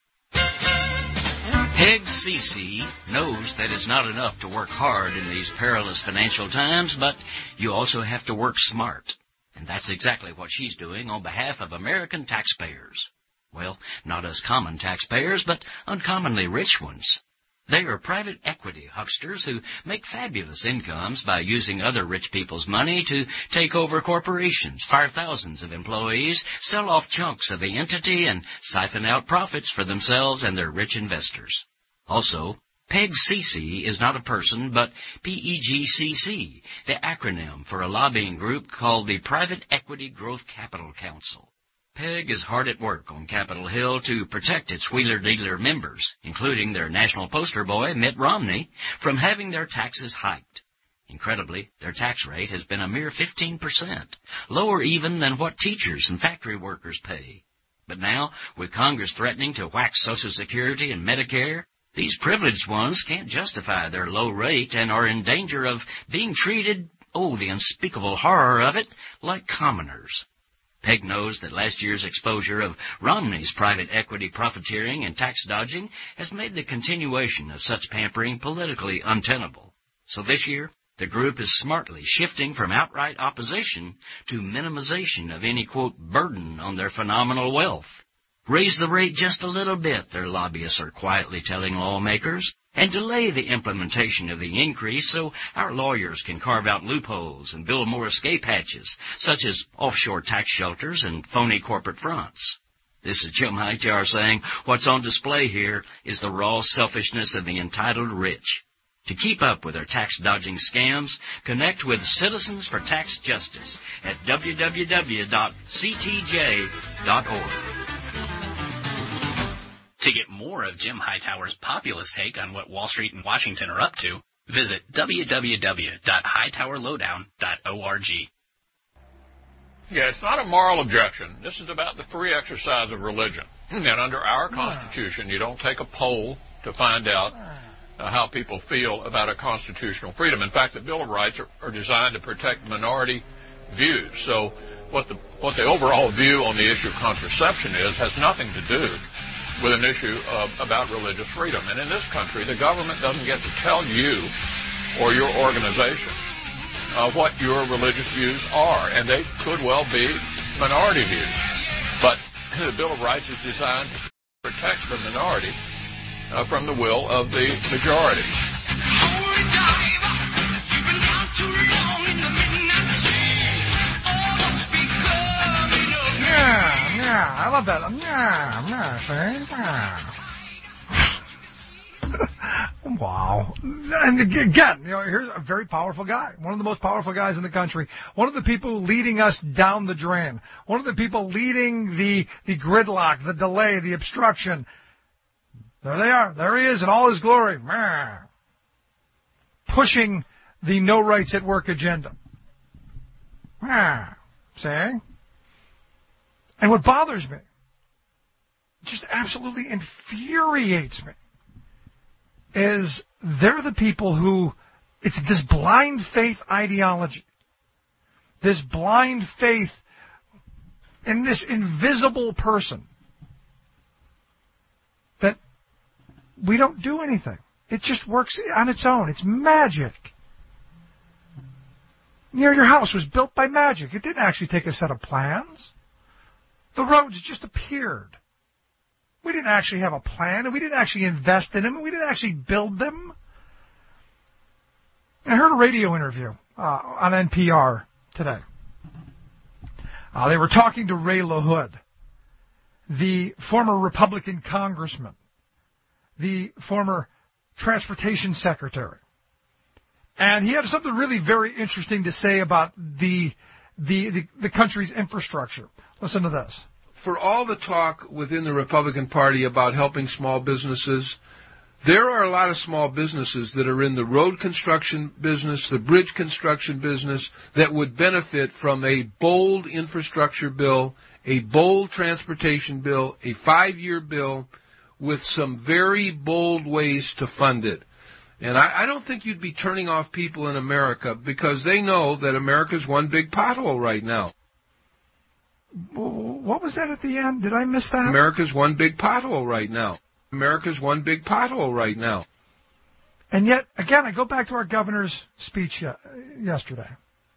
Peg Cece knows that it's not enough to work hard in these perilous financial times, but you also have to work smart. And that's exactly what she's doing on behalf of American taxpayers. Well, not us common taxpayers, but uncommonly rich ones. They are private equity hucksters who make fabulous incomes by using other rich people's money to take over corporations, fire thousands of employees, sell off chunks of the entity, and siphon out profits for themselves and their rich investors. Also, Peg Cece is not a person, but PEGCC, the acronym for a lobbying group called the Private Equity Growth Capital Council. Peg is hard at work on Capitol Hill to protect its wheeler-dealer members, including their national poster boy, Mitt Romney, from having their taxes hiked. Incredibly, their tax rate has been a mere 15%, lower even than what teachers and factory workers pay. But now, with Congress threatening to whack Social Security and Medicare, these privileged ones can't justify their low rate and are in danger of being treated, the unspeakable horror of it, like commoners. Peg knows that last year's exposure of Romney's private equity profiteering and tax dodging has made the continuation of such pampering politically untenable. So this year, the group is smartly shifting from outright opposition to minimization of any, quote, burden on their phenomenal wealth. Raise the rate just a little bit, their lobbyists are quietly telling lawmakers, and delay the implementation of the increase so our lawyers can carve out loopholes and build more escape hatches, such as offshore tax shelters and phony corporate fronts. This is Jim Hightower saying what's on display here is the raw selfishness of the entitled rich. To keep up with their tax-dodging scams, connect with Citizens for Tax Justice at www.ctj.org. To get more of Jim Hightower's populist take on what Wall Street and Washington are up to, visit www.hightowerlowdown.org. Yeah, it's not a moral objection. This is about the free exercise of religion. And under our Constitution, you don't take a poll to find out how people feel about a constitutional freedom. In fact, the Bill of Rights are designed to protect minority views. So what the overall view on the issue of contraception has nothing to do with an issue about religious freedom. And in this country, the government doesn't get to tell you or your organization what your religious views are, and they could well be minority views. But the Bill of Rights is designed to protect the minority from the will of the majority. Yeah, I love that. Wow. And again, here's a very powerful guy. One of the most powerful guys in the country. One of the people leading us down the drain. One of the people leading the gridlock, the delay, the obstruction. There they are. There he is in all his glory. Pushing the no rights at work agenda. See? And what bothers me, just absolutely infuriates me, is they're the people who, it's this blind faith ideology, this blind faith in this invisible person, that we don't do anything. It just works on its own. It's magic. Your house was built by magic. It didn't actually take a set of plans. The roads just appeared. We didn't actually have a plan, and we didn't actually invest in them, and we didn't actually build them. I heard a radio interview on NPR today. They were talking to Ray LaHood, the former Republican congressman, the former transportation secretary. And he had something really very interesting to say about the country's infrastructure. Listen to this. for all the talk within the Republican Party about helping small businesses, there are a lot of small businesses that are in the road construction business, the bridge construction business, that would benefit from a bold infrastructure bill, a bold transportation bill, a 5-year bill with some very bold ways to fund it. And I don't think you'd be turning off people in America because they know that America's one big pothole right now. What was that at the end? Did I miss that? America's one big pothole right now. America's one big pothole right now. And yet, again, I go back to our governor's speech yesterday.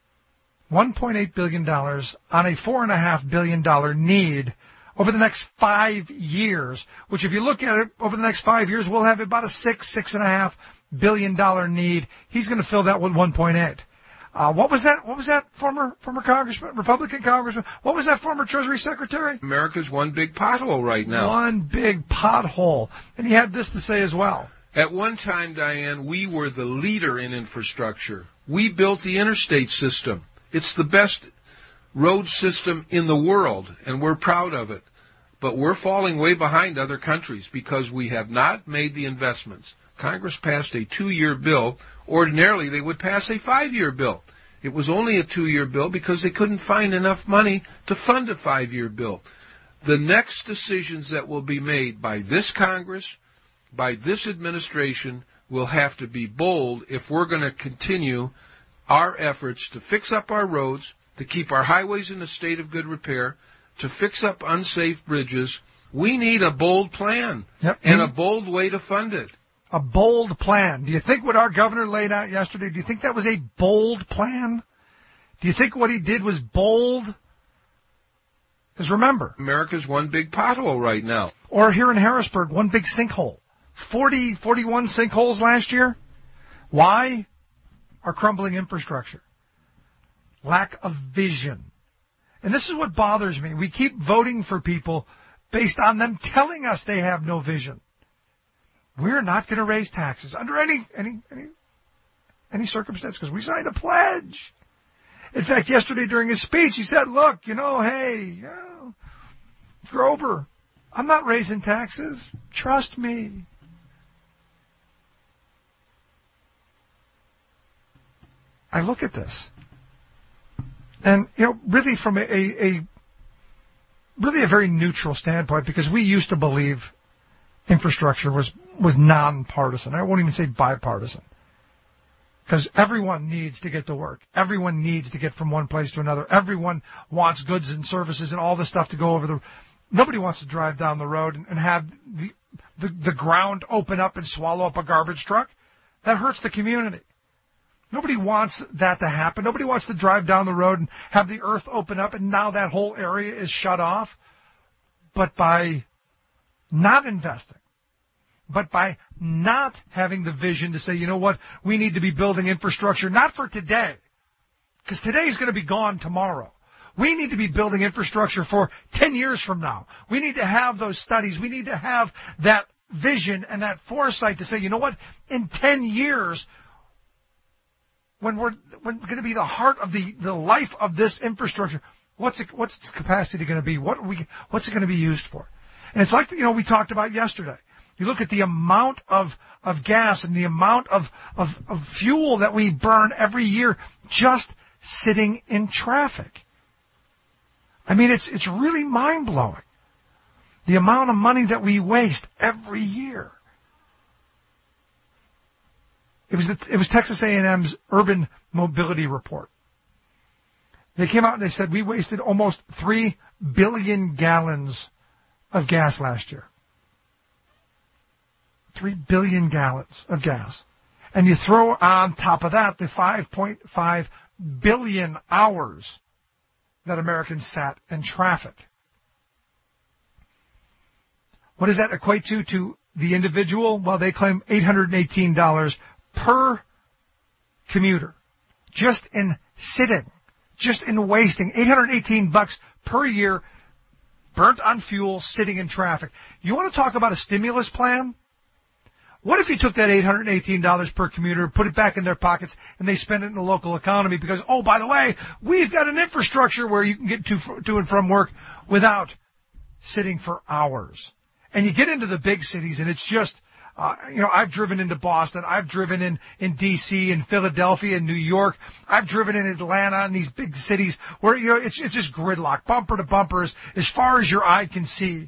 $1.8 billion on a $4.5 billion need over the next 5 years, which if you look at it, over the next 5 years, we'll have about a $6.5 billion need. He's going to fill that with 1.8. What was that former congressman, Republican congressman? What was that former Treasury Secretary? America's one big pothole right now. One big pothole. And he had this to say as well. At one time, Diane, we were the leader in infrastructure. We built the interstate system. It's the best road system in the world, and we're proud of it. But we're falling way behind other countries because we have not made the investments. Congress passed a 2-year bill. Ordinarily, they would pass a 5-year bill. It was only a 2-year bill because they couldn't find enough money to fund a 5-year bill. The next decisions that will be made by this Congress, by this administration, will have to be bold if we're going to continue our efforts to fix up our roads, to keep our highways in a state of good repair, to fix up unsafe bridges. We need a bold plan and a bold way to fund it. A bold plan. Do you think what our governor laid out yesterday, do you think that was a bold plan? Do you think what he did was bold? Because remember, America's one big pothole right now. Or here in Harrisburg, one big sinkhole. 41 sinkholes last year. Why? Our crumbling infrastructure. Lack of vision. And this is what bothers me. We keep voting for people based on them telling us they have no vision. We're not going to raise taxes under any circumstance because we signed a pledge. In fact, yesterday during his speech, he said, look, Grover, I'm not raising taxes. Trust me. I look at this. And, really from a very neutral standpoint, because we used to believe infrastructure was nonpartisan. I won't even say bipartisan. Because everyone needs to get to work. Everyone needs to get from one place to another. Everyone wants goods and services and all this stuff to go over the... Nobody wants to drive down the road and have the ground open up and swallow up a garbage truck. That hurts the community. Nobody wants that to happen. Nobody wants to drive down the road and have the earth open up and now that whole area is shut off. But by not investing, but by not having the vision to say, you know what, we need to be building infrastructure, not for today, because today is going to be gone tomorrow. We need to be building infrastructure for 10 years from now. We need to have those studies. We need to have that vision and that foresight to say, you know what, in 10 years, when going to be the heart of the life of this infrastructure, what's its capacity going to be? What's it going to be used for? And it's like, we talked about yesterday. You look at the amount of gas and the amount of fuel that we burn every year just sitting in traffic. I mean, it's really mind-blowing. The amount of money that we waste every year. It was Texas A&M's Urban Mobility Report. They came out and they said we wasted almost 3 billion gallons of gas last year. 3 billion gallons of gas. And you throw on top of that the 5.5 billion hours that Americans sat in traffic. What does that equate to the individual? Well, they claim $818 per commuter. Just in sitting. Just in wasting. $818 per year burnt on fuel, sitting in traffic. You want to talk about a stimulus plan? What if you took that $818 per commuter, put it back in their pockets, and they spend it in the local economy because, oh, by the way, we've got an infrastructure where you can get to and from work without sitting for hours. And you get into the big cities, and it's just, I've driven into Boston. I've driven in D.C., in Philadelphia, in New York. I've driven in Atlanta, in these big cities where, it's just gridlock, bumper to bumper, as far as your eye can see.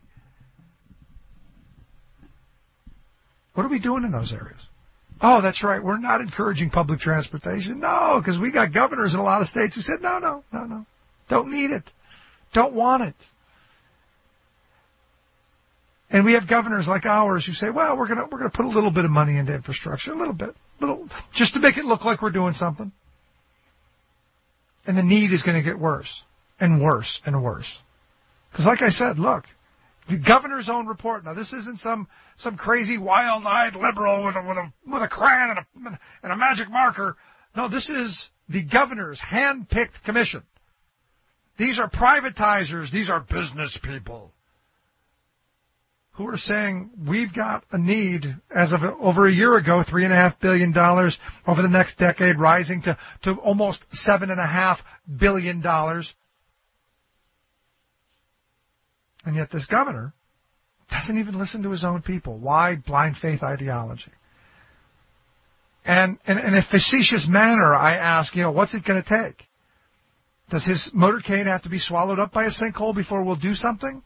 What are we doing in those areas? Oh, that's right. We're not encouraging public transportation. No, because we got governors in a lot of states who said, no. Don't need it. Don't want it. And we have governors like ours who say, well, we're gonna put a little bit of money into infrastructure, a little bit, just to make it look like we're doing something. And the need is going to get worse and worse and worse. Because like I said, look, the governor's own report. Now, this isn't some crazy wild-eyed liberal with a crayon and a magic marker. No, this is the governor's hand-picked commission. These are privatizers. These are business people who are saying we've got a need, as of over a year ago, $3.5 billion over the next decade, rising to almost $7.5 billion. And yet this governor doesn't even listen to his own people. Why? Blind faith ideology. And in a facetious manner, I ask, what's it going to take? Does his motorcade have to be swallowed up by a sinkhole before we'll do something?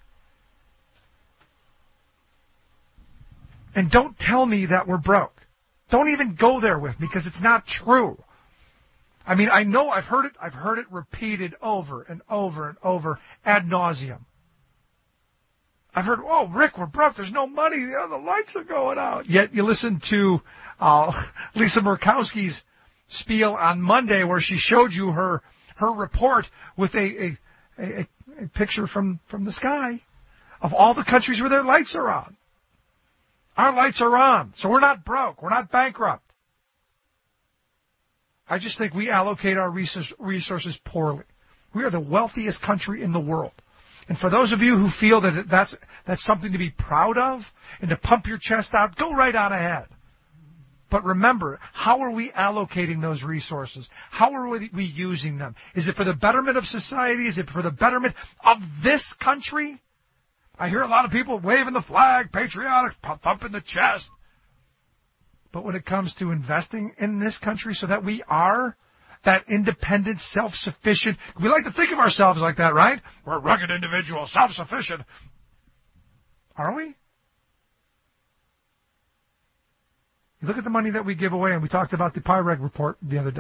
And don't tell me that we're broke. Don't even go there with me, because it's not true. I mean, I know I've heard it repeated over and over and over ad nauseum. I've heard, oh, Rick, we're broke. There's no money. The lights are going out. Yet you listen to Lisa Murkowski's spiel on Monday, where she showed you her report with a picture from the sky of all the countries where their lights are on. Our lights are on, so we're not broke. We're not bankrupt. I just think we allocate our resources poorly. We are the wealthiest country in the world. And for those of you who feel that that's something to be proud of and to pump your chest out, go right on ahead. But remember, how are we allocating those resources? How are we using them? Is it for the betterment of society? Is it for the betterment of this country? I hear a lot of people waving the flag, patriotic, thumping the chest. But when it comes to investing in this country so that we are that independent, self-sufficient, we like to think of ourselves like that, right? We're rugged individuals, self-sufficient. Are we? You look at the money that we give away, and we talked about the PIREG report the other day.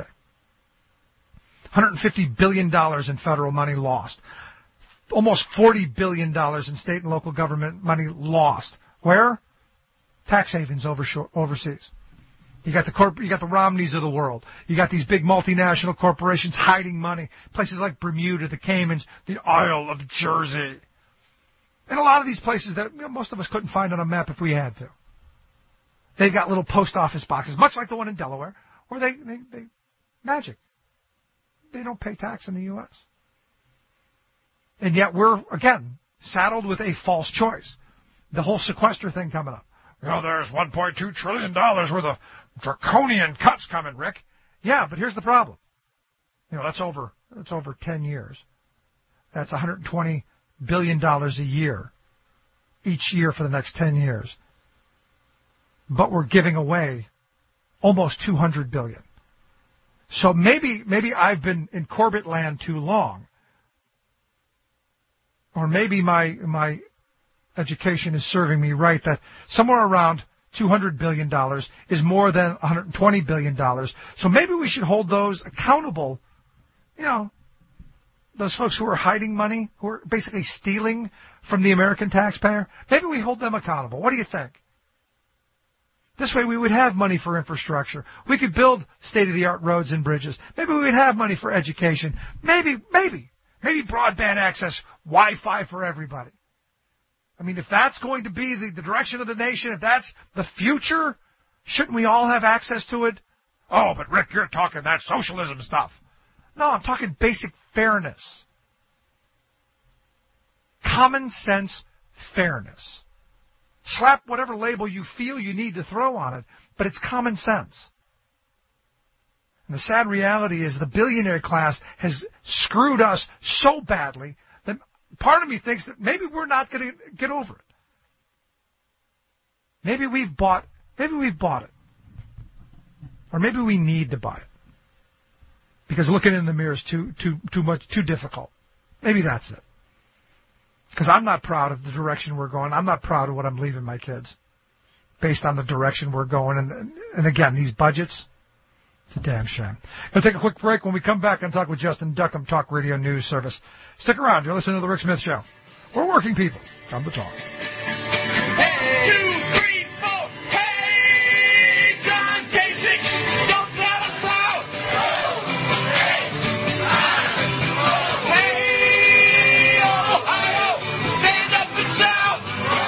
$150 billion in federal money lost. Almost $40 billion in state and local government money lost. Where? Tax havens overseas. You got the Romneys of the world. You got these big multinational corporations hiding money. Places like Bermuda, the Caymans, the Isle of Jersey. And a lot of these places that most of us couldn't find on a map if we had to. They've got little post office boxes, much like the one in Delaware, where they magic. They don't pay tax in the U.S. And yet we're, again, saddled with a false choice. The whole sequester thing coming up. There's $1.2 trillion worth of draconian cuts coming, Rick. Yeah, but here's the problem. That's over 10 years. That's $120 billion a year, each year for the next 10 years. But we're giving away almost $200 billion. So maybe I've been in Corbett land too long. Or maybe my education is serving me right, that somewhere around $200 billion is more than $120 billion. So maybe we should hold those accountable, those folks who are hiding money, who are basically stealing from the American taxpayer. Maybe we hold them accountable. What do you think? This way we would have money for infrastructure. We could build state-of-the-art roads and bridges. Maybe we would have money for education. Maybe broadband access, Wi-Fi for everybody. I mean, if that's going to be the direction of the nation, if that's the future, shouldn't we all have access to it? Oh, but Rick, you're talking that socialism stuff. No, I'm talking basic fairness. Common sense fairness. Slap whatever label you feel you need to throw on it, but it's common sense. And the sad reality is the billionaire class has screwed us so badly that part of me thinks that maybe we're not going to get over it. Maybe we've bought it. Or maybe we need to buy it. Because looking in the mirror is too difficult. Maybe that's it. Because I'm not proud of the direction we're going. I'm not proud of what I'm leaving my kids based on the direction we're going. And again, these budgets, it's a damn shame. We'll take a quick break. When we come back and talk with Justin Duckham, Talk Radio News Service. Stick around. You're listening to The Rick Smith Show. We're working people. Come to talk. 1, 2, 3, 4. Hey, John Kasich, don't sell us out. Hey, Ohio, stand up and shout.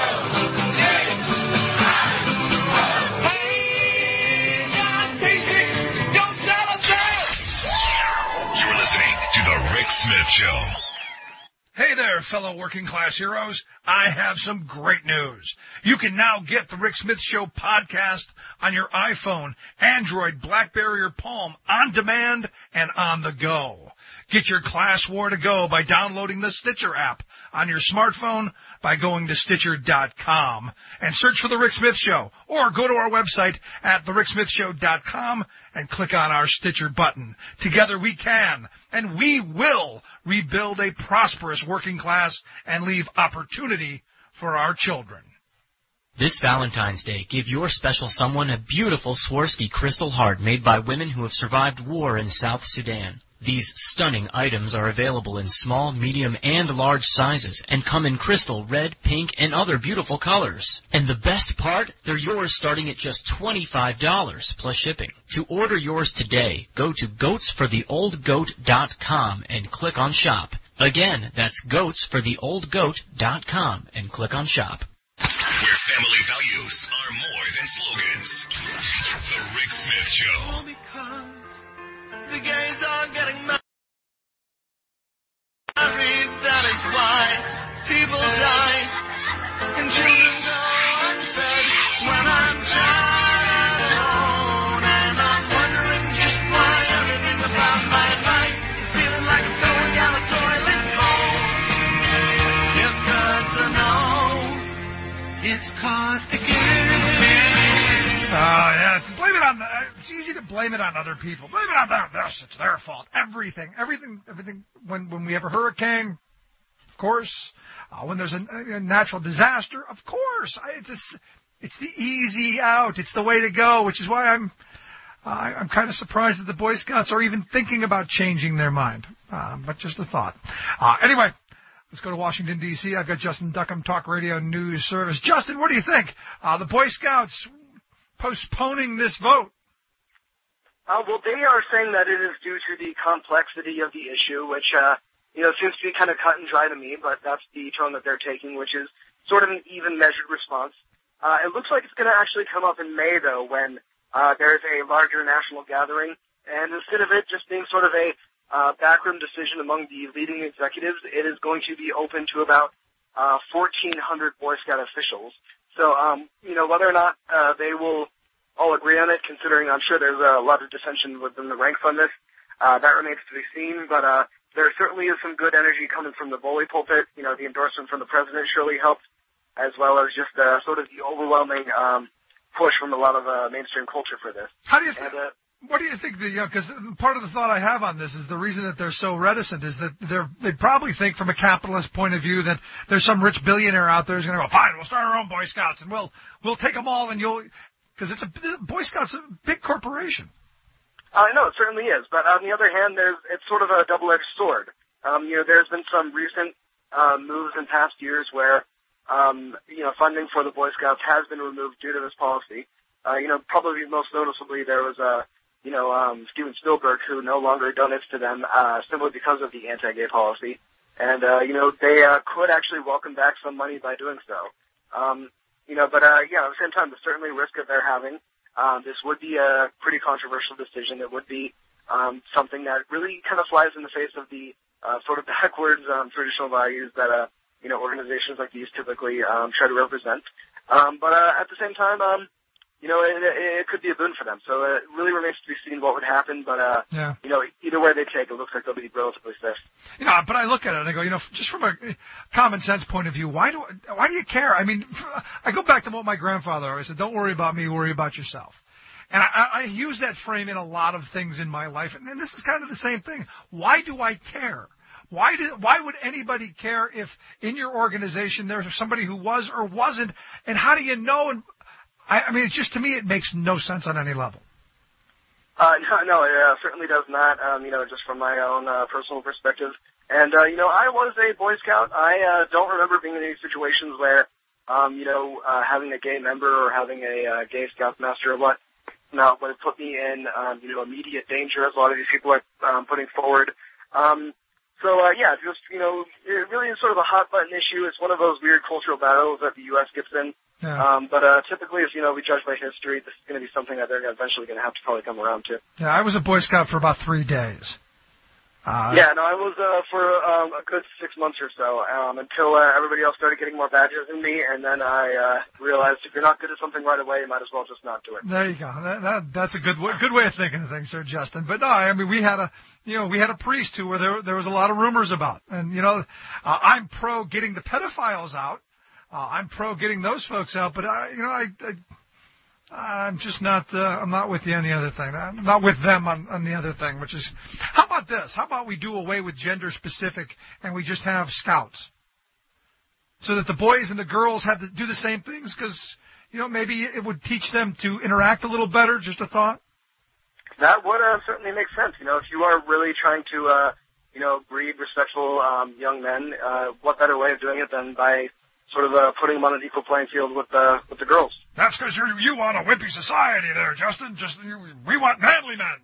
Hey, John Kasich, don't sell us out. You're listening to The Rick Smith Show. Hey there, fellow working class heroes. I have some great news. You can now get the Rick Smith Show podcast on your iPhone, Android, BlackBerry, or Palm on demand and on the go. Get your class war to go by downloading the Stitcher app on your smartphone by going to Stitcher.com and search for The Rick Smith Show, or go to our website at TheRickSmithShow.com and click on our Stitcher button. Together we can, and we will, rebuild a prosperous working class and leave opportunity for our children. This Valentine's Day, give your special someone a beautiful Swarovski crystal heart made by women who have survived war in South Sudan. These stunning items are available in small, medium, and large sizes and come in crystal, red, pink, and other beautiful colors. And the best part? They're yours starting at just $25 plus shipping. To order yours today, go to goatsfortheoldgoat.com and click on shop. Again, that's goatsfortheoldgoat.com and click on shop. Where family values are more than slogans. The Rick Smith Show. The gays are getting married, that is why people die and children go unfed when I'm sad and alone, and I'm wondering just why everything about my life is feeling like it's going down the toilet bowl. It's good to know it's caustic. It's easy to blame it on other people. Blame it on them. Yes, it's their fault. Everything. When we have a hurricane, of course. When there's a natural disaster, of course. It's the easy out. It's the way to go, which is why I'm kind of surprised that the Boy Scouts are even thinking about changing their mind. But just a thought. Anyway, let's go to Washington, D.C. I've got Justin Duckham, Talk Radio News Service. Justin, what do you think? The Boy Scouts postponing this vote. Well, they are saying that it is due to the complexity of the issue, which, seems to be kind of cut and dry to me, but that's the tone that they're taking, which is sort of an even measured response. It looks like it's going to actually come up in May, though, when there's a larger national gathering, and instead of it just being sort of a backroom decision among the leading executives, it is going to be open to about 1,400 Boy Scout officials. So, whether or not they will all agree on it, considering I'm sure there's a lot of dissension within the ranks on this, that remains to be seen. But there certainly is some good energy coming from the bully pulpit. The endorsement from the president surely helped, as well as just sort of the overwhelming push from a lot of mainstream culture for this. How do you think? What do you think? Because part of the thought I have on this is the reason that they're so reticent is that they probably think from a capitalist point of view that there's some rich billionaire out there who's going to go, fine, we'll start our own Boy Scouts and we'll take them all, and because Boy Scouts a big corporation. I know, it certainly is. But on the other hand, it's sort of a double-edged sword. There's been some recent moves in past years where, funding for the Boy Scouts has been removed due to this policy. Probably most noticeably there was Steven Spielberg, who no longer donates to them simply because of the anti-gay policy. And, they could actually welcome back some money by doing so. But at the same time, there's certainly a risk that they're having. This would be a pretty controversial decision. It would be something that really kind of flies in the face of the sort of backwards traditional values that organizations like these typically try to represent. But at the same time, it could be a boon for them. So it really remains to be seen what would happen. But either way they take, it looks like they'll be relatively safe. But I look at it and I go, just from a common sense point of view, why do you care? I mean, I go back to what my grandfather always said: "Don't worry about me, worry about yourself." And I use that frame in a lot of things in my life, and this is kind of the same thing. Why do I care? Why would anybody care if in your organization there's somebody who was or wasn't? And how do you know? And I mean, to me, it makes no sense on any level. No, it certainly does not. Just from my own personal perspective. And I was a Boy Scout. I don't remember being in any situations where, having a gay member or having a gay Scoutmaster or what. Now, would it put me in, immediate danger, as a lot of these people are putting forward. It really is sort of a hot button issue. It's one of those weird cultural battles that the U.S. gets in. Yeah. But typically, if we judge by history, this is going to be something that they're eventually going to have to probably come around to. Yeah, I was a Boy Scout for about 3 days. I was for a good 6 months or so until everybody else started getting more badges than me, and then I realized if you're not good at something right away, you might as well just not do it. There you go. That's a good way of thinking of things, Sir Justin. But no, I mean we had a priest who there was a lot of rumors about, and I'm pro getting the pedophiles out. I'm pro getting those folks out, but I'm just not. I'm not with you on the other thing. I'm not with them on the other thing, which is, how about this? How about we do away with gender specific and we just have scouts, so that the boys and the girls have to do the same things? Because maybe it would teach them to interact a little better. Just a thought. That would certainly make sense. If you are really trying to breed respectful young men, what better way of doing it than by sort of putting them on an equal playing field with the girls. That's because you want a wimpy society there, Justin. We want manly men.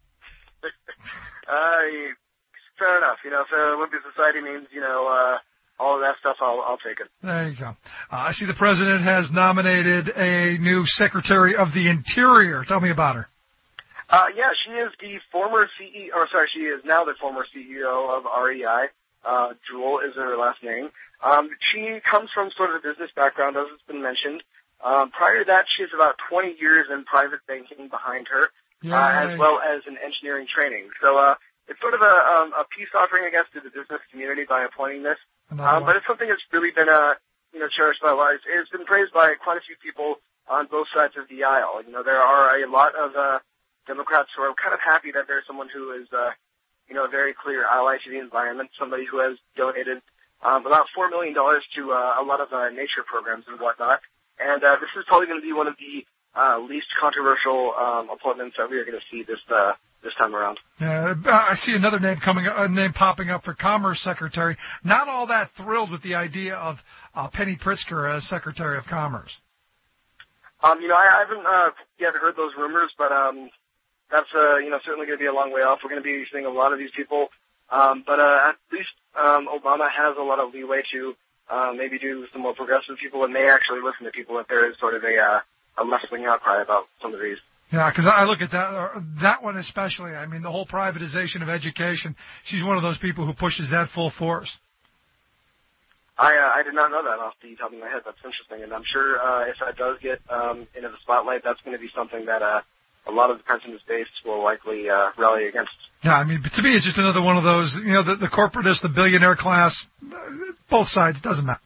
Fair enough. If a wimpy society means, all of that stuff, I'll take it. There you go. I see the president has nominated a new Secretary of the Interior. Tell me about her. She is the former CEO, she is now the former CEO of REI. Jewel is her last name. She comes from sort of a business background, as it's been mentioned. Prior to that, she has about 20 years in private banking behind her, as well as in engineering training. So it's sort of a peace offering, I guess, to the business community by appointing this. But it's something that's really been cherished by a lot. It's been praised by quite a few people on both sides of the aisle. There are a lot of Democrats who are kind of happy that there's someone who is a very clear ally to the environment, somebody who has donated about $4 million to a lot of nature programs and whatnot. And this is probably going to be one of the least controversial appointments that we are going to see this time around. I see another name popping up for Commerce Secretary. Not all that thrilled with the idea of Penny Pritzker as Secretary of Commerce. I haven't yet heard those rumors, but that's certainly going to be a long way off. We're going to be seeing a lot of these people, but at least Obama has a lot of leeway to maybe do some more progressive people and may actually listen to people if there is sort of a left-wing outcry about some of these. Yeah, because I look at that one especially. I mean, the whole privatization of education. She's one of those people who pushes that full force. I did not know that off the top of my head. That's interesting, and I'm sure if that does get into the spotlight, that's going to be something that a lot of the president's base will likely rally against. Yeah, I mean, to me, it's just another one of those, the corporatists, the billionaire class, both sides, doesn't matter.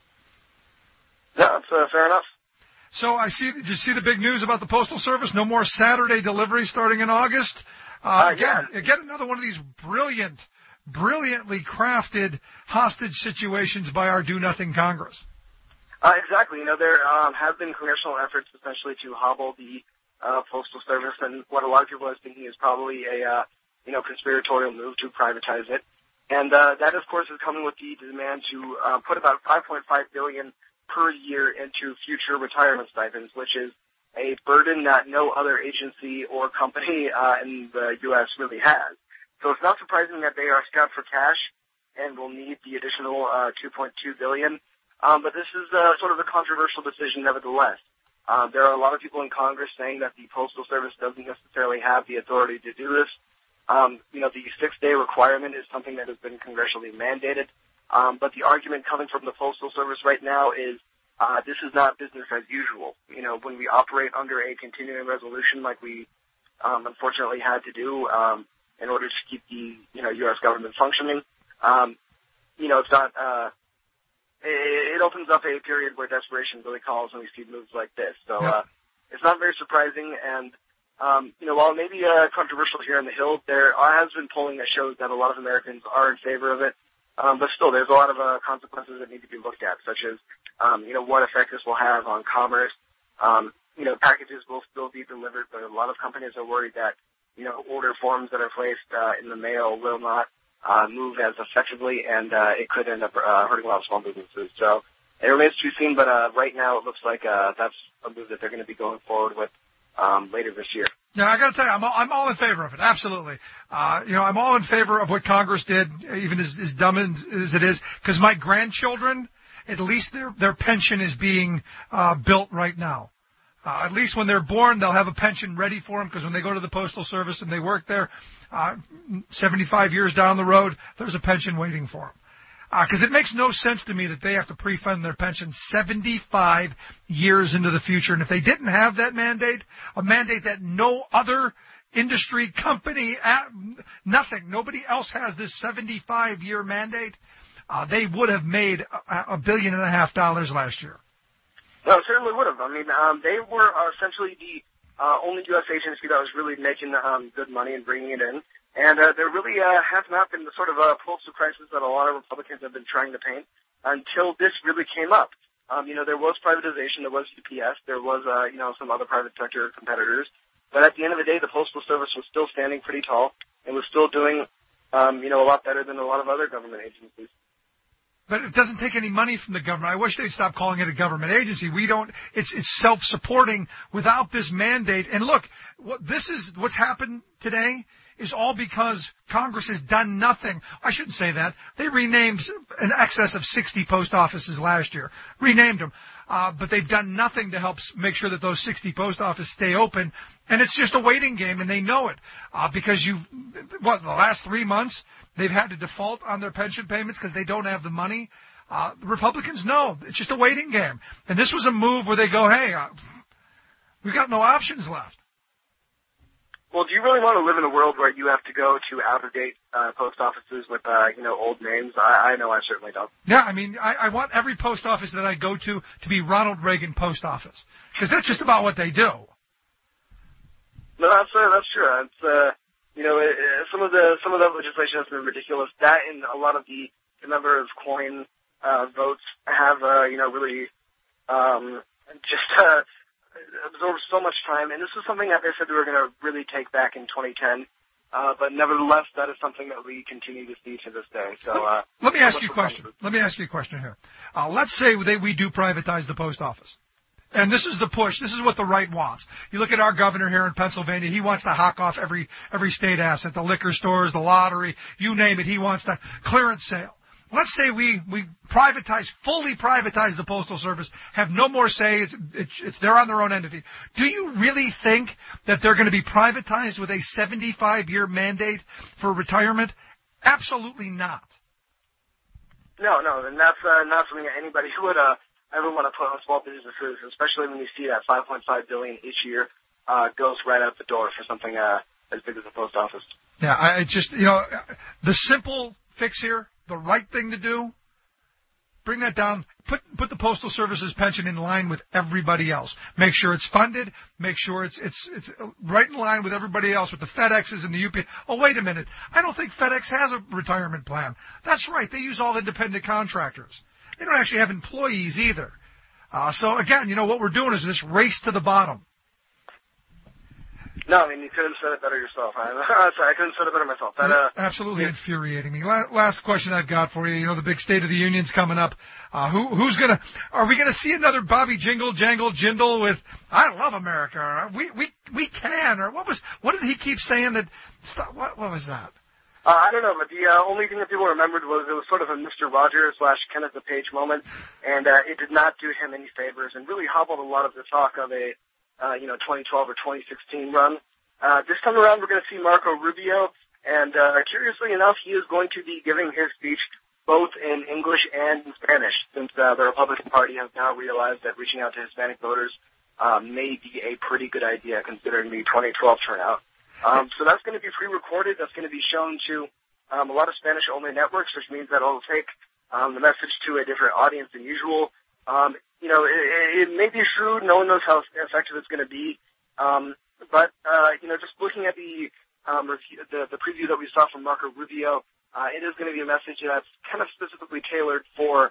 Yeah, that's fair enough. So did you see the big news about the Postal Service? No more Saturday delivery starting in August? Again, another one of these brilliantly crafted hostage situations by our do-nothing Congress. Exactly. There have been congressional efforts essentially to hobble the Postal Service, and what a lot of people are thinking is probably a conspiratorial move to privatize it. And that, of course, is coming with the demand to put about $5.5 billion per year into future retirement stipends, which is a burden that no other agency or company in the U.S. really has. So it's not surprising that they are strapped for cash and will need the additional $2.2 billion. But this is sort of a controversial decision, nevertheless. There are a lot of people in Congress saying that the Postal Service doesn't necessarily have the authority to do this. The 6-day requirement is something that has been congressionally mandated. But the argument coming from the Postal Service right now is this is not business as usual. You know, when we operate under a continuing resolution like we unfortunately had to do in order to keep the U.S. government functioning, you know, it's not. It opens up a period where desperation really calls when we see moves like this. So it's not very surprising. And you know, while it may be controversial here on the Hill, there has been polling that shows that a lot of Americans are in favor of it. But still, there's a lot of consequences that need to be looked at, such as you know, what effect this will have on commerce. You know, packages will still be delivered, but a lot of companies are worried that, you know, order forms that are placed in the mail will not move as effectively, and it could end up hurting a lot of small businesses. So it remains to be seen, but right now it looks like that's a move that they're going to be going forward with later this year. Yeah, I got to tell you, I'm all in favor of it. Absolutely. You know, I'm all in favor of what Congress did, even as dumb as it is, because my grandchildren, at least their pension is being built right now. At least when they're born, they'll have a pension ready for them, because when they go to the Postal Service and they work there, 75 years down the road, there's a pension waiting for them. Because it makes no sense to me that they have to pre-fund their pension 75 years into the future. And if they didn't have that mandate, a mandate that no other industry, company, nothing, nobody else has this 75-year mandate, they would have made $1.5 billion last year. No, it certainly would have. I mean, they were essentially the only U.S. agency that was really making good money and bringing it in. And there really has not been the sort of postal crisis that a lot of Republicans have been trying to paint until this really came up. You know, there was privatization, there was UPS, there was, you know, some other private sector competitors. But at the end of the day, the Postal Service was still standing pretty tall and was still doing, you know, a lot better than a lot of other government agencies. But it doesn't take any money from the government. I wish they'd stop calling it a government agency. It's self-supporting without this mandate. And look, what's happened today is all because Congress has done nothing. I shouldn't say that. They renamed an excess of 60 post offices last year. Renamed them. But they've done nothing to help make sure that those 60 post offices stay open. And it's just a waiting game, and they know it. Because the last 3 months, they've had to default on their pension payments because they don't have the money. The Republicans know. It's just a waiting game. And this was a move where they go, hey, we've got no options left. Well, do you really want to live in a world where you have to go to out-of-date post offices with, you know, old names? I know I certainly don't. Yeah, I mean, I want every post office that I go to be Ronald Reagan Post Office, because that's just about what they do. No, that's true. It's, you know, some of the legislation has been ridiculous. That and a lot of the number of coin votes have, you know, really just absorbed so much time. And this is something that they said they were going to really take back in 2010. But nevertheless, that is something that we continue to see to this day. So let me ask you a question. Let me ask you a question here. Let's say we do privatize the post office. And this is the push. This is what the right wants. You look at our governor here in Pennsylvania. He wants to hock off every state asset, the liquor stores, the lottery, you name it. He wants to clearance sale. Let's say we fully privatize the Postal Service, have no more say. They're on their own entity. Do you really think that they're going to be privatized with a 75-year mandate for retirement? Absolutely not. No, and that's not something that anybody would ever want to put on small businesses, especially when you see that $5.5 billion each year goes right out the door for something as big as the post office. Yeah, the simple fix here, the right thing to do, bring that down, put the Postal Service's pension in line with everybody else. Make sure it's funded, make sure it's right in line with everybody else, with the FedExes and the UPS. Oh, wait a minute. I don't think FedEx has a retirement plan. That's right. They use all independent contractors. They don't actually have employees either. So again, what we're doing is this race to the bottom. No, I mean, you could have said it better yourself. Sorry, I couldn't have said it better myself. Absolutely infuriating me. Last question I've got for you. The big State of the Union's coming up. Are we gonna see another Bobby Jingle, Jangle, Jindal with, I love America, we can, or what did he keep saying what was that? I don't know, but the only thing that people remembered was it was sort of a Mr. Rogers / Kenneth the Page moment, and it did not do him any favors and really hobbled a lot of the talk of a 2012 or 2016 run. This time around, we're going to see Marco Rubio, and curiously enough, he is going to be giving his speech both in English and in Spanish, since the Republican Party has now realized that reaching out to Hispanic voters may be a pretty good idea considering the 2012 turnout. So that's going to be pre-recorded. That's going to be shown to a lot of Spanish-only networks, which means that it'll take the message to a different audience than usual. It may be shrewd. No one knows how effective it's going to be. But just looking at the preview that we saw from Marco Rubio, it is going to be a message that's kind of specifically tailored for,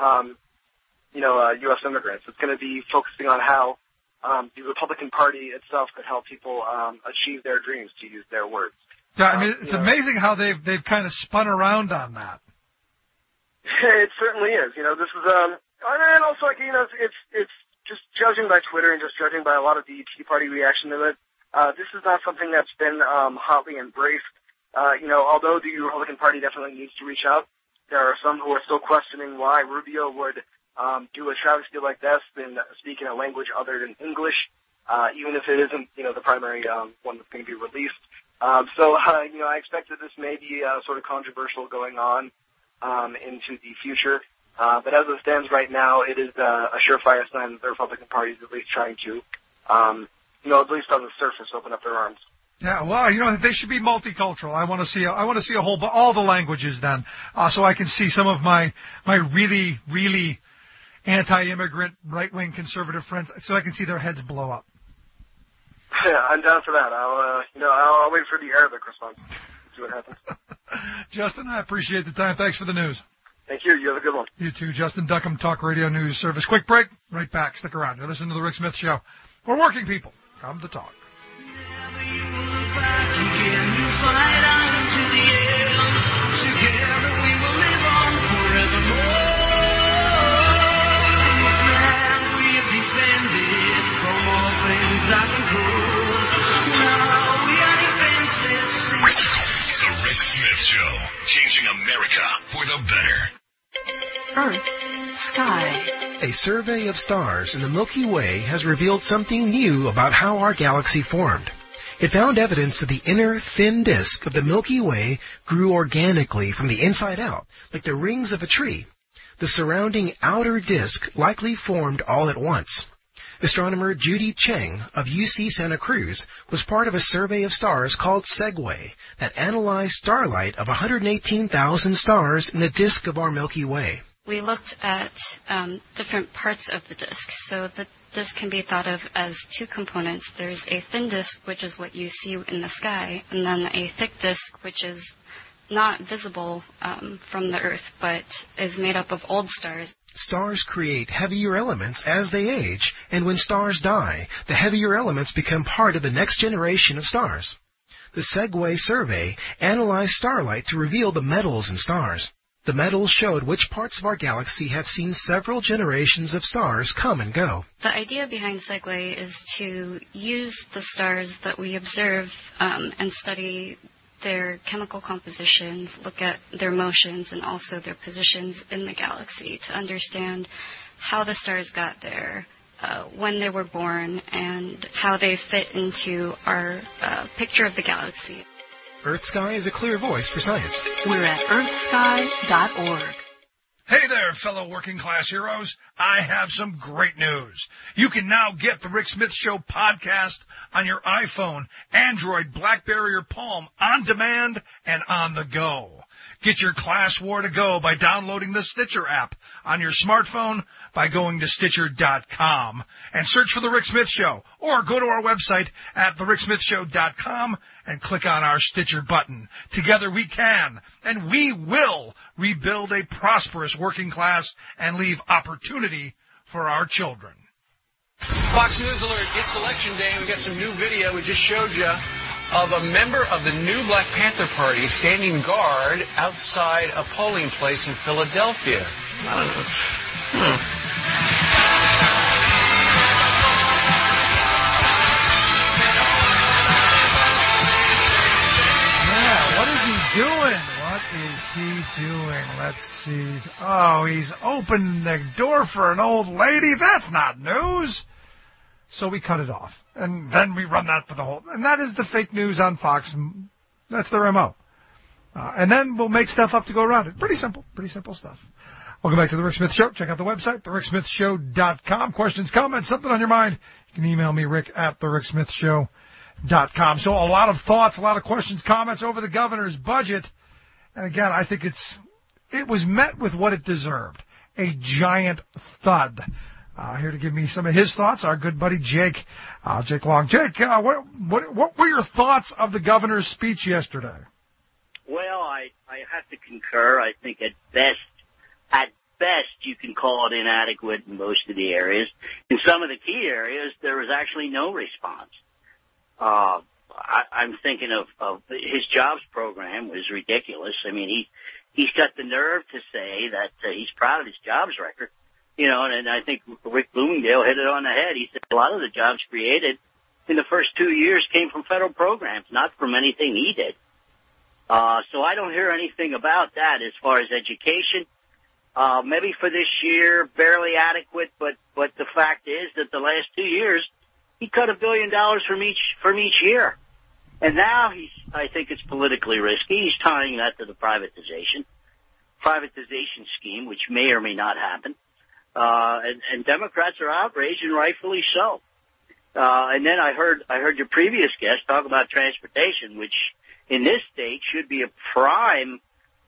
U.S. immigrants. It's going to be focusing on how the Republican Party itself could help people achieve their dreams, to use their words. Yeah, I mean, it's amazing how they've kind of spun around on that. It certainly is. This is and also it's just judging by Twitter and just judging by a lot of the Tea Party reaction to it. This is not something that's been hotly embraced. Although the Republican Party definitely needs to reach out, there are some who are still questioning why Rubio would do a travesty like this and speak in a language other than English, even if it isn't, the primary one that's going to be released. I expect that this may be sort of controversial going on into the future. But as it stands right now, it is a surefire sign that the Republican Party is at least trying to, at least on the surface, open up their arms. Yeah, well, they should be multicultural. I want to see all the languages then, so I can see some of my really, really anti-immigrant right-wing conservative friends, so I can see their heads blow up. Yeah, I'm down for that. I'll wait for the Arabic response. See what happens. Justin, I appreciate the time. Thanks for the news. Thank you. You have a good one. You too. Justin Duckham, Talk Radio News Service. Quick break. Right back. Stick around. You're listening to The Rick Smith Show. We're working people. Come to talk. The Rick Smith Show, changing America for the better. Earth, sky. A survey of stars in the Milky Way has revealed something new about how our galaxy formed. It found evidence that the inner, thin disk of the Milky Way grew organically from the inside out, like the rings of a tree. The surrounding outer disk likely formed all at once. Astronomer Judy Cheng of UC Santa Cruz was part of a survey of stars called SEGWAY that analyzed starlight of 118,000 stars in the disk of our Milky Way. We looked at different parts of the disk. So the disk can be thought of as two components. There's a thin disk, which is what you see in the sky, and then a thick disk, which is not visible from the Earth, but is made up of old stars. Stars create heavier elements as they age, and when stars die, the heavier elements become part of the next generation of stars. The SEGWAY survey analyzed starlight to reveal the metals in stars. The metals showed which parts of our galaxy have seen several generations of stars come and go. The idea behind SEGWAY is to use the stars that we observe and study their chemical compositions, look at their motions, and also their positions in the galaxy to understand how the stars got there, when they were born, and how they fit into our picture of the galaxy. Earth Sky is a clear voice for science. We're at earthsky.org. Hey there, fellow working class heroes. I have some great news. You can now get the Rick Smith Show podcast on your iPhone, Android, BlackBerry, or Palm on demand and on the go. Get your class war to go by downloading the Stitcher app on your smartphone by going to Stitcher.com and search for The Rick Smith Show, or go to our website at TheRickSmithShow.com and click on our Stitcher button. Together we can, and we will, rebuild a prosperous working class and leave opportunity for our children. Fox News Alert, it's Election Day, and we got some new video we just showed you of a member of the new Black Panther Party standing guard outside a polling place in Philadelphia. I don't know. Yeah, what is he doing? What is he doing? Let's see. Oh, he's opened the door for an old lady? That's not news. So we cut it off. And then we run that for the whole... And that is the fake news on Fox. That's their MO. And then we'll make stuff up to go around it. Pretty simple stuff. Welcome back to The Rick Smith Show. Check out the website, thericksmithshow.com. Questions, comments, something on your mind, you can email me, rick@thericksmithshow.com. So a lot of thoughts, a lot of questions, comments over the governor's budget. And again, I think it was met with what it deserved, a giant thud. Here to give me some of his thoughts, our good buddy Jake Long. Jake, what were your thoughts of the governor's speech yesterday? Well, I have to concur. I think at best, you can call it inadequate in most of the areas. In some of the key areas, there was actually no response. I'm thinking of his jobs program was ridiculous. I mean, he's got the nerve to say that he's proud of his jobs record. You know, and I think Rick Bloomingdale hit it on the head. He said a lot of the jobs created in the first 2 years came from federal programs, not from anything he did. So I don't hear anything about that as far as education. Maybe for this year, barely adequate, but the fact is that the last 2 years, he cut $1 billion from each year. And now I think it's politically risky. He's tying that to the privatization scheme, which may or may not happen. And Democrats are outraged, and rightfully so. And then I heard your previous guest talk about transportation, which in this state should be a prime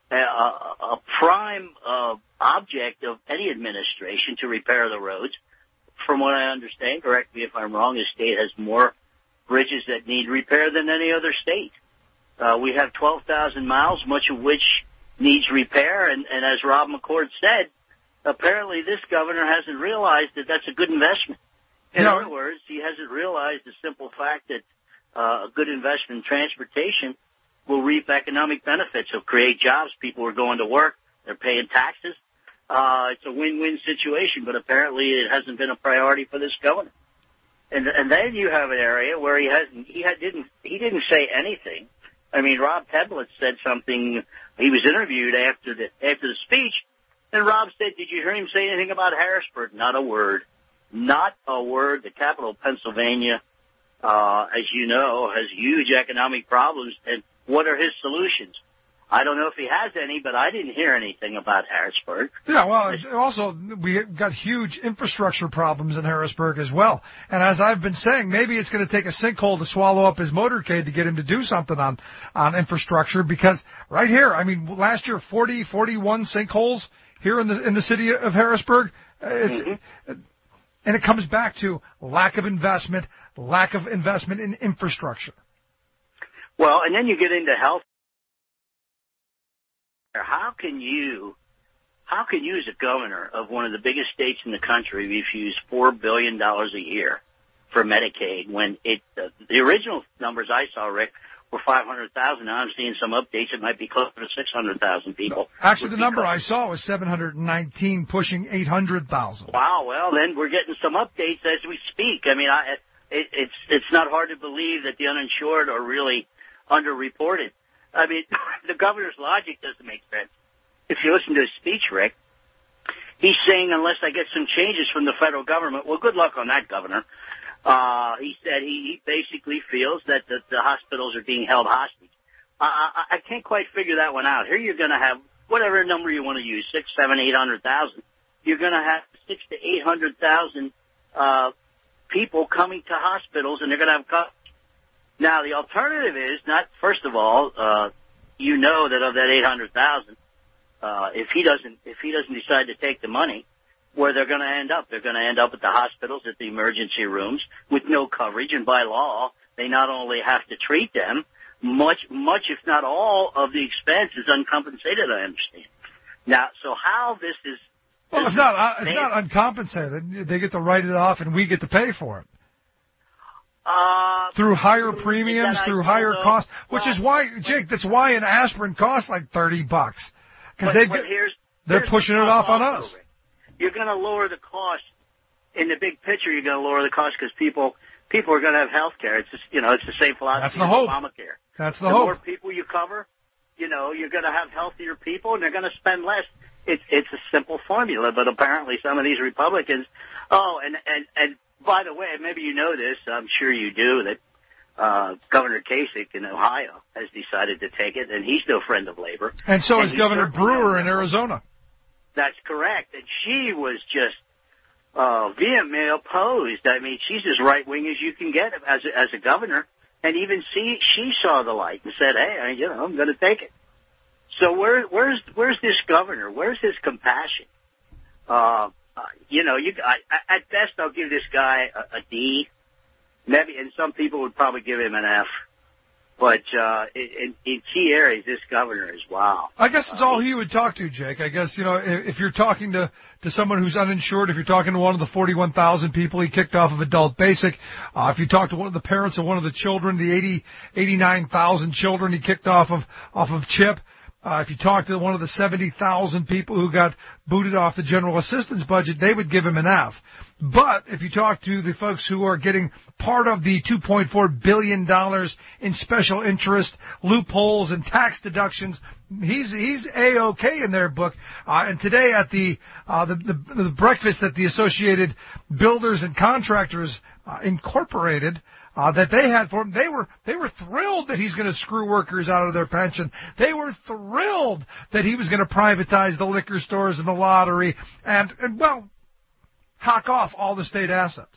object of any administration to repair the roads. From what I understand, correct me if I'm wrong, the state has more bridges that need repair than any other state. We have 12,000 miles, much of which needs repair, and as Rob McCord said, apparently this governor hasn't realized that that's a good investment. In other words, he hasn't realized the simple fact that a good investment in transportation will reap economic benefits. It'll create jobs. People are going to work. They're paying taxes. It's a win-win situation, but apparently it hasn't been a priority for this governor. And then you have an area where he didn't say anything. I mean, Rob Teblitz said something. He was interviewed after the speech, and Rob said, "Did you hear him say anything about Harrisburg?" Not a word. Not a word. The capital of Pennsylvania, as you know, has huge economic problems. And what are his solutions? I don't know if he has any, but I didn't hear anything about Harrisburg. Yeah, well, also, we got huge infrastructure problems in Harrisburg as well. And as I've been saying, maybe it's going to take a sinkhole to swallow up his motorcade to get him to do something on infrastructure, because right here, I mean, last year, 41 sinkholes here in the city of Harrisburg. And it comes back to lack of investment in infrastructure. Well, and then you get into health. How can you as a governor of one of the biggest states in the country refuse $4 billion a year for Medicaid when the original numbers I saw, Rick, were 500,000. Now I'm seeing some updates. It might be closer to 600,000 people. Actually, the number I saw was 719, pushing 800,000. Wow. Well, then we're getting some updates as we speak. I mean, it's not hard to believe that the uninsured are really underreported. I mean, the governor's logic doesn't make sense. If you listen to his speech, Rick, he's saying unless I get some changes from the federal government, well, good luck on that, Governor. He said he basically feels that the hospitals are being held hostage. I can't quite figure that one out. Here you're going to have whatever number you want to use, 6, 7, 800,000. You're going to have 6 to 800,000 people coming to hospitals, and they're going to have coverage. Now, the alternative is not, first of all, you know that of that 800,000, if he doesn't decide to take the money, where they're going to end up. They're going to end up at the hospitals, at the emergency rooms with no coverage. And by law, they not only have to treat them, much, if not all, of the expense is uncompensated, I understand. Now, so how this is... Well, it's not uncompensated. They get to write it off and we get to pay for it. Through higher premiums, through higher costs, which is why, Jake, that's why an aspirin costs like $30. Because they're pushing it off on us. You're going to lower the cost. In the big picture, you're going to lower the cost because people are going to have health care. It's just, it's the same philosophy as Obamacare. That's the hope. The more people you cover, you're going to have healthier people, and they're going to spend less. It's a simple formula, but apparently some of these Republicans, and by the way, maybe you know this, I'm sure you do, that Governor Kasich in Ohio has decided to take it, and he's no friend of labor. And so is he Governor certainly Brewer knows in Arizona. That's correct. And she was just vehemently opposed. I mean, she's as right-wing as you can get as a governor. And even she saw the light and said, hey, I'm going to take it. So where's this governor? Where's his compassion? At best I'll give this guy a D. Maybe, and some people would probably give him an F. But in key areas, this governor is wow. I guess it's all he would talk to, Jake. I guess, if you're talking to someone who's uninsured, if you're talking to one of the 41,000 people he kicked off of Adult Basic, if you talk to one of the parents of one of the children, the 89,000 children he kicked off of CHIP, if you talk to one of the 70,000 people who got booted off the general assistance budget, they would give him an F. But if you talk to the folks who are getting part of the $2.4 billion in special interest loopholes and tax deductions, he's A-OK in their book. And today at the breakfast that the Associated Builders and Contractors Incorporated that they had for him, they were thrilled that he's going to screw workers out of their pension. They were thrilled that he was going to privatize the liquor stores and the lottery and hack off all the state assets.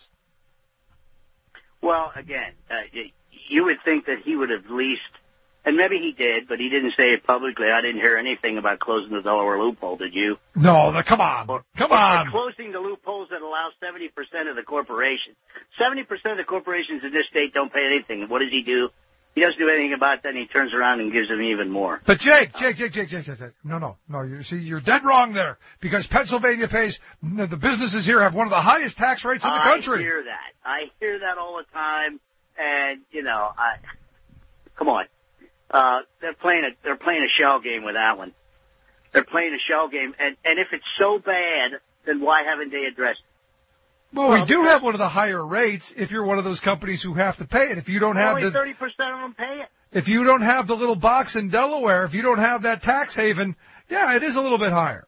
Well, again, you would think that he would have at least, and maybe he did, but he didn't say it publicly. I didn't hear anything about closing the Delaware loophole, did you? No, come on. Or closing the loopholes that allow 70% of the corporations. 70% of the corporations in this state don't pay anything. And what does he do? He doesn't do anything about that, and he turns around and gives them even more. But Jake. No. You're dead wrong there. Because Pennsylvania pays, the businesses here have one of the highest tax rates in the country. I hear that all the time. And, come on. They're playing a shell game with that one. They're playing a shell game. And if it's so bad, then why haven't they addressed it? Well, we do have one of the higher rates if you're one of those companies who have to pay it. If you don't have only 30% of them pay it. If you don't have the little box in Delaware, if you don't have that tax haven, yeah, it is a little bit higher.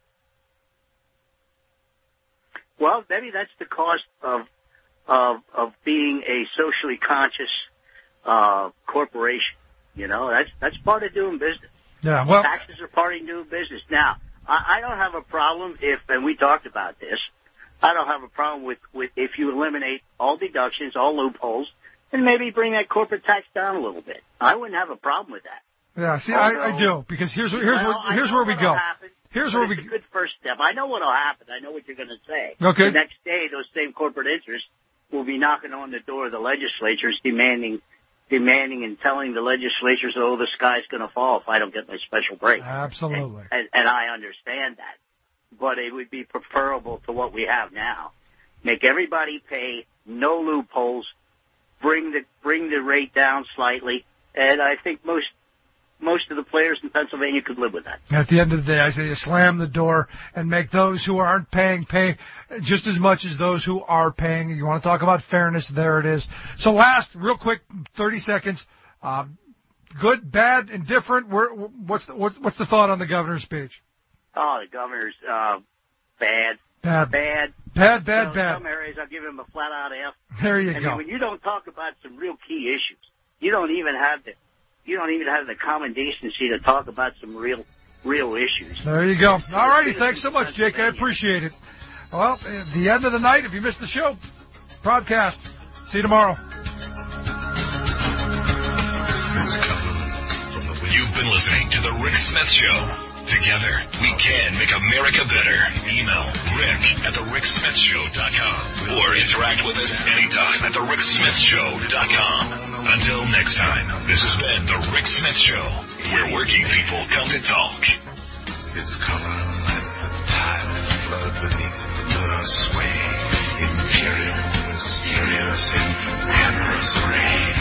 Well, maybe that's the cost of being a socially conscious corporation. That's part of doing business. Yeah, well, taxes are part of doing business. Now, I don't have a problem and we talked about this. I don't have a problem with if you eliminate all deductions, all loopholes, and maybe bring that corporate tax down a little bit. I wouldn't have a problem with that. Yeah, see, I do, because here's where we go. Here's where it's a good first step. I know what'll happen. I know what you're going to say. Okay. The next day, those same corporate interests will be knocking on the door of the legislatures, demanding and telling the legislatures, oh, the sky's going to fall if I don't get my special break. Absolutely. And I understand that. But it would be preferable to what we have now. Make everybody pay, no loopholes, bring the rate down slightly, and I think most of the players in Pennsylvania could live with that. At the end of the day, I say you slam the door and make those who aren't paying pay just as much as those who are paying. You want to talk about fairness, there it is. So last, real quick, 30 seconds. Good, bad, indifferent. What's the thought on the governor's speech? Oh, the governor's bad. Bad. Some areas I'll give him a flat out F. There you go. I mean, when you don't talk about some real key issues, you don't even have the common decency to talk about some real issues. There you go. All righty, thanks so much, Jake. I appreciate it. Well, at the end of the night, if you missed the show, broadcast. See you tomorrow. You've been listening to The Rick Smith Show. Together, we can make America better. Email rick@thericksmithshow.com or interact with us anytime at thericksmithshow.com. Until next time, this has been The Rick Smith Show, where working people come to talk. His color like the tide flood beneath the sway, imperial, mysterious, in endless ray.